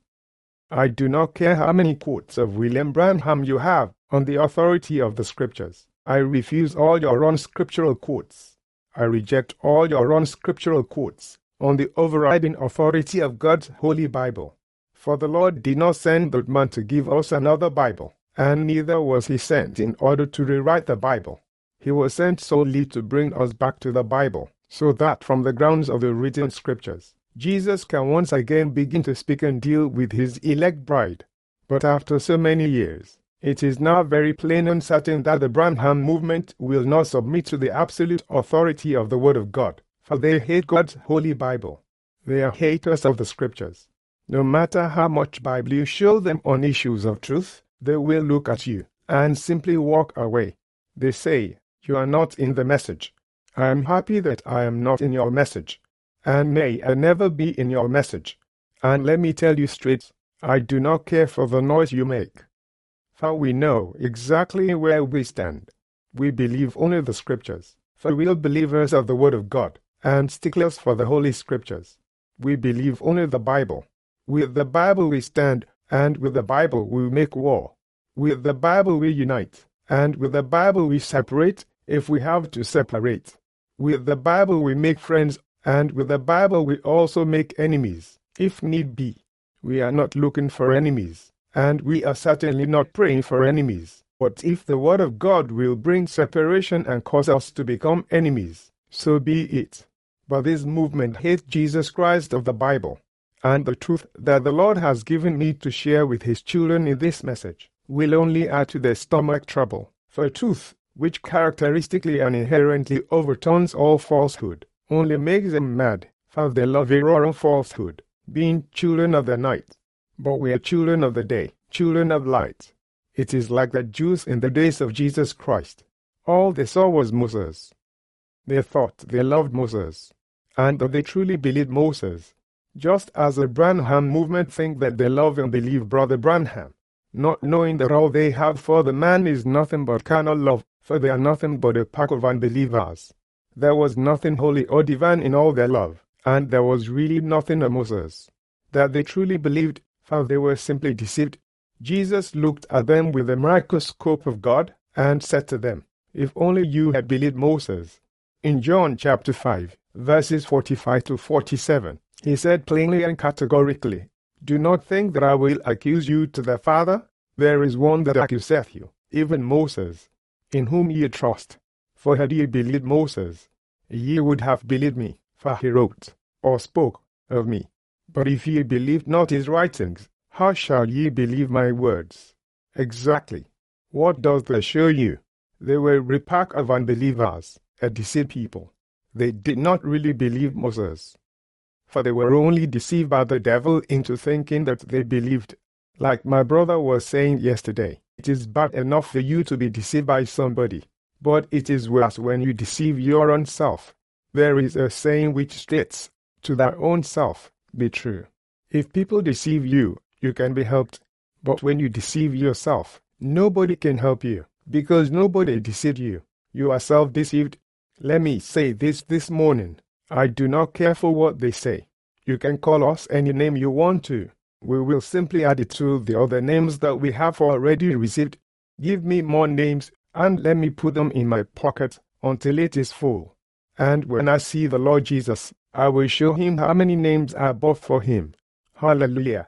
Speaker 1: I do not care how many quotes of William Branham you have on the authority of the Scriptures. I refuse all your unscriptural quotes. I reject all your unscriptural quotes on the overriding authority of God's Holy Bible. For the Lord did not send that man to give us another Bible, and neither was he sent in order to rewrite the Bible. He was sent solely to bring us back to the Bible, so that from the grounds of the written Scriptures, Jesus can once again begin to speak and deal with his elect bride. But after so many years, it is now very plain and certain that the Branham movement will not submit to the absolute authority of the Word of God, for they hate God's Holy Bible. They are haters of the Scriptures. No matter how much Bible you show them on issues of truth, they will look at you and simply walk away. They say, you are not in the message. I am happy that I am not in your message. and may I never be in your message. And let me tell you straight, I do not care for the noise you make. For we know exactly where we stand. We believe only the Scriptures, for real believers of the Word of God, and sticklers for the Holy Scriptures. We believe only the Bible. With the Bible we stand, and with the Bible we make war. With the Bible we unite, and with the Bible we separate, if we have to separate. With the Bible we make friends, and with the Bible we also make enemies, if need be. We are not looking for enemies, and we are certainly not praying for enemies. But if the Word of God will bring separation and cause us to become enemies, so be it. But this movement hates Jesus Christ of the Bible, and the truth that the Lord has given me to share with His children in this message will only add to their stomach trouble. For truth, which characteristically and inherently overturns all falsehood, only makes them mad, for they love error and falsehood, being children of the night. But we are children of the day, children of light. It is like the Jews in the days of Jesus Christ. All they saw was Moses. They thought they loved Moses, and that they truly believed Moses, just as the Branham movement think that they love and believe Brother Branham, not knowing that all they have for the man is nothing but carnal love, for they are nothing but a pack of unbelievers. There was nothing holy or divine in all their love, and there was really nothing of Moses that they truly believed, for they were simply deceived. Jesus looked at them with the microscope of God, and said to them, "If only you had believed Moses." In John chapter five, verses forty-five to forty-seven, he said plainly and categorically, "Do not think that I will accuse you to the Father. There is one that accuseth you, even Moses, in whom ye trust. For had ye believed Moses, ye would have believed me, for he wrote, or spoke, of me. But if ye believed not his writings, how shall ye believe my words?" Exactly. What does that show you? They were a pack of unbelievers, a deceived people. They did not really believe Moses, for they were only deceived by the devil into thinking that they believed. Like my brother was saying yesterday, it is bad enough for you to be deceived by somebody, but it is worse when you deceive your own self. There is a saying which states, "To thy own self be true." If people deceive you, you can be helped. But when you deceive yourself, nobody can help you, because nobody deceived you. You are self-deceived. Let me say this this morning. I do not care for what they say. You can call us any name you want to. We will simply add it to the other names that we have already received. Give me more names, and let me put them in my pocket until it is full. And when I see the Lord Jesus, I will show him how many names I bought for him. Hallelujah.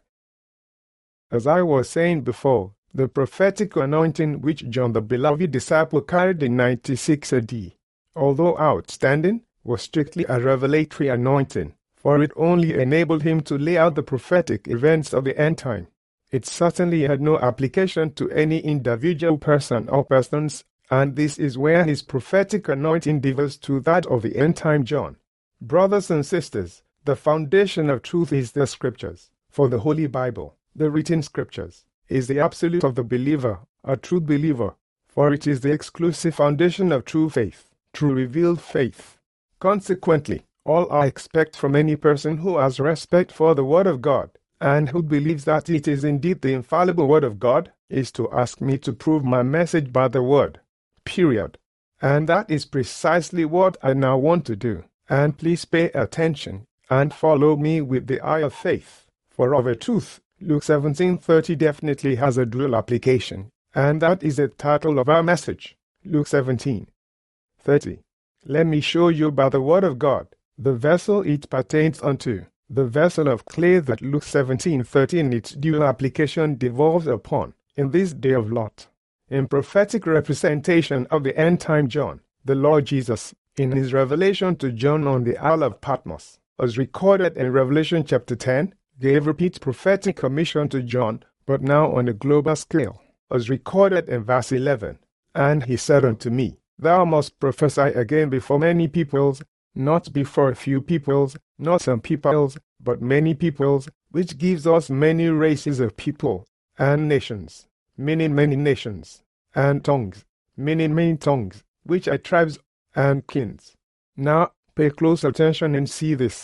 Speaker 1: As I was saying before, the prophetic anointing which John the beloved disciple carried in ninety-six A D, although outstanding, was strictly a revelatory anointing, for it only enabled him to lay out the prophetic events of the end time. It certainly had no application to any individual person or persons, and this is where his prophetic anointing differs to that of the end time John. Brothers and sisters, the foundation of truth is the Scriptures, for the Holy Bible, the written Scriptures, is the absolute of the believer, a true believer, for it is the exclusive foundation of true faith, true revealed faith. Consequently, all I expect from any person who has respect for the Word of God, and who believes that it is indeed the infallible Word of God, is to ask me to prove my message by the Word. Period. And that is precisely what I now want to do. And please pay attention, and follow me with the eye of faith. For of a truth, Luke seventeen thirty definitely has a dual application, and that is the title of our message. Luke seventeen thirty. Let me show you by the Word of God the vessel it pertains unto, the vessel of clay that Luke seventeen thirty in its dual application devolves upon, in this day of Lot. In prophetic representation of the end-time John, the Lord Jesus, in his revelation to John on the Isle of Patmos, as recorded in Revelation chapter ten, gave repeat prophetic commission to John, but now on a global scale, as recorded in verse eleven. And he said unto me, Thou must prophesy again before many peoples, not before a few peoples, not some peoples, but many peoples, which gives us many races of people, and nations, meaning many nations, and tongues, meaning many tongues, which are tribes and kings. Now, pay close attention and see this.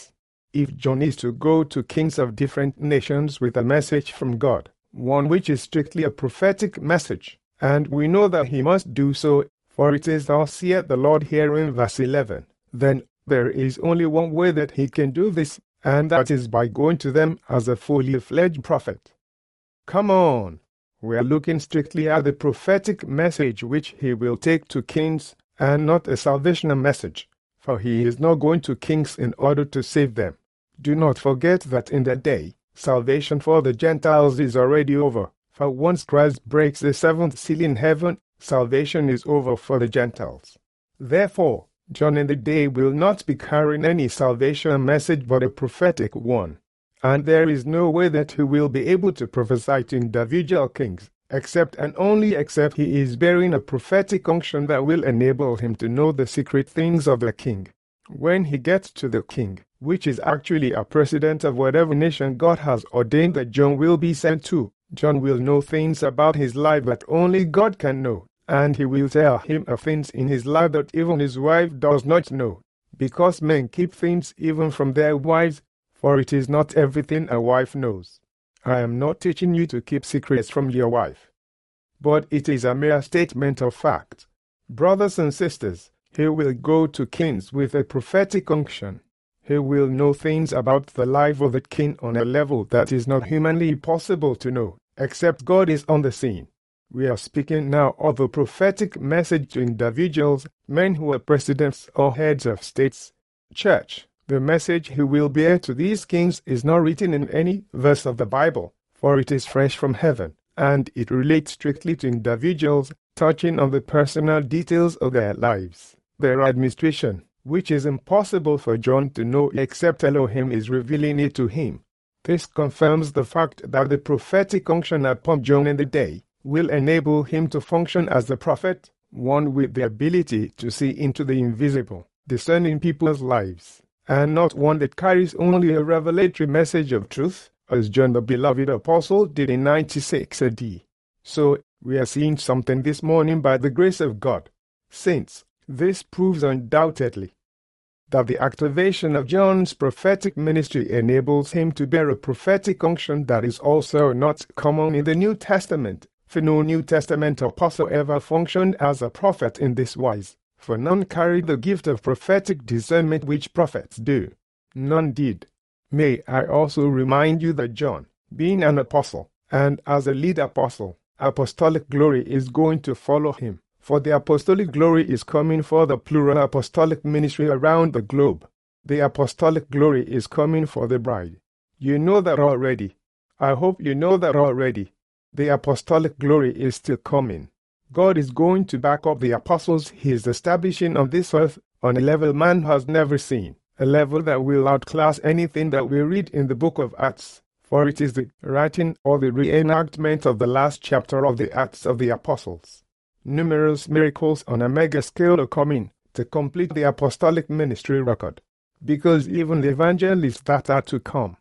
Speaker 1: If John is to go to kings of different nations with a message from God, one which is strictly a prophetic message, and we know that he must do so, for it is thus saith the Lord here in verse eleven, then there is only one way that he can do this, and that is by going to them as a fully fledged prophet. Come on! We are looking strictly at the prophetic message which he will take to kings, and not a salvational message, for he is not going to kings in order to save them. Do not forget that in that day, salvation for the Gentiles is already over, for once Christ breaks the seventh seal in heaven, salvation is over for the Gentiles. Therefore, John in the day will not be carrying any salvation message but a prophetic one. And there is no way that he will be able to prophesy to individual kings, except and only except he is bearing a prophetic unction that will enable him to know the secret things of the king. When he gets to the king, which is actually a president of whatever nation God has ordained that John will be sent to, John will know things about his life that only God can know, and he will tell him of things in his life that even his wife does not know, because men keep things even from their wives, for it is not everything a wife knows. I am not teaching you to keep secrets from your wife, but it is a mere statement of fact. Brothers and sisters, he will go to kings with a prophetic unction. He will know things about the life of the king on a level that is not humanly possible to know, except God is on the scene. We are speaking now of a prophetic message to individuals, men who are presidents or heads of states. Church, the message he will bear to these kings is not written in any verse of the Bible, for it is fresh from heaven, and it relates strictly to individuals, touching on the personal details of their lives, their administration, which is impossible for John to know except Elohim is revealing it to him. This confirms the fact that the prophetic unction upon John in the day will enable him to function as a prophet, one with the ability to see into the invisible, discerning people's lives, and not one that carries only a revelatory message of truth, as John the beloved apostle did in ninety-six A D. So, we are seeing something this morning by the grace of God. Saints, this proves undoubtedly that the activation of John's prophetic ministry enables him to bear a prophetic unction that is also not common in the New Testament, for no New Testament apostle ever functioned as a prophet in this wise, for none carried the gift of prophetic discernment which prophets do. None did. May I also remind you that John, being an apostle, and as a lead apostle, apostolic glory is going to follow him. For the apostolic glory is coming for the plural apostolic ministry around the globe. The apostolic glory is coming for the bride. You know that already. I hope you know that already. The apostolic glory is still coming. God is going to back up the apostles he is establishing on this earth on a level man has never seen, a level that will outclass anything that we read in the book of Acts, for it is the writing or the reenactment of the last chapter of the Acts of the Apostles. Numerous miracles on a mega scale are coming to complete the apostolic ministry record, because even the evangelists that are to come,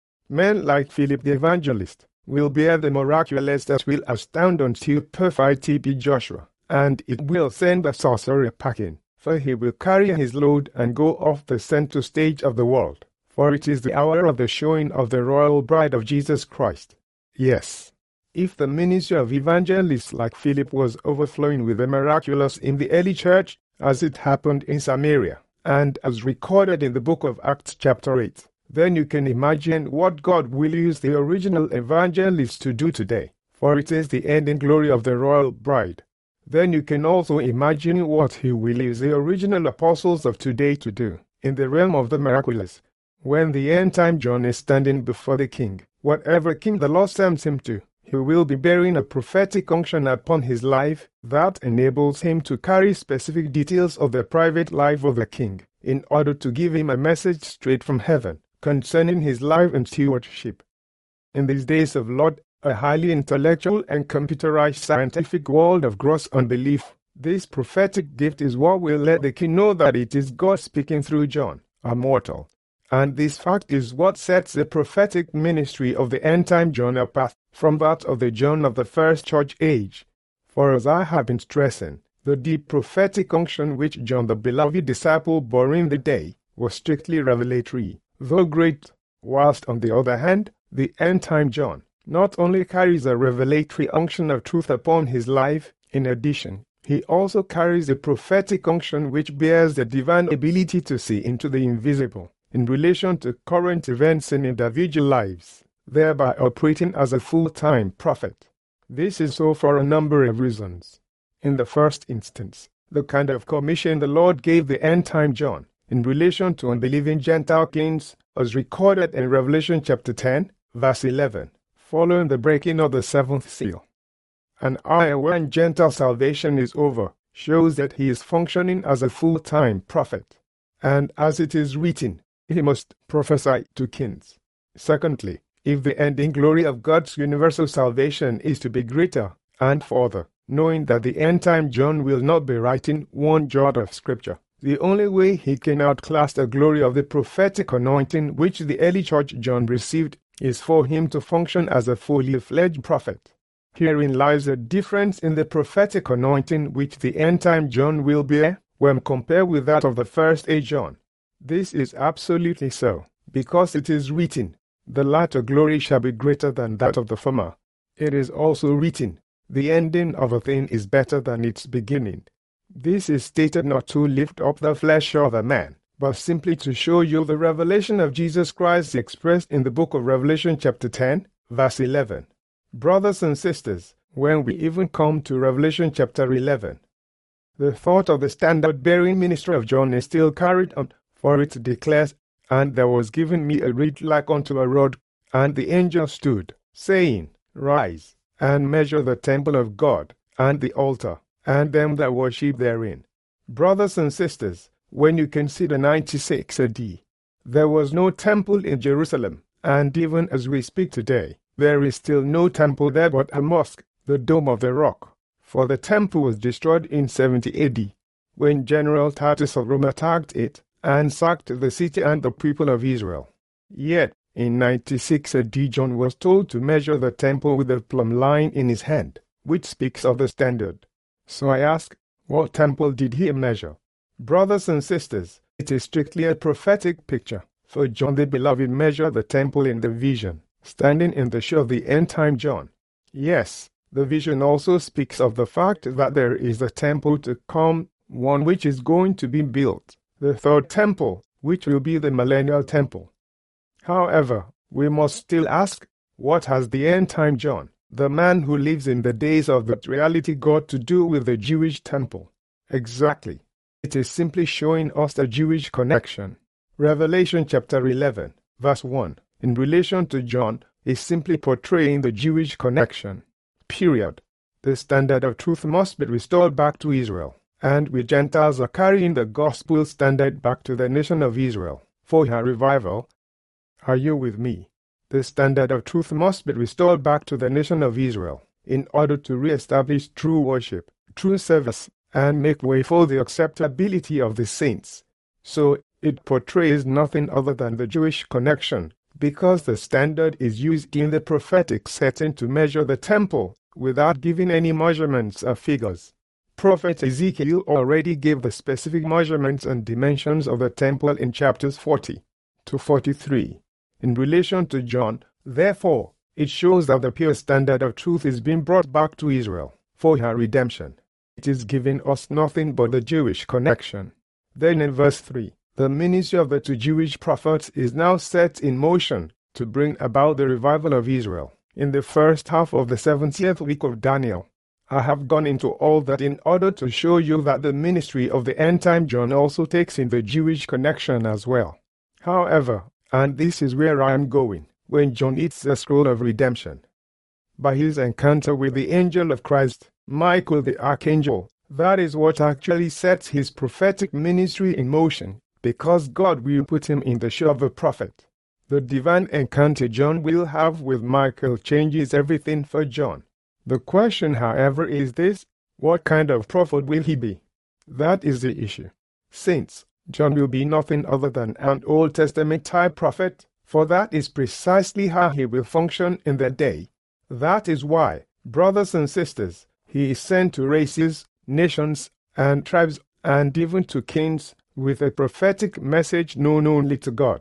Speaker 1: men like Philip the evangelist, will bear the miraculous that will astound until perfect T B Joshua, and it will send the sorcerer packing, for he will carry his load and go off the center stage of the world, for it is the hour of the showing of the royal bride of Jesus Christ. Yes. If the ministry of evangelists like Philip was overflowing with the miraculous in the early church, as it happened in Samaria, and as recorded in the book of Acts chapter eight, then you can imagine what God will use the original evangelists to do today, for it is the ending glory of the royal bride. Then you can also imagine what he will use the original apostles of today to do, in the realm of the miraculous. When the end-time John is standing before the king, whatever king the Lord sends him to, he will be bearing a prophetic unction upon his life that enables him to carry specific details of the private life of the king, in order to give him a message straight from heaven concerning his life and stewardship. In these days of Lord, a highly intellectual and computerized scientific world of gross unbelief, this prophetic gift is what will let the king know that it is God speaking through John, a mortal. And this fact is what sets the prophetic ministry of the end-time John apart from that of the John of the first church age. For as I have been stressing, the deep prophetic unction which John the beloved disciple bore in the day was strictly revelatory, though great, whilst on the other hand, the end-time John not only carries a revelatory unction of truth upon his life, in addition, he also carries a prophetic unction which bears the divine ability to see into the invisible in relation to current events in individual lives, thereby operating as a full-time prophet. This is so for a number of reasons. In the first instance, the kind of commission the Lord gave the end-time John in relation to unbelieving Gentile kings was recorded in Revelation chapter ten, verse eleven, following the breaking of the seventh seal. An hour when Gentile salvation is over shows that he is functioning as a full-time prophet, and as it is written, he must prophesy to kings. Secondly, if the ending glory of God's universal salvation is to be greater, and further, knowing that the end-time John will not be writing one jot of Scripture, the only way he can outclass the glory of the prophetic anointing which the early church John received is for him to function as a fully fledged prophet. Herein lies a difference in the prophetic anointing which the end-time John will bear when compared with that of the first age John. This is absolutely so, because it is written, "The latter glory shall be greater than that of the former." It is also written, "The ending of a thing is better than its beginning." This is stated not to lift up the flesh of a man, but simply to show you the revelation of Jesus Christ expressed in the book of Revelation chapter ten, verse eleven. Brothers and sisters, when we even come to Revelation chapter eleven, the thought of the standard-bearing ministry of John is still carried on, for it declares, "And there was given me a reed like unto a rod, and the angel stood, saying, Rise, and measure the temple of God, and the altar, and them that worship therein." Brothers and sisters, when you consider ninety-six A D, there was no temple in Jerusalem, and even as we speak today, there is still no temple there but a mosque, the Dome of the Rock, for the temple was destroyed in seventy A D, when General Titus of Rome attacked it and sacked the city and the people of Israel. Yet, in ninety-six A D John was told to measure the temple with a plumb line in his hand, which speaks of the standard. So I ask, what temple did he measure? Brothers and sisters, it is strictly a prophetic picture, for John the Beloved measured the temple in the vision, standing in the show of the end-time John. Yes, the vision also speaks of the fact that there is a temple to come, one which is going to be built, the third temple, which will be the millennial temple. However, we must still ask, what has the end-time John, the man who lives in the days of that reality, got to do with the Jewish temple? Exactly. It is simply showing us the Jewish connection. Revelation chapter eleven, verse one, in relation to John, is simply portraying the Jewish connection. Period. The standard of truth must be restored back to Israel, and we Gentiles are carrying the gospel standard back to the nation of Israel for her revival. Are you with me? The standard of truth must be restored back to the nation of Israel in order to re-establish true worship, true service, and make way for the acceptability of the saints. So, it portrays nothing other than the Jewish connection, because the standard is used in the prophetic setting to measure the temple, without giving any measurements or figures. Prophet Ezekiel already gave the specific measurements and dimensions of the temple in chapters forty to forty-three. In relation to John, therefore, it shows that the pure standard of truth is being brought back to Israel for her redemption. It is giving us nothing but the Jewish connection. Then in verse three, the ministry of the two Jewish prophets is now set in motion to bring about the revival of Israel. In the first half of the seventieth week of Daniel, I have gone into all that in order to show you that the ministry of the end-time John also takes in the Jewish connection as well. However, and this is where I am going, when John eats the scroll of redemption, by his encounter with the angel of Christ, Michael the archangel, that is what actually sets his prophetic ministry in motion, because God will put him in the show of a prophet. The divine encounter John will have with Michael changes everything for John. The question, however, is this: what kind of prophet will he be? That is the issue. Saints, John will be nothing other than an Old Testament type prophet, for that is precisely how he will function in that day. That is why, brothers and sisters, he is sent to races, nations, and tribes, and even to kings, with a prophetic message known only to God.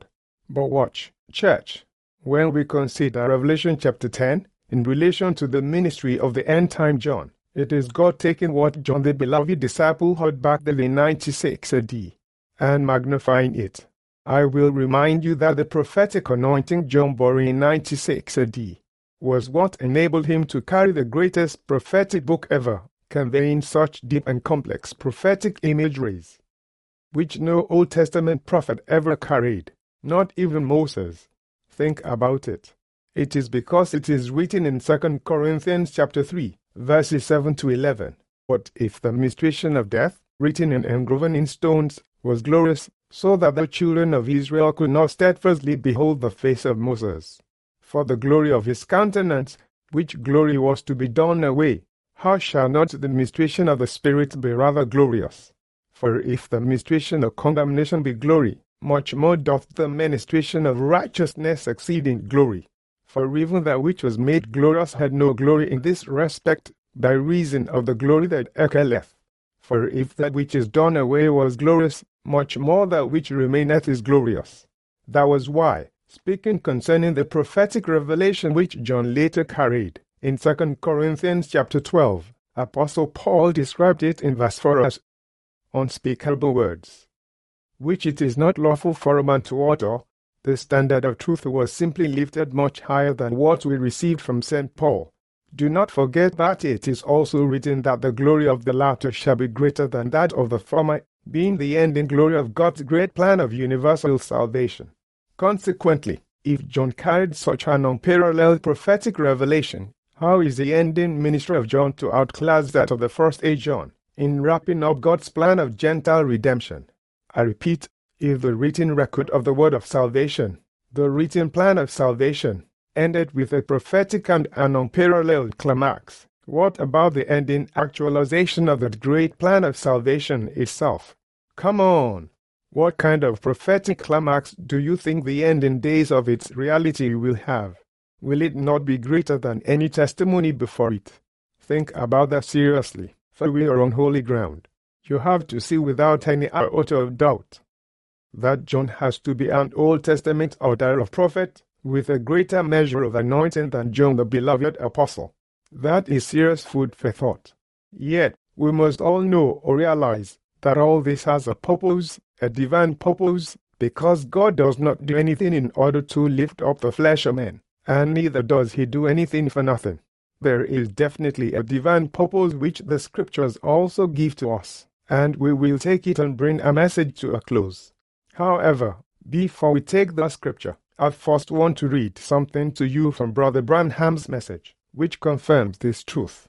Speaker 1: But watch, church, when we consider Revelation chapter ten, in relation to the ministry of the end-time John, it is God taking what John the beloved disciple heard back then in ninety-six A D and magnifying it. I will remind you that the prophetic anointing John bore in ninety-six A D was what enabled him to carry the greatest prophetic book ever, conveying such deep and complex prophetic imageries, which no Old Testament prophet ever carried, not even Moses. Think about it. It is because it is written in Second Corinthians chapter three, verses seven to eleven. What if the ministration of death, written and engraven in stones, was glorious, so that the children of Israel could not steadfastly behold the face of Moses? For the glory of his countenance, which glory was to be done away, how shall not the ministration of the Spirit be rather glorious? For if the ministration of condemnation be glory, much more doth the ministration of righteousness exceed in glory. For even that which was made glorious had no glory in this respect, by reason of the glory that excelleth. For if that which is done away was glorious, much more that which remaineth is glorious. That was why, speaking concerning the prophetic revelation which John later carried, in Second Corinthians chapter twelve, Apostle Paul described it in verse four as unspeakable words, which it is not lawful for a man to utter. The standard of truth was simply lifted much higher than what we received from Saint Paul. Do not forget that it is also written that the glory of the latter shall be greater than that of the former, being the ending glory of God's great plan of universal salvation. Consequently, if John carried such an unparalleled prophetic revelation, how is the ending ministry of John to outclass that of the first age John, in wrapping up God's plan of Gentile redemption? I repeat, if the written record of the word of salvation, the written plan of salvation, ended with a prophetic and an unparalleled climax, what about the ending actualization of that great plan of salvation itself? Come on! What kind of prophetic climax do you think the ending days of its reality will have? Will it not be greater than any testimony before it? Think about that seriously, for we are on holy ground. You have to see without any iota of doubt that John has to be an Old Testament order of prophet, with a greater measure of anointing than John the beloved apostle. That is serious food for thought. Yet, we must all know or realize that all this has a purpose, a divine purpose, because God does not do anything in order to lift up the flesh of man, and neither does he do anything for nothing. There is definitely a divine purpose which the scriptures also give to us, and we will take it and bring a message to a close. However, before we take the scripture, I first want to read something to you from Brother Branham's message, which confirms this truth.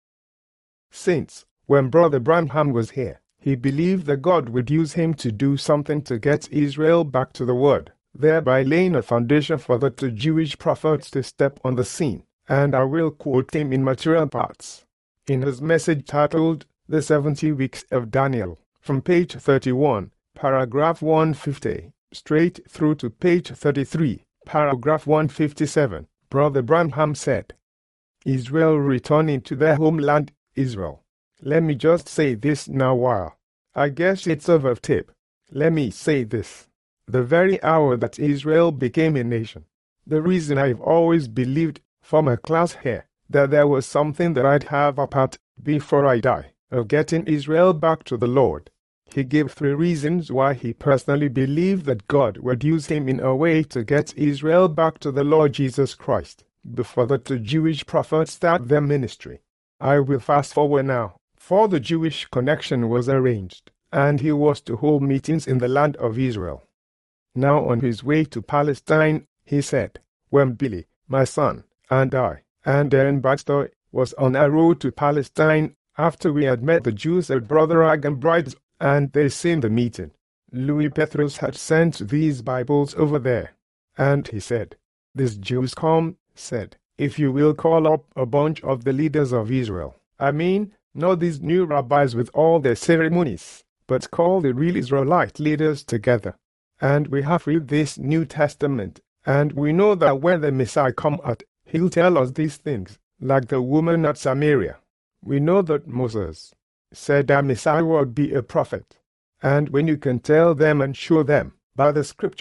Speaker 1: Saints, when Brother Branham was here, he believed that God would use him to do something to get Israel back to the Word, thereby laying a foundation for the two Jewish prophets to step on the scene, and I will quote him in material parts. In his message titled, The Seventy Weeks of Daniel, from page thirty-one, paragraph one fifty, straight through to page thirty-three, paragraph one fifty-seven, Brother Branham said, Israel returning to their homeland, Israel. Let me just say this now while I guess it's over tape. Let me say this. The very hour that Israel became a nation, the reason I've always believed, from a class here, that there was something that I'd have a part, before I die, of getting Israel back to the Lord. He gave three reasons why he personally believed that God would use him in a way to get Israel back to the Lord Jesus Christ, before the two Jewish prophets start their ministry. I will fast forward now, for the Jewish connection was arranged, and he was to hold meetings in the land of Israel. Now on his way to Palestine, he said, when Billy, my son, and I, and Darren Baxter, was on our road to Palestine, after we had met the Jews at Brother Agam Bride's, and they seen the meeting, Louis Petrus had sent these Bibles over there. And he said, these Jews come, said, if you will call up a bunch of the leaders of Israel. I mean, not these new rabbis with all their ceremonies, but call the real Israelite leaders together. And we have read this New Testament, and we know that when the Messiah come out, he'll tell us these things, like the woman at Samaria. We know that Moses said that Messiah would be a prophet. And when you can tell them and show them, by the scripture,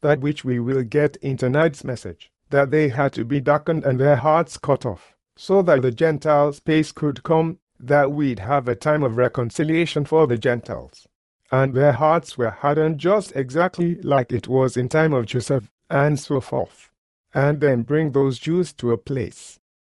Speaker 1: that which we will get in tonight's message, that they had to be darkened and their hearts cut off, so that the Gentile space could come, that we'd have a time of reconciliation for the Gentiles. And their hearts were hardened just exactly like it was in time of Joseph, and so forth. And then bring those Jews to a place,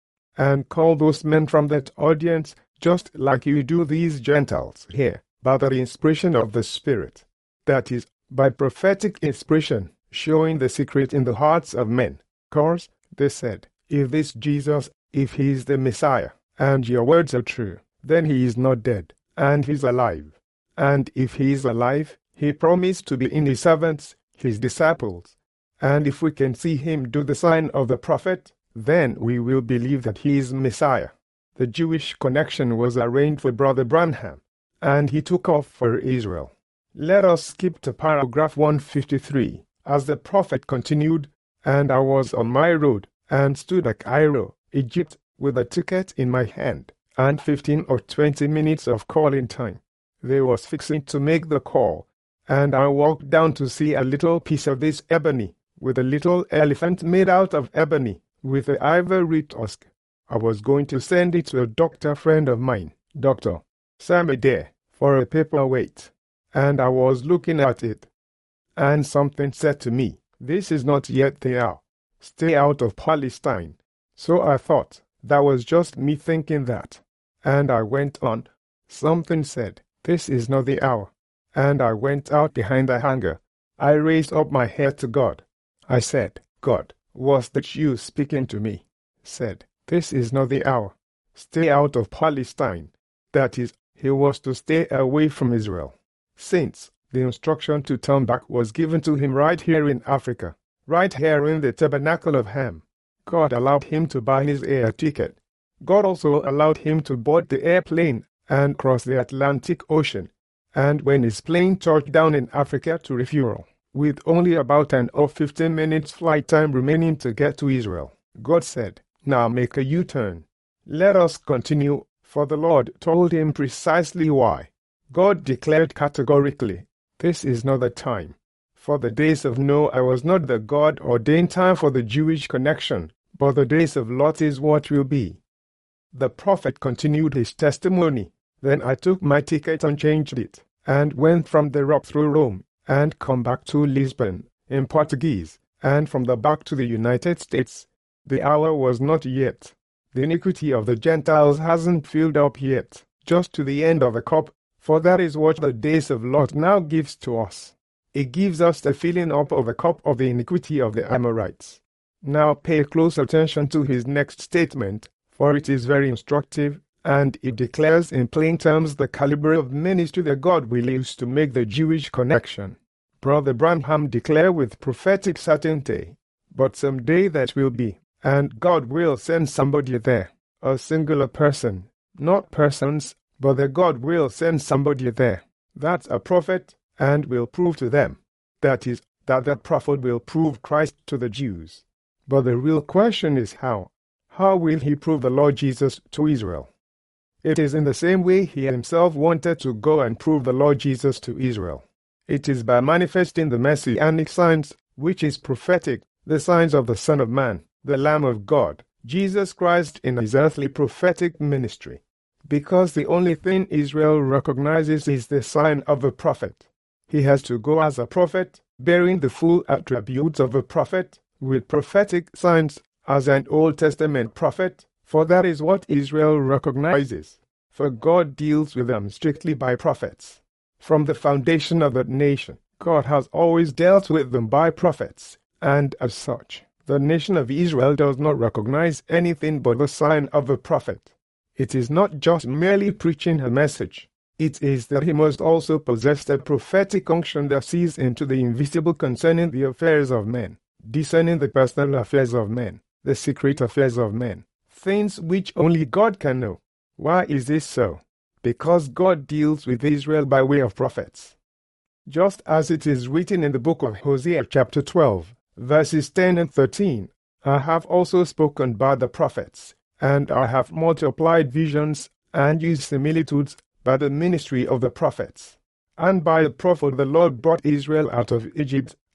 Speaker 1: and call those men from that audience, just like you do these Gentiles here, by the inspiration of the Spirit. That is, by prophetic inspiration, showing the secret in the hearts of men. Cause, they said, if this Jesus, if he is the Messiah, and your words are true, then he is not dead, and he's alive. And if he is alive, he promised to be in his servants, his disciples. And if we can see him do the sign of the prophet, then we will believe that he is Messiah. The Jewish connection was arranged for Brother Branham, and he took off for Israel. Let us skip to paragraph one fifty-three. As the prophet continued, and I was on my road, and stood at Cairo, Egypt, with a ticket in my hand, and fifteen or twenty minutes of calling time. They was fixing to make the call, and I walked down to see a little piece of this ebony, with a little elephant made out of ebony, with an ivory tusk. I was going to send it to a doctor friend of mine, Doctor Sam Adair, for a paperweight, and I was looking at it, and something said to me, this is not yet the hour. Stay out of Palestine. So I thought, that was just me thinking that. And I went on. Something said, this is not the hour. And I went out behind the hangar. I raised up my head to God. I said, God, was that you speaking to me? Said, this is not the hour. Stay out of Palestine. That is, he was to stay away from Israel. Since the instruction to turn back was given to him right here in Africa, right here in the Tabernacle of Ham. God allowed him to buy his air ticket. God also allowed him to board the airplane and cross the Atlantic Ocean. And when his plane touched down in Africa to refuel, with only about an or fifteen minutes flight time remaining to get to Israel, God said, now make a U-turn. Let us continue, for the Lord told him precisely why. God declared categorically, this is not the time. For the days of Noah was not the God-ordained time for the Jewish connection, but the days of Lot is what will be. The prophet continued his testimony. Then I took my ticket and changed it, and went from the rock through Rome, and come back to Lisbon, in Portuguese, and from the back to the United States. The hour was not yet. The iniquity of the Gentiles hasn't filled up yet, just to the end of the cup, for that is what the days of Lot now gives to us. It gives us the filling up of the cup of the iniquity of the Amorites. Now pay close attention to his next statement, for it is very instructive, and it declares in plain terms the caliber of ministry that God will use to make the Jewish connection. Brother Branham declared with prophetic certainty, but someday that will be, and God will send somebody there, a singular person, not persons, but that God will send somebody there. That's a prophet, and will prove to them, that is, that that prophet will prove Christ to the Jews. But the real question is how. How will he prove the Lord Jesus to Israel? It is in the same way he himself wanted to go and prove the Lord Jesus to Israel. It is by manifesting the messianic signs, which is prophetic, the signs of the Son of Man, the Lamb of God, Jesus Christ in his earthly prophetic ministry. Because the only thing Israel recognizes is the sign of a prophet. He has to go as a prophet, bearing the full attributes of a prophet, with prophetic signs as an Old Testament prophet, for that is what Israel recognizes. For God deals with them strictly by prophets. From the foundation of that nation, God has always dealt with them by prophets, and as such, the nation of Israel does not recognize anything but the sign of a prophet. It is not just merely preaching a message. It is that he must also possess the prophetic unction that sees into the invisible concerning the affairs of men, discerning the personal affairs of men, the secret affairs of men, things which only God can know. Why is this so? Because God deals with Israel by way of prophets. Just as it is written in the book of Hosea chapter twelve, verses ten and thirteen, I have also spoken by the prophets, and I have multiplied visions and used similitudes by the ministry of the prophets. And by the prophet the Lord brought Israel out of Egypt,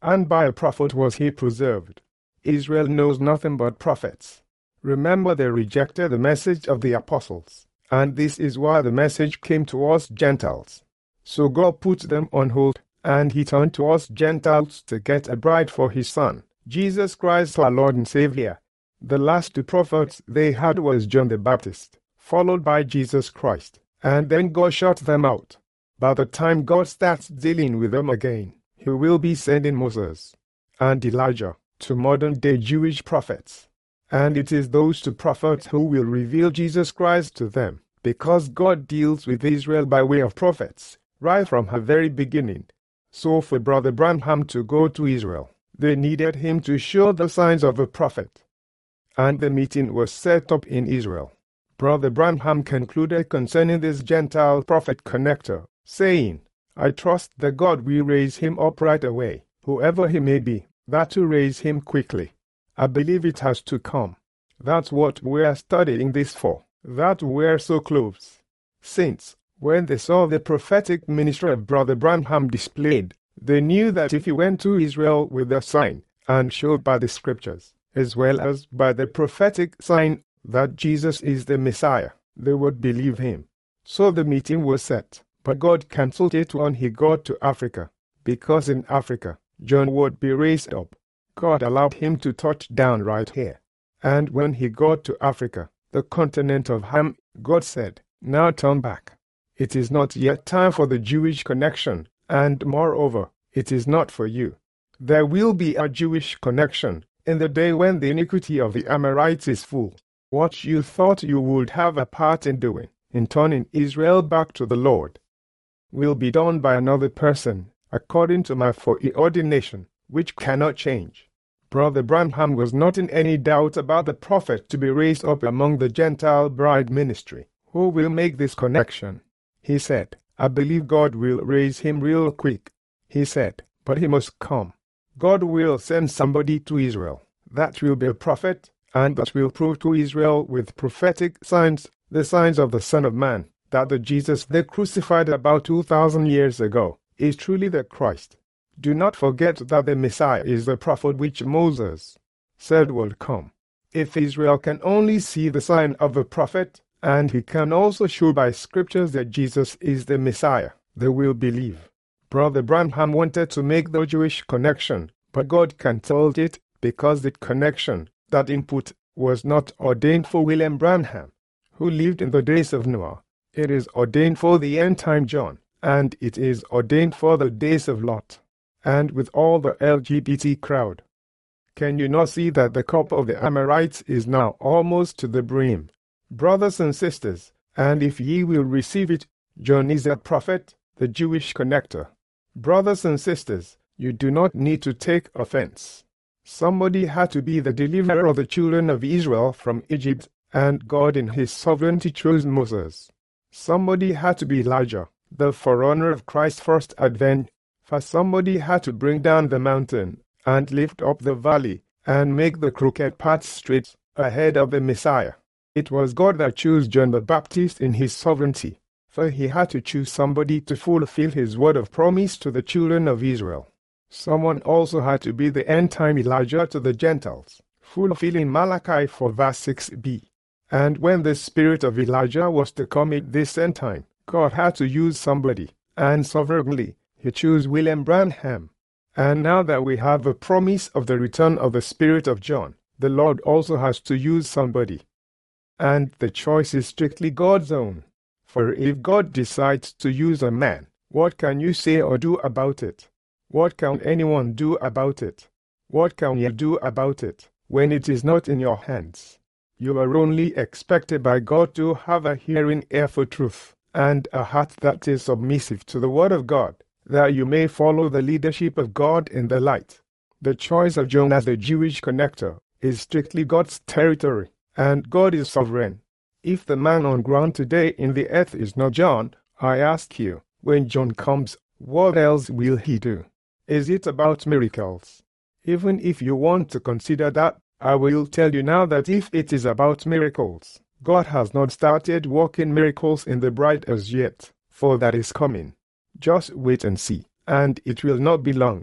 Speaker 1: and by a prophet was he preserved. Israel knows nothing but prophets. Remember, they rejected the message of the apostles, and this is why the message came to us Gentiles. So God put them on hold, and he turned to us Gentiles to get a bride for his Son, Jesus Christ our Lord and Savior. The last two prophets they had was John the Baptist, followed by Jesus Christ, and then God shut them out. By the time God starts dealing with them again, he will be sending Moses and Elijah to modern-day Jewish prophets. And it is those two prophets who will reveal Jesus Christ to them, because God deals with Israel by way of prophets, right from her very beginning. So for Brother Branham to go to Israel, they needed him to show the signs of a prophet. And the meeting was set up in Israel. Brother Branham concluded concerning this Gentile prophet connector, saying, I trust that God will raise him up right away, whoever he may be, that to raise him quickly. I believe it has to come. That's what we're studying this for, that we're so close. Saints, when they saw the prophetic ministry of Brother Branham displayed, they knew that if he went to Israel with a sign, and showed by the scriptures, as well as by the prophetic sign that Jesus is the Messiah, they would believe him. So the meeting was set, but God cancelled it when he got to Africa, because in Africa, John would be raised up. God allowed him to touch down right here. And when he got to Africa, the continent of Ham, God said, now turn back. It is not yet time for the Jewish connection, and moreover, it is not for you. There will be a Jewish connection in the day when the iniquity of the Amorites is full. What you thought you would have a part in doing, in turning Israel back to the Lord, will be done by another person, according to my foreordination, which cannot change. Brother Branham was not in any doubt about the prophet to be raised up among the Gentile bride ministry, who will make this connection. He said, I believe God will raise him real quick. He said, but he must come. God will send somebody to Israel. That will be a prophet, and that will prove to Israel with prophetic signs, the signs of the Son of Man, that the Jesus they crucified about two thousand years ago is truly the Christ. Do not forget that the Messiah is the prophet which Moses said would come. If Israel can only see the sign of a prophet, and he can also show by scriptures that Jesus is the Messiah, they will believe. Brother Branham wanted to make the Jewish connection, but God cancelled it because the connection, that input, was not ordained for William Branham, who lived in the days of Noah. It is ordained for the end-time John, and it is ordained for the days of Lot, and with all the L G B T crowd. Can you not see that the cup of the Amorites is now almost to the brim? Brothers and sisters, and if ye will receive it, John is that prophet, the Jewish connector. Brothers and sisters, you do not need to take offense. Somebody had to be the deliverer of the children of Israel from Egypt, and God in his sovereignty chose Moses. Somebody had to be Elijah, the forerunner of Christ's first advent, for somebody had to bring down the mountain, and lift up the valley, and make the crooked paths straight ahead of the Messiah. It was God that chose John the Baptist in his sovereignty, for he had to choose somebody to fulfill his word of promise to the children of Israel. Someone also had to be the end-time Elijah to the Gentiles, fulfilling Malachi four verse six b. And when the spirit of Elijah was to come in this end time, God had to use somebody, and sovereignly, he chose William Branham. And now that we have a promise of the return of the spirit of John, the Lord also has to use somebody. And the choice is strictly God's own. For if God decides to use a man, what can you say or do about it? What can anyone do about it? What can you do about it when it is not in your hands? You are only expected by God to have a hearing ear for truth, and a heart that is submissive to the word of God, that you may follow the leadership of God in the light. The choice of John as the Jewish connector is strictly God's territory, and God is sovereign. If the man on ground today in the earth is not John, I ask you, when John comes, what else will he do? Is it about miracles? Even if you want to consider that, I will tell you now that if it is about miracles, God has not started working miracles in the bride as yet, for that is coming. Just wait and see, and it will not be long.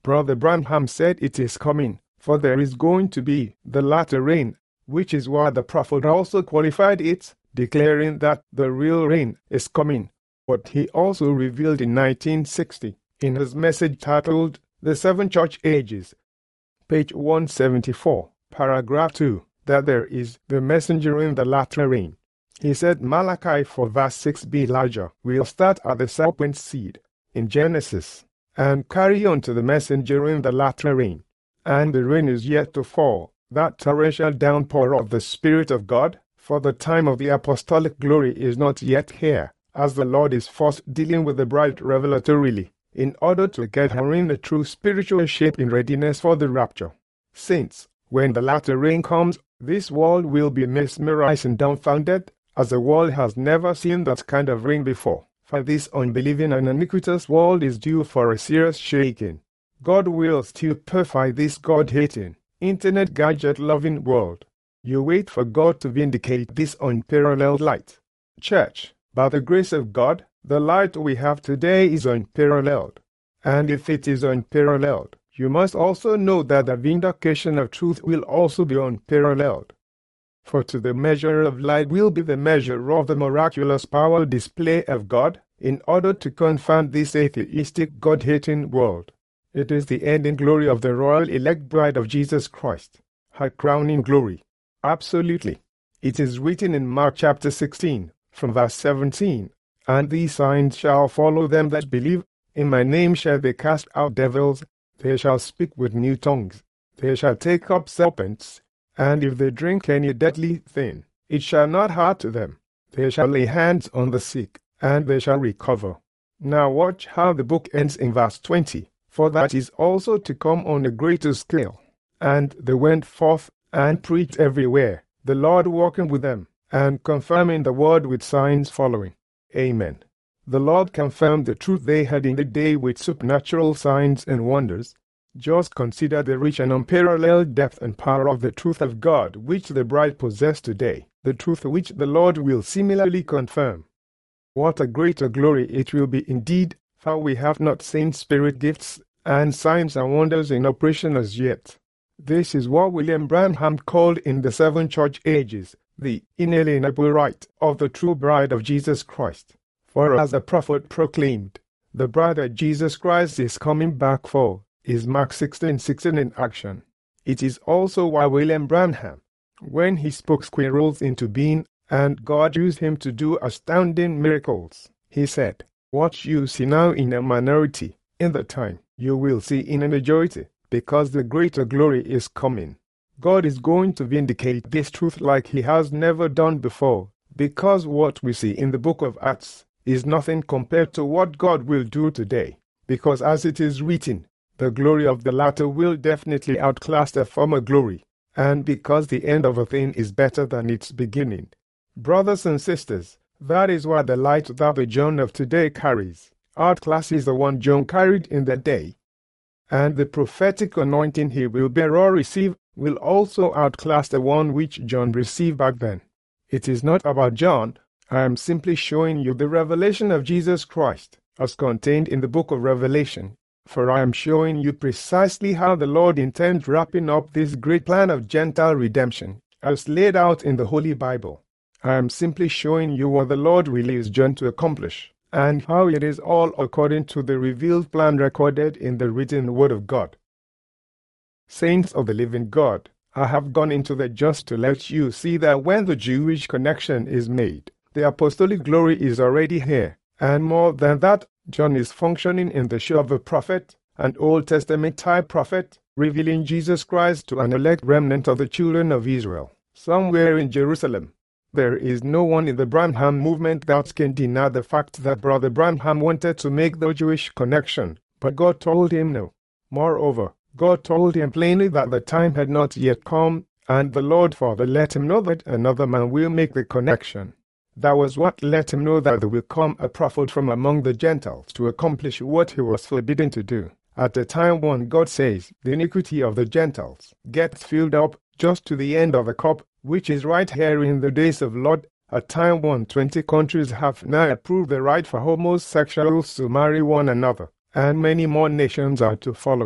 Speaker 1: Brother Branham said it is coming, for there is going to be the latter rain, which is why the prophet also qualified it, declaring that the real rain is coming. What he also revealed in nineteen sixty, in his message titled, The Seven Church Ages, page one seventy-four, paragraph two, that there is the messenger in the latter rain. He said Malachi four verse six b Elijah will start at the serpent's seed, in Genesis, and carry on to the messenger in the latter rain. And the rain is yet to fall, that torrential downpour of the Spirit of God, for the time of the apostolic glory is not yet here, as the Lord is first dealing with the bride revelatorily, in order to get her in the true spiritual shape in readiness for the rapture. Saints, when the latter rain comes, this world will be mesmerized and dumbfounded, as the world has never seen that kind of rain before, for this unbelieving and iniquitous world is due for a serious shaking. God will stupefy this God-hating, internet gadget-loving world. You wait for God to vindicate this unparalleled light. Church, by the grace of God, the light we have today is unparalleled. And if it is unparalleled, you must also know that the vindication of truth will also be unparalleled. For to the measure of light will be the measure of the miraculous power display of God, in order to confound this atheistic God-hating world. It is the ending glory of the royal elect bride of Jesus Christ, her crowning glory. Absolutely. It is written in Mark chapter sixteen, from verse seventeen, And these signs shall follow them that believe, in my name shall they cast out devils, they shall speak with new tongues, they shall take up serpents, and if they drink any deadly thing, it shall not hurt them, they shall lay hands on the sick, and they shall recover. Now watch how the book ends in verse twenty, for that is also to come on a greater scale. And they went forth and preached everywhere, the Lord walking with them, and confirming the word with signs following. Amen. The Lord confirmed the truth they had in the day with supernatural signs and wonders. Just consider the rich and unparalleled depth and power of the truth of God which the bride possesses today, the truth which the Lord will similarly confirm. What a greater glory it will be indeed, for we have not seen spirit gifts and signs and wonders in operation as yet. This is what William Branham called in the seven church ages, the inalienable right of the true bride of Jesus Christ. For as the prophet proclaimed, the bride that Jesus Christ is coming back for, is Mark sixteen sixteen in action. It is also why William Branham, when he spoke squirrels into being, and God used him to do astounding miracles, he said, What you see now in a minority, in the time, you will see in a majority, because the greater glory is coming. God is going to vindicate this truth like he has never done before, because what we see in the book of Acts is nothing compared to what God will do today, because as it is written, the glory of the latter will definitely outclass the former glory, and because the end of a thing is better than its beginning. Brothers and sisters, that is why the light that the John of today carries outclasses the one John carried in that day. And the prophetic anointing he will bear or receive will also outclass the one which John received back then. It is not about John. I am simply showing you the revelation of Jesus Christ, as contained in the book of Revelation, for I am showing you precisely how the Lord intends wrapping up this great plan of Gentile redemption, as laid out in the Holy Bible. I am simply showing you what the Lord really is John to accomplish, and how it is all according to the revealed plan recorded in the written Word of God. Saints of the living God, I have gone into the just to let you see that when the Jewish connection is made, the apostolic glory is already here, and more than that, John is functioning in the show of a prophet, an Old Testament type prophet, revealing Jesus Christ to an elect remnant of the children of Israel, somewhere in Jerusalem. There is no one in the Branham movement that can deny the fact that Brother Branham wanted to make the Jewish connection, but God told him no. Moreover, God told him plainly that the time had not yet come, and the Lord Father let him know that another man will make the connection. That was what let him know that there will come a prophet from among the Gentiles to accomplish what he was forbidden to do. At the time when God says, the iniquity of the Gentiles gets filled up just to the end of the cup, which is right here in the days of Lot, a time when twenty countries have now approved the right for homosexuals to marry one another, and many more nations are to follow.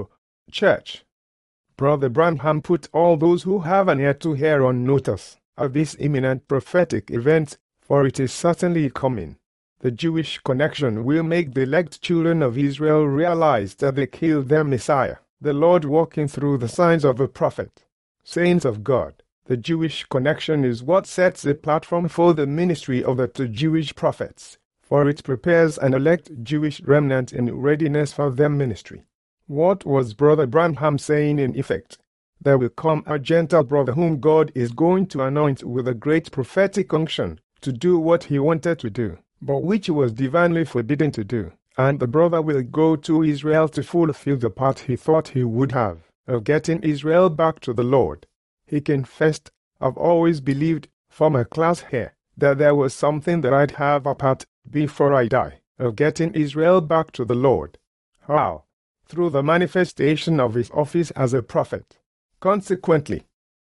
Speaker 1: Church. Brother Branham put all those who have an ear to hear on notice of this imminent prophetic event, for it is certainly coming. The Jewish connection will make the elect children of Israel realize that they killed their Messiah, the Lord walking through the signs of a prophet. Saints of God, the Jewish connection is what sets the platform for the ministry of the two Jewish prophets, for it prepares an elect Jewish remnant in readiness for their ministry. What was Brother Branham saying in effect? There will come a Gentile brother whom God is going to anoint with a great prophetic unction to do what he wanted to do, but which he was divinely forbidden to do, and the brother will go to Israel to fulfill the part he thought he would have of getting Israel back to the Lord. He confessed, "I've always believed, from my class here, that there was something that I'd have a part before I die, of getting Israel back to the Lord." How? Through the manifestation of his office as a prophet. Consequently,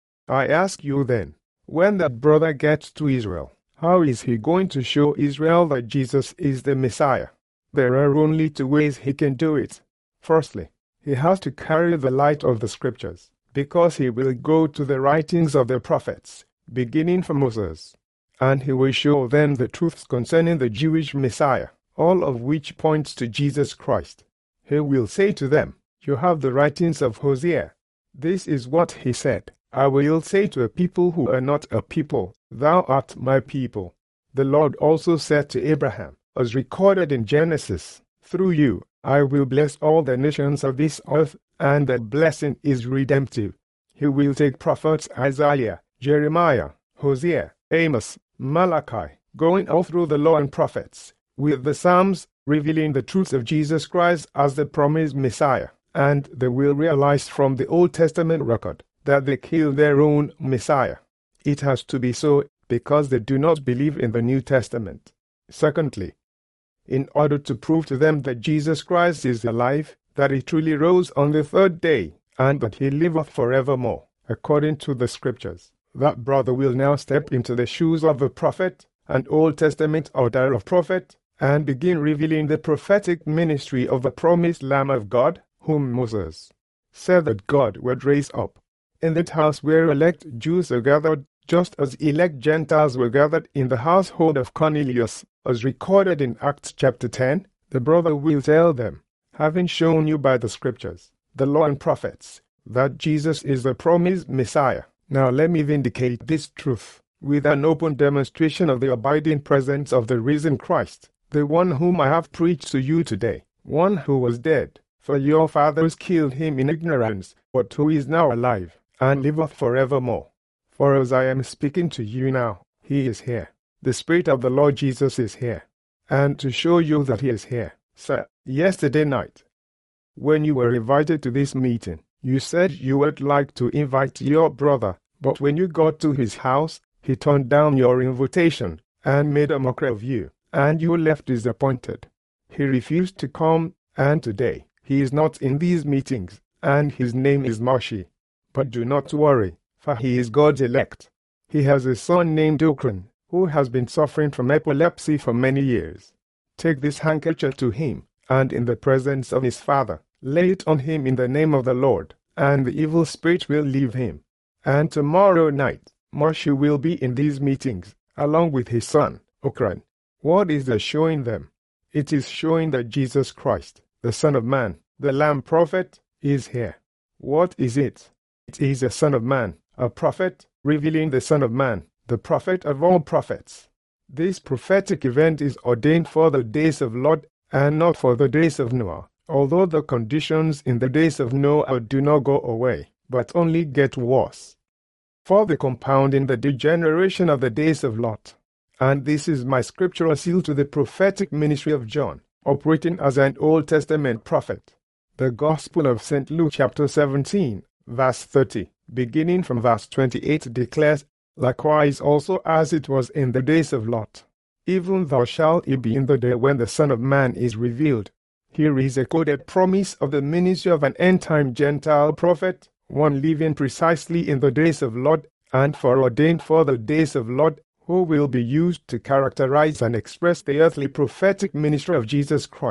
Speaker 1: I ask you then, when that brother gets to Israel, how is he going to show Israel that Jesus is the Messiah? There are only two ways he can do it. Firstly, he has to carry the light of the Scriptures, because he will go to the writings of the prophets, beginning from Moses, and he will show them the truths concerning the Jewish Messiah, all of which points to Jesus Christ. He will say to them, "You have the writings of Hosea. This is what he said. I will say to a people who are not a people, Thou art my people." The Lord also said to Abraham, as recorded in Genesis, "Through you I will bless all the nations of this earth," and that blessing is redemptive. He will take prophets Isaiah, Jeremiah, Hosea, Amos, Malachi, going all through the law and prophets, with the Psalms, revealing the truths of Jesus Christ as the promised Messiah, and they will realize from the Old Testament record that they killed their own Messiah. It has to be so because they do not believe in the New Testament. Secondly, in order to prove to them that Jesus Christ is alive, that he truly rose on the third day, and that he liveth forevermore, according to the Scriptures, that brother will now step into the shoes of a prophet, an Old Testament order of prophet, and begin revealing the prophetic ministry of the promised Lamb of God, whom Moses said that God would raise up. In that house where elect Jews are gathered, just as elect Gentiles were gathered in the household of Cornelius, as recorded in Acts chapter ten, the brother will tell them, "Having shown you by the Scriptures, the law and prophets, that Jesus is the promised Messiah, now let me vindicate this truth with an open demonstration of the abiding presence of the risen Christ, the one whom I have preached to you today, one who was dead, for your fathers killed him in ignorance, but who is now alive, and liveth forevermore. For as I am speaking to you now, he is here. The Spirit of the Lord Jesus is here. And to show you that he is here, sir, yesterday night, when you were invited to this meeting, you said you would like to invite your brother, but when you got to his house, he turned down your invitation and made a mockery of you, and you left disappointed. He refused to come, and today he is not in these meetings, and his name is Moshi. But do not worry, for he is God's elect. He has a son named Okran, who has been suffering from epilepsy for many years. Take this handkerchief to him, and in the presence of his father, lay it on him in the name of the Lord, and the evil spirit will leave him. And tomorrow night, Moshi will be in these meetings, along with his son, Okran. What is that showing them? It is showing that Jesus Christ, the Son of Man, the Lamb prophet, is here. What is it? It is a Son of Man, a prophet, revealing the Son of Man, the prophet of all prophets. This prophetic event is ordained for the days of Lot, and not for the days of Noah, although the conditions in the days of Noah do not go away, but only get worse. For the compounding the degeneration of the days of Lot. And this is my scriptural seal to the prophetic ministry of John, operating as an Old Testament prophet. The Gospel of Saint Luke chapter seventeen, verse thirty, beginning from verse twenty-eight, declares, "Likewise also as it was in the days of Lot, even thou shalt it be in the day when the Son of Man is revealed." Here is a quoted promise of the ministry of an end-time Gentile prophet, one living precisely in the days of Lot, and foreordained for the days of Lot, who will be used to characterize and express the earthly prophetic ministry of Jesus Christ,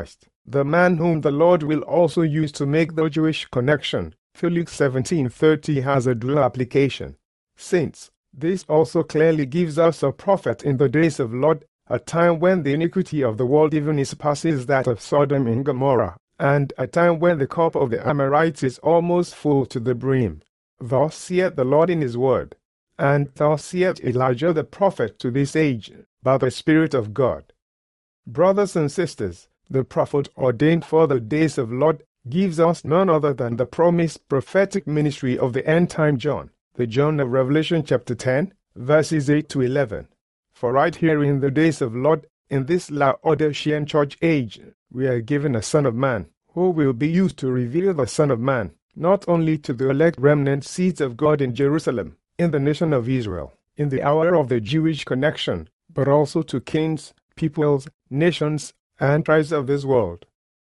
Speaker 1: the man whom the Lord will also use to make the Jewish connection. Luke seventeen thirty has a dual application, since this also clearly gives us a prophet in the days of Lot, a time when the iniquity of the world even surpasses that of Sodom and Gomorrah, and a time when the cup of the Amorites is almost full to the brim. Thus saith the Lord in his word. And thus saith Elijah the prophet to this age, by the Spirit of God. Brothers and sisters, the prophet ordained for the days of Lot gives us none other than the promised prophetic ministry of the end-time John, the John of Revelation chapter ten, verses eight to eleven. For right here in the days of Lot, in this Laodicean church age, we are given a Son of Man, who will be used to reveal the Son of Man, not only to the elect remnant seeds of God in Jerusalem, in the nation of Israel, in the hour of the Jewish connection, but also to kings, peoples, nations, and tribes of this world.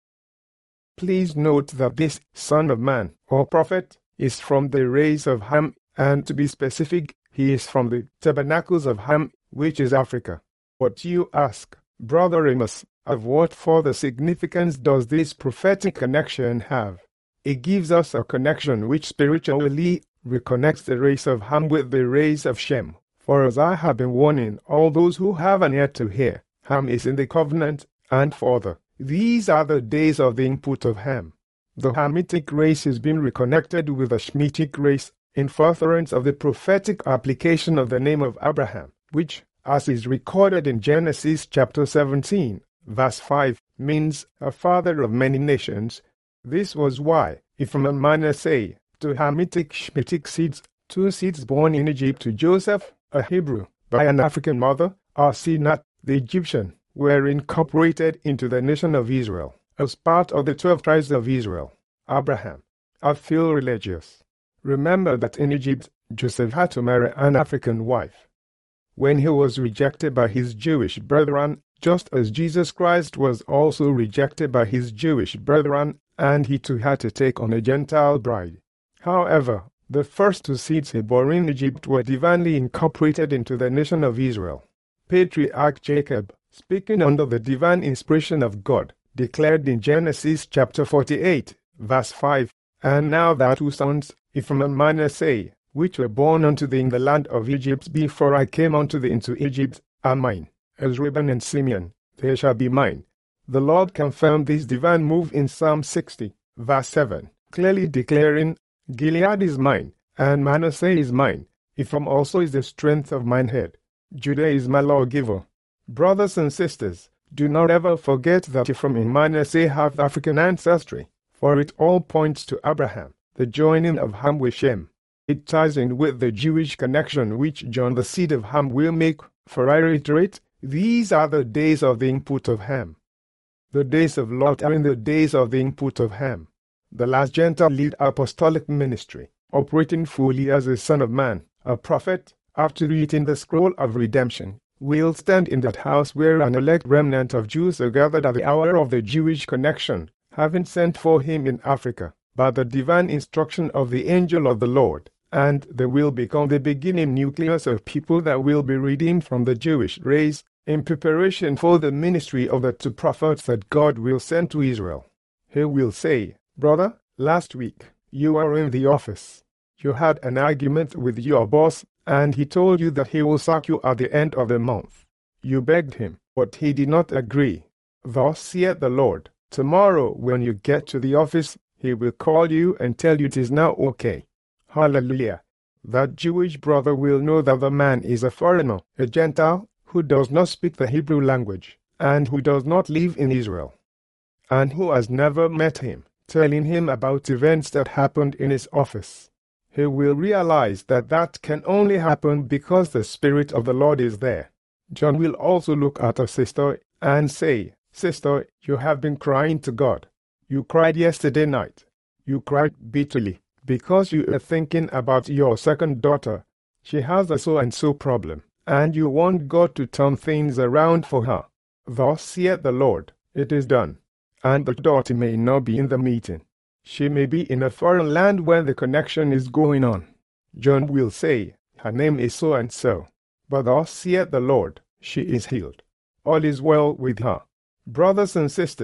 Speaker 1: Please note that this Son of Man, or prophet, is from the race of Ham, and to be specific, he is from the tabernacles of Ham, which is Africa. What you ask, Brother Amos, of what further significance does this prophetic connection have? It gives us a connection which spiritually reconnects the race of Ham with the race of Shem. For as I have been warning all those who have an ear to hear, Ham is in the covenant, and further, these are the days of the input of Ham. The Hamitic race is being reconnected with the Shemitic race in furtherance of the prophetic application of the name of Abraham, which, as is recorded in Genesis chapter seventeen, verse five, means a father of many nations. This was why, Ephraim and Manasseh, two Hamitic Shemitic seeds, two seeds born in Egypt to Joseph, a Hebrew, by an African mother, Asenat, the Egyptian, were incorporated into the nation of Israel, as part of the twelve tribes of Israel. Abraham, I feel religious. Remember that in Egypt, Joseph had to marry an African wife. When he was rejected by his Jewish brethren, just as Jesus Christ was also rejected by his Jewish brethren, and he too had to take on a Gentile bride. However, the first two seeds he bore in Egypt were divinely incorporated into the nation of Israel. Patriarch Jacob, speaking under the divine inspiration of God, declared in Genesis chapter forty-eight, verse five, And now thy two sons, Ephraim and Manasseh, which were born unto thee in the land of Egypt before I came unto thee into Egypt, are mine. As Reuben and Simeon, they shall be mine. The Lord confirmed this divine move in Psalm sixty, verse seven, clearly declaring, Gilead is mine, and Manasseh is mine. Ephraim also is the strength of mine head. Judah is my lawgiver. Brothers and sisters, do not ever forget that Ephraim and Manasseh have African ancestry, for it all points to Abraham, the joining of Ham with Shem. It ties in with the Jewish connection which John the seed of Ham will make, for I reiterate, these are the days of the input of Ham. The days of Lot are in the days of the input of Ham. The last Gentile lead apostolic ministry, operating fully as a Son of Man, a prophet, after reading the scroll of redemption, will stand in that house where an elect remnant of Jews are gathered at the hour of the Jewish connection, having sent for him in Africa, by the divine instruction of the angel of the Lord, and they will become the beginning nucleus of people that will be redeemed from the Jewish race, in preparation for the ministry of the two prophets that God will send to Israel. He will say, Brother, last week, you were in the office. You had an argument with your boss, and he told you that he will sack you at the end of the month. You begged him, but he did not agree. Thus saith the Lord, tomorrow when you get to the office, he will call you and tell you it is now okay. Hallelujah. That Jewish brother will know that the man is a foreigner, a Gentile, who does not speak the Hebrew language, and who does not live in Israel, and who has never met him, telling him about events that happened in his office. He will realize that that can only happen because the Spirit of the Lord is there. John will also look at a sister and say, Sister, you have been crying to God. You cried yesterday night. You cried bitterly because you are thinking about your second daughter. She has a so-and-so problem, and you want God to turn things around for her. Thus saith the Lord, it is done. And the daughter may not be in the meeting. She may be in a foreign land where the connection is going on. John will say, her name is so-and-so. But thus saith the Lord, she is healed. All is well with her. Brothers and sisters,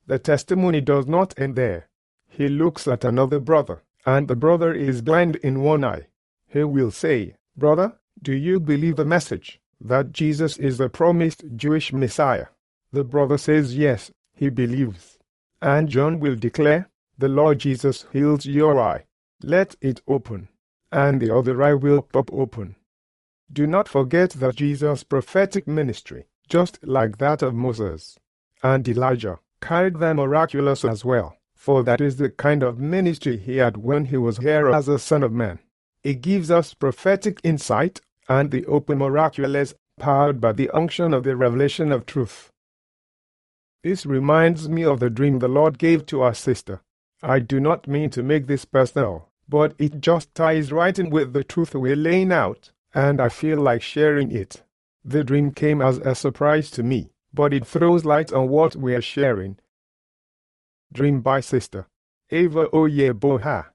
Speaker 1: The testimony does not end there. He looks at another brother, and the brother is blind in one eye. He will say, "Brother, do you believe the message that Jesus is the promised Jewish Messiah?" The brother says yes, he believes. And John will declare, "The Lord Jesus heals your eye. Let it open." And the other eye will pop open. Do not forget that Jesus' prophetic ministry, just like that of Moses and Elijah, carried the miraculous as well, for that is the kind of ministry he had when he was here as a Son of Man. It gives us prophetic insight and the open miraculous, powered by the unction of the revelation of truth. This reminds me of the dream the Lord gave to our sister. I do not mean to make this personal, but it just ties right in with the truth we're laying out, and I feel like sharing it. The dream came as a surprise to me, but it throws light on what we are sharing. Dream by Sister Ava Oyeboha.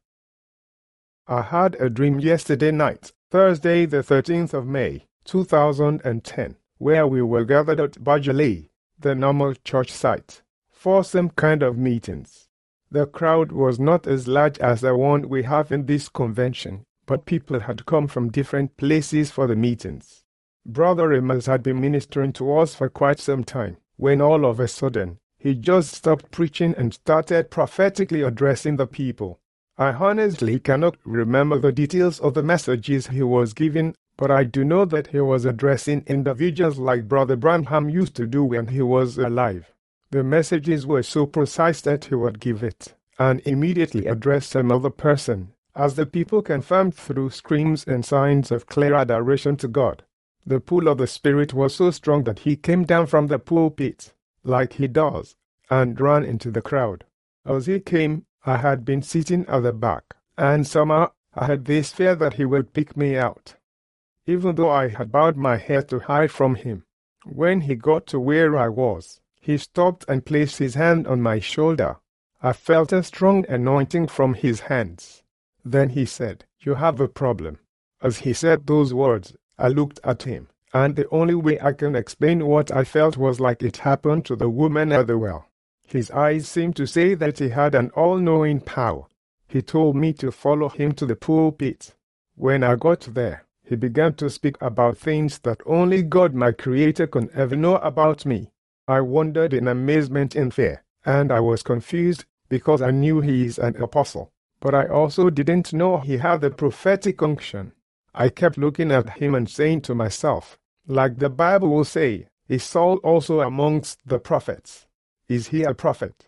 Speaker 1: I had a dream yesterday night, Thursday the thirteenth of May, two thousand ten, where we were gathered at Bajale, the normal church site, for some kind of meetings. The crowd was not as large as the one we have in this convention, but people had come from different places for the meetings. Brother Amos had been ministering to us for quite some time, when all of a sudden, he just stopped preaching and started prophetically addressing the people. I honestly cannot remember the details of the messages he was giving, but I do know that he was addressing individuals like Brother Branham used to do when he was alive. The messages were so precise that he would give it, and immediately address another person, as the people confirmed through screams and signs of clear adoration to God. The pull of the Spirit was so strong that he came down from the pulpit, like he does, and ran into the crowd. As he came, I had been sitting at the back, and somehow I had this fear that he would pick me out, even though I had bowed my head to hide from him. When he got to where I was, he stopped and placed his hand on my shoulder. I felt a strong anointing from his hands. Then he said, "You have a problem." As he said those words, I looked at him, and the only way I can explain what I felt was like it happened to the woman at the well. His eyes seemed to say that he had an all-knowing power. He told me to follow him to the pulpit. When I got there, he began to speak about things that only God, my Creator, could ever know about me. I wondered in amazement and fear, and I was confused because I knew he is an apostle, but I also didn't know he had the prophetic unction. I kept looking at him and saying to myself, like the Bible will say, is Saul also amongst the prophets? Is he a prophet?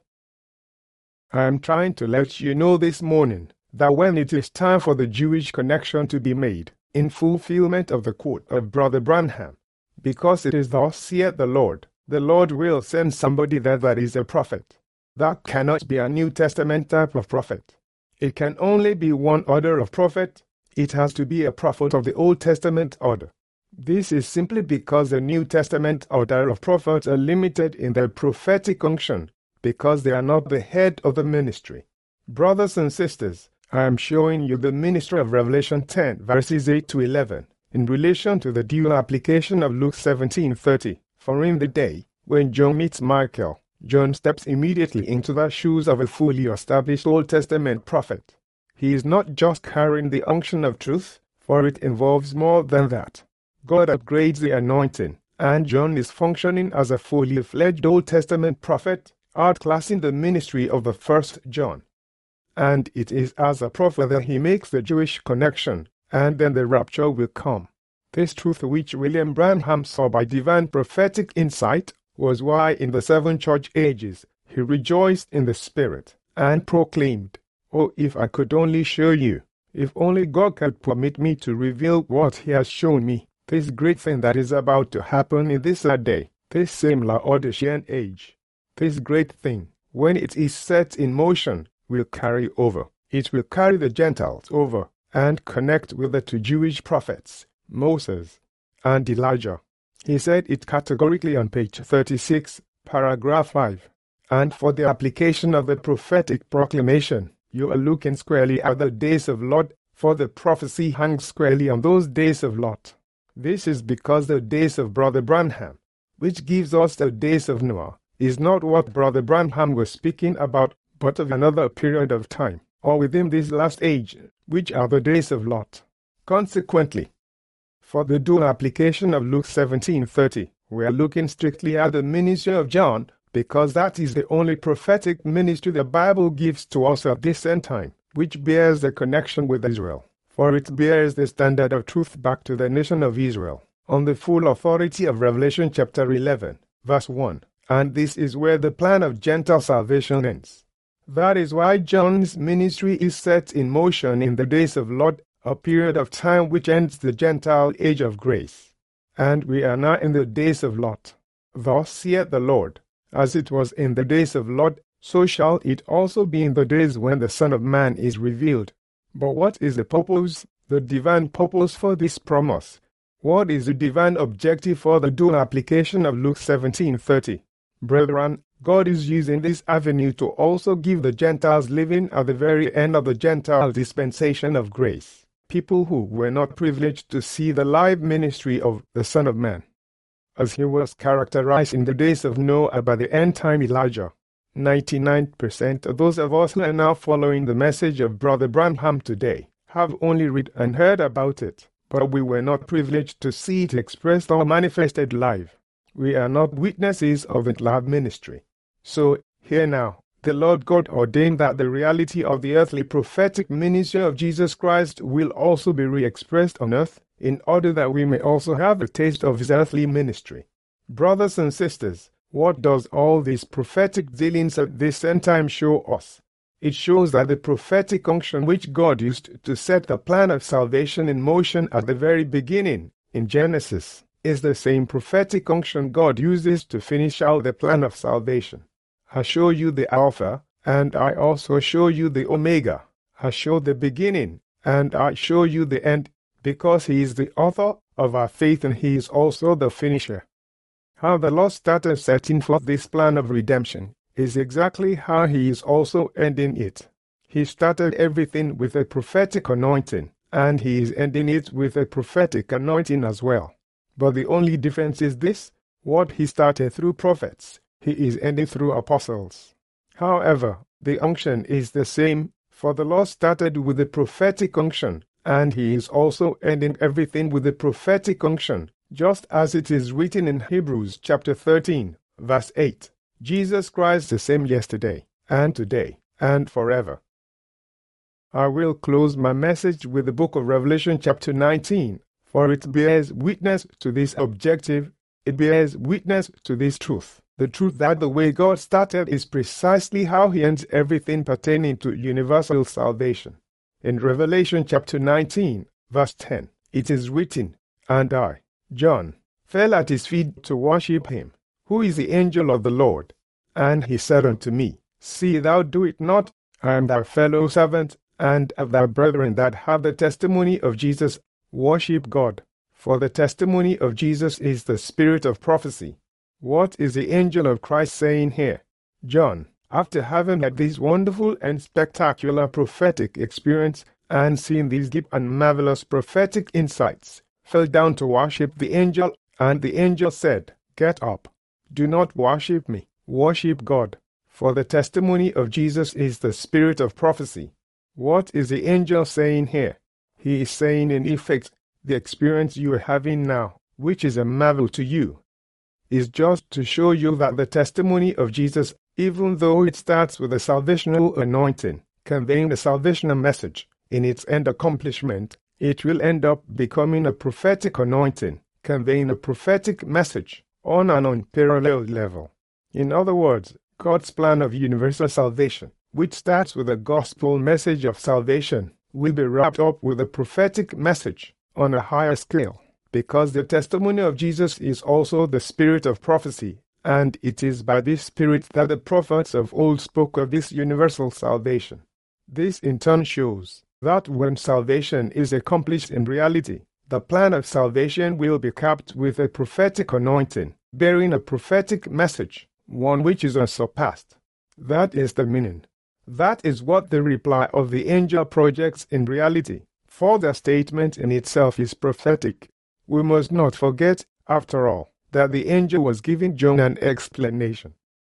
Speaker 1: I am trying to let you know this morning that when it is time for the Jewish connection to be made, in fulfillment of the quote of Brother Branham, because it is thus saith the Lord, the Lord will send somebody there that is a prophet. That cannot be a New Testament type of prophet. It can only be one order of prophet. It has to be a prophet of the Old Testament order. This is simply because the New Testament order of prophets are limited in their prophetic unction, because they are not the head of the ministry. Brothers and sisters, I am showing you the ministry of Revelation ten, verses eight to eleven, in relation to the dual application of Luke seventeen thirty. For in the day when John meets Michael, John steps immediately into the shoes of a fully established Old Testament prophet. He is not just carrying the unction of truth, for it involves more than that. God upgrades the anointing, and John is functioning as a fully fledged Old Testament prophet, outclassing the ministry of the first John. And it is as a prophet that he makes the Jewish connection, and then the rapture will come. This truth, which William Branham saw by divine prophetic insight, was why in the seven church ages he rejoiced in the Spirit and proclaimed, "Oh, if I could only show you, if only God could permit me to reveal what he has shown me, this great thing that is about to happen in this day, this same Laodicean age. This great thing, when it is set in motion, will carry over. It will carry the Gentiles over and connect with the two Jewish prophets, Moses and Elijah." He said it categorically on page thirty-six, paragraph five. And for the application of the prophetic proclamation, you are looking squarely at the days of Lot, for the prophecy hangs squarely on those days of Lot. This is because the days of Brother Branham, which gives us the days of Noah, is not what Brother Branham was speaking about, but of another period of time, or within this last age, which are the days of Lot. Consequently, for the dual application of Luke seventeen thirty, we are looking strictly at the ministry of John, because that is the only prophetic ministry the Bible gives to us at this end time, which bears the connection with Israel, for it bears the standard of truth back to the nation of Israel, on the full authority of Revelation chapter eleven, verse one, and this is where the plan of Gentile salvation ends. That is why John's ministry is set in motion in the days of Lot, a period of time which ends the Gentile age of grace. And we are now in the days of Lot. Thus saith the Lord, as it was in the days of Lot, so shall it also be in the days when the Son of Man is revealed. But what is the purpose, the divine purpose for this promise? What is the divine objective for the dual application of Luke seventeen thirty? Brethren, God is using this avenue to also give the Gentiles living at the very end of the Gentile dispensation of grace, people who were not privileged to see the live ministry of the Son of Man, as he was characterized in the days of Noah by the end-time Elijah. ninety-nine percent of those of us who are now following the message of Brother Branham today have only read and heard about it, but we were not privileged to see it expressed or manifested live. We are not witnesses of the live ministry. So, here now, the Lord God ordained that the reality of the earthly prophetic ministry of Jesus Christ will also be re-expressed on earth, in order that we may also have a taste of his earthly ministry. Brothers and sisters, what does all these prophetic dealings at this end time show us? It shows that the prophetic unction which God used to set the plan of salvation in motion at the very beginning, in Genesis, is the same prophetic unction God uses to finish out the plan of salvation. I show you the Alpha, and I also show you the Omega. I show the beginning, and I show you the end, because he is the author of our faith and he is also the finisher. How the Lord started setting forth this plan of redemption is exactly how he is also ending it. He started everything with a prophetic anointing, and he is ending it with a prophetic anointing as well. But the only difference is this: what he started through prophets, he is ending through apostles. However, the unction is the same, for the Lord started with the prophetic unction, and he is also ending everything with the prophetic unction, just as it is written in Hebrews chapter thirteen, verse eight. Jesus Christ the same yesterday, and today, and forever. I will close my message with the book of Revelation chapter nineteen, for it bears witness to this objective, it bears witness to this truth. The truth that the way God started is precisely how he ends everything pertaining to universal salvation. In Revelation chapter nineteen, verse ten, it is written, "And I, John, fell at his feet to worship him, who is the angel of the Lord. And he said unto me, See thou do it not, I am thy fellow servant, and of thy brethren that have the testimony of Jesus. Worship God, for the testimony of Jesus is the spirit of prophecy." What is the angel of Christ saying here? John, after having had this wonderful and spectacular prophetic experience and seen these deep and marvelous prophetic insights, fell down to worship the angel, and the angel said, "Get up. Do not worship me. Worship God, for the testimony of Jesus is the spirit of prophecy." What is the angel saying here? He is saying, in effect, the experience you are having now, which is a marvel to you, is just to show you that the testimony of Jesus, even though it starts with a salvational anointing, conveying a salvational message, in its end accomplishment, it will end up becoming a prophetic anointing, conveying a prophetic message on an unparalleled level. In other words, God's plan of universal salvation, which starts with a gospel message of salvation, will be wrapped up with a prophetic message on a higher scale, because the testimony of Jesus is also the spirit of prophecy, and it is by this spirit that the prophets of old spoke of this universal salvation. This in turn shows that when salvation is accomplished in reality, the plan of salvation will be capped with a prophetic anointing, bearing a prophetic message, one which is unsurpassed. That is the meaning. That is what the reply of the angel projects in reality, for the statement in itself is prophetic. We must not forget, after all, that the angel was giving John an explanation.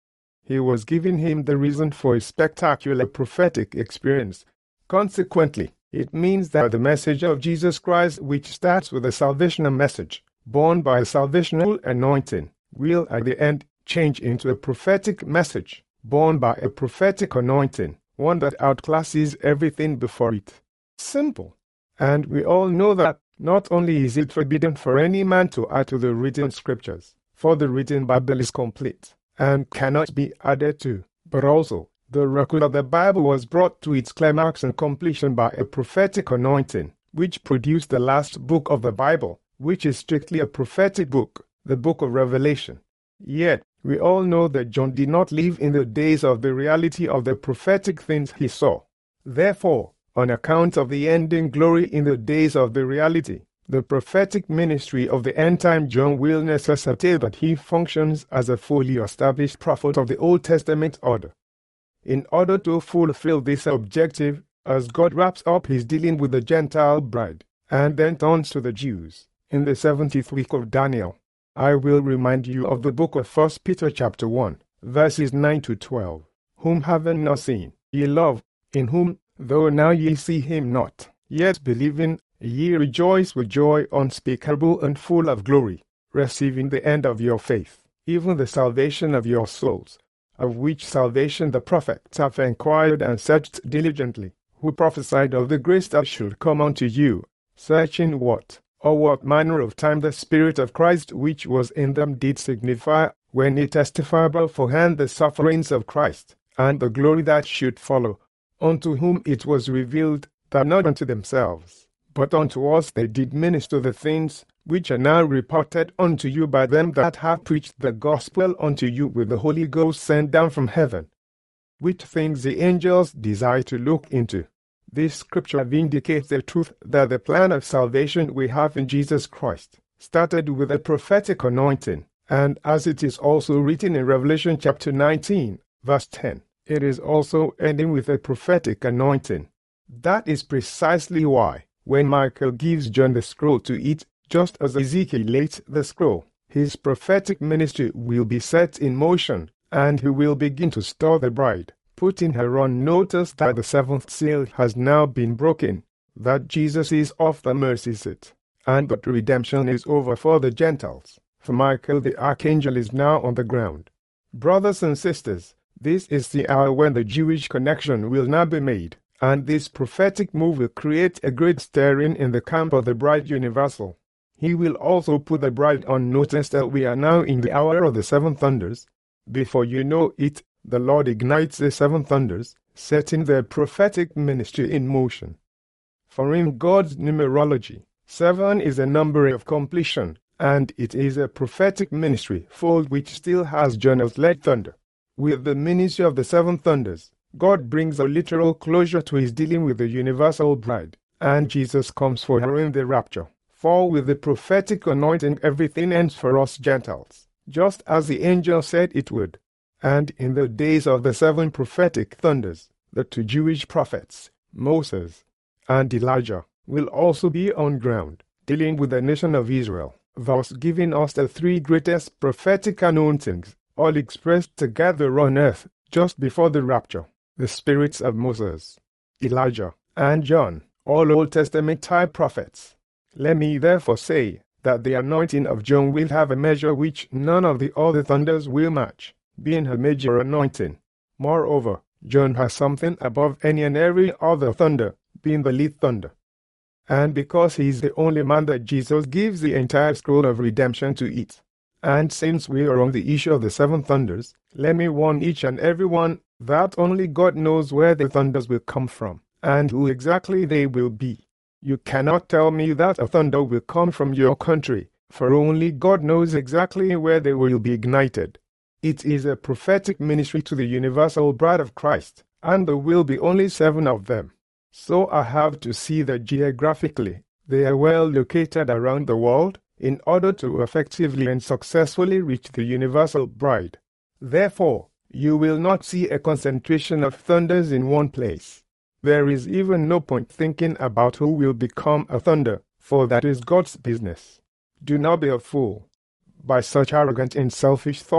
Speaker 1: He was giving him the reason for a spectacular prophetic experience. Consequently, it means that the message of Jesus Christ, which starts with a salvational message, born by a salvational anointing, will at the end change into a prophetic message, born by a prophetic anointing, one that outclasses everything before it. Simple. And we all know that not only is it forbidden for any man to add to the written scriptures, for the written Bible is complete and cannot be added to, but also the record of the Bible was brought to its climax and completion by a prophetic anointing, which produced the last book of the Bible, which is strictly a prophetic book, the book of Revelation. Yet, we all know that John did not live in the days of the reality of the prophetic things he saw. Therefore, on account of the ending glory in the days of the reality, the prophetic ministry of the end-time John will necessitate that he functions as a fully established prophet of the Old Testament order. In order to fulfill this objective, as God wraps up his dealing with the Gentile bride, and then turns to the Jews, in the seventieth week of Daniel, I will remind you of the book of First Peter chapter one, verses nine to twelve, whom having not seen, ye love, in whom, though now ye see him not, yet believing, ye rejoice with joy unspeakable and full of glory, receiving the end of your faith, even the salvation of your souls, of which salvation the prophets have inquired and searched diligently, who prophesied of the grace that should come unto you, searching what, or what manner of time the Spirit of Christ which was in them did signify, when he testified beforehand the sufferings of Christ, and the glory that should follow, unto whom it was revealed, that not unto themselves, but unto us they did minister the things which are now reported unto you by them that have preached the gospel unto you with the Holy Ghost sent down from heaven, which things the angels desire to look into. This scripture vindicates the truth that the plan of salvation we have in Jesus Christ started with a prophetic anointing, and as it is also written in Revelation chapter nineteen, verse ten, it is also ending with a prophetic anointing. That is precisely why, when Michael gives John the scroll to eat, just as Ezekiel ate the scroll, his prophetic ministry will be set in motion, and he will begin to stir the bride, putting her on notice that the seventh seal has now been broken, that Jesus is off the mercy seat, and that redemption is over for the Gentiles. For Michael the archangel is now on the ground. Brothers and sisters, this is the hour when the Jewish connection will now be made, and this prophetic move will create a great stirring in the camp of the bride universal. He will also put the bride on notice that we are now in the hour of the seven thunders. Before you know it, the Lord ignites the seven thunders, setting the prophetic ministry in motion. For in God's numerology, seven is a number of completion, and it is a prophetic ministry fold which still has Jonah's lead thunder. With the ministry of the seven thunders, God brings a literal closure to his dealing with the universal bride, and Jesus comes for her in the rapture. For with the prophetic anointing everything ends for us Gentiles, just as the angel said it would. And in the days of the seven prophetic thunders, the two Jewish prophets, Moses and Elijah, will also be on ground, dealing with the nation of Israel, thus giving us the three greatest prophetic anointings, all expressed together on earth just before the rapture, the spirits of Moses, Elijah, and John, all Old Testament type prophets. Let me therefore say that the anointing of John will have a measure which none of the other thunders will match, being a major anointing. Moreover, John has something above any and every other thunder, being the lead thunder. And because he is the only man that Jesus gives the entire scroll of redemption to eat, and since we are on the issue of the seven thunders, let me warn each and every one that only God knows where the thunders will come from, and who exactly they will be. You cannot tell me that a thunder will come from your country, for only God knows exactly where they will be ignited. It is a prophetic ministry to the universal bride of Christ, and there will be only seven of them. So I have to see that geographically they are well located around the world, in order to effectively and successfully reach the universal bride. Therefore, you will not see a concentration of thunders in one place. There is even no point thinking about who will become a thunder, for that is God's business. Do not be a fool. By such arrogant and selfish thoughts,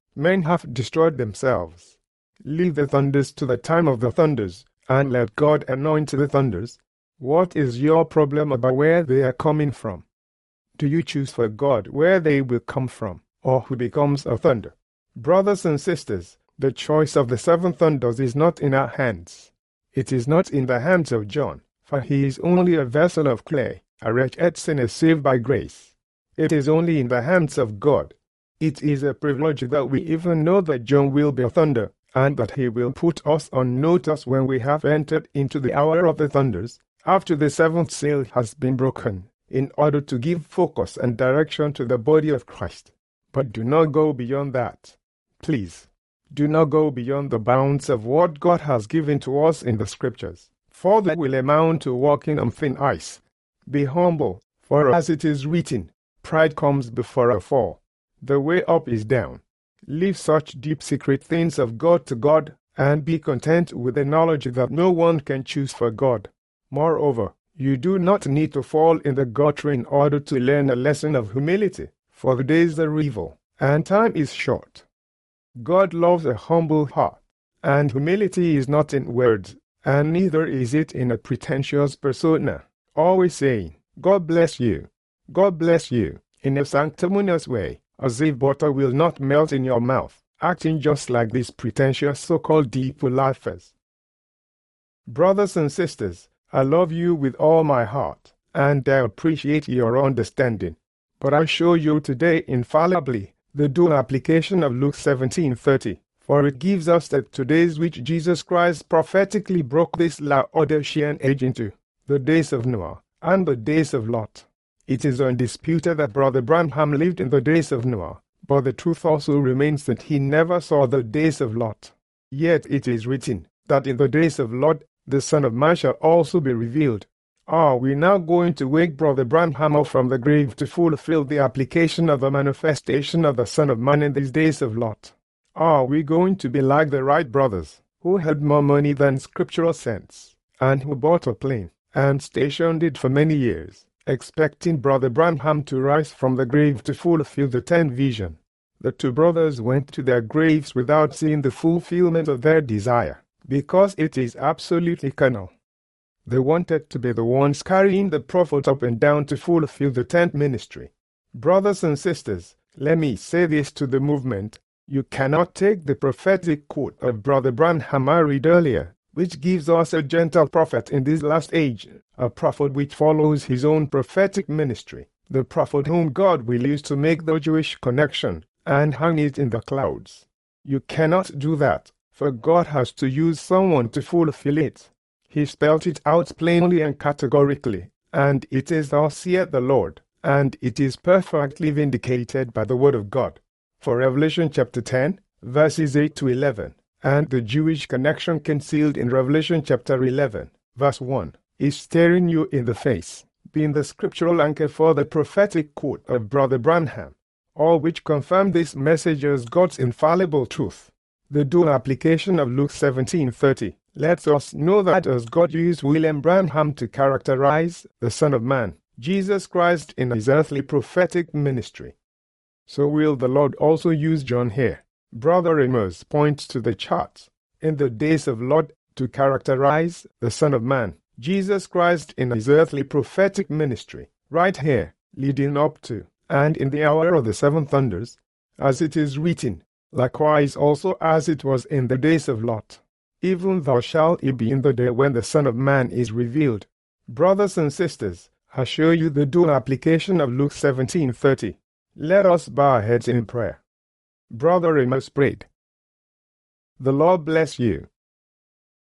Speaker 1: Men have destroyed themselves. Leave the thunders to the time of the thunders, and let God anoint the thunders. What is your problem about where they are coming from? Do you choose for God where they will come from, or who becomes a thunder? Brothers and sisters, the choice of the seven thunders is not in our hands. It is not in the hands of John, for he is only a vessel of clay, a wretched sinner saved by grace. It is only in the hands of God. It is a privilege that we even know that John will be a thunder, and that he will put us on notice when we have entered into the hour of the thunders, after the seventh seal has been broken, in order to give focus and direction to the body of Christ. But do not go beyond that. Please, do not go beyond the bounds of what God has given to us in the Scriptures, for that will amount to walking on thin ice. Be humble, for as it is written, pride comes before a fall. The way up is down. Leave such deep secret things of God to God, and be content with the knowledge that no one can choose for God. Moreover, you do not need to fall in the gutter in order to learn a lesson of humility, for the days are evil, and time is short. God loves a humble heart, and humility is not in words, and neither is it in a pretentious persona, always saying, God bless you, God bless you, in a sanctimonious way, as if butter will not melt in your mouth, acting just like these pretentious so-called deep lifers. Brothers and sisters, I love you with all my heart, and I appreciate your understanding. But I show you today infallibly the dual application of Luke seventeen thirty, for it gives us the two days which Jesus Christ prophetically broke this Laodicean age into, the days of Noah and the days of Lot. It is undisputed that Brother Branham lived in the days of Noah, but the truth also remains that he never saw the days of Lot. Yet it is written that in the days of Lot the Son of Man shall also be revealed. Are we now going to wake Brother Branham up from the grave to fulfill the application of the manifestation of the Son of Man in these days of Lot? Are we going to be like the Wright brothers, who had more money than scriptural sense, and who bought a plane, and stationed it for many years, expecting Brother Branham to rise from the grave to fulfill the tenth vision? The two brothers went to their graves without seeing the fulfillment of their desire, because it is absolutely carnal. They wanted to be the ones carrying the prophet up and down to fulfill the tenth ministry. Brothers and sisters, let me say this to the movement. You cannot take the prophetic quote of Brother Branham I read earlier, which gives us a gentle prophet in this last age, a prophet which follows his own prophetic ministry, the prophet whom God will use to make the Jewish connection, and hang it in the clouds. You cannot do that, for God has to use someone to fulfill it. He spelled it out plainly and categorically, and it is thus saith the Lord, and it is perfectly vindicated by the word of God. For Revelation chapter ten, verses eight to eleven, and the Jewish connection concealed in Revelation chapter eleven, verse one, is staring you in the face, being the scriptural anchor for the prophetic quote of Brother Branham, all which confirm this message as God's infallible truth. The dual application of Luke seventeen thirty lets us know that as God used William Branham to characterize the Son of Man, Jesus Christ, in his earthly prophetic ministry, so will the Lord also use John here. Brother Amos points to the charts in the days of Lot to characterize the Son of Man, Jesus Christ, in his earthly prophetic ministry, right here, leading up to, and in the hour of the seven thunders, as it is written, likewise also as it was in the days of Lot. Even thou shalt it be in the day when the Son of Man is revealed. Brothers and sisters, I show you the dual application of Luke seventeen thirty. Let us bow our heads in prayer. Brother Amos prayed. The Lord bless you.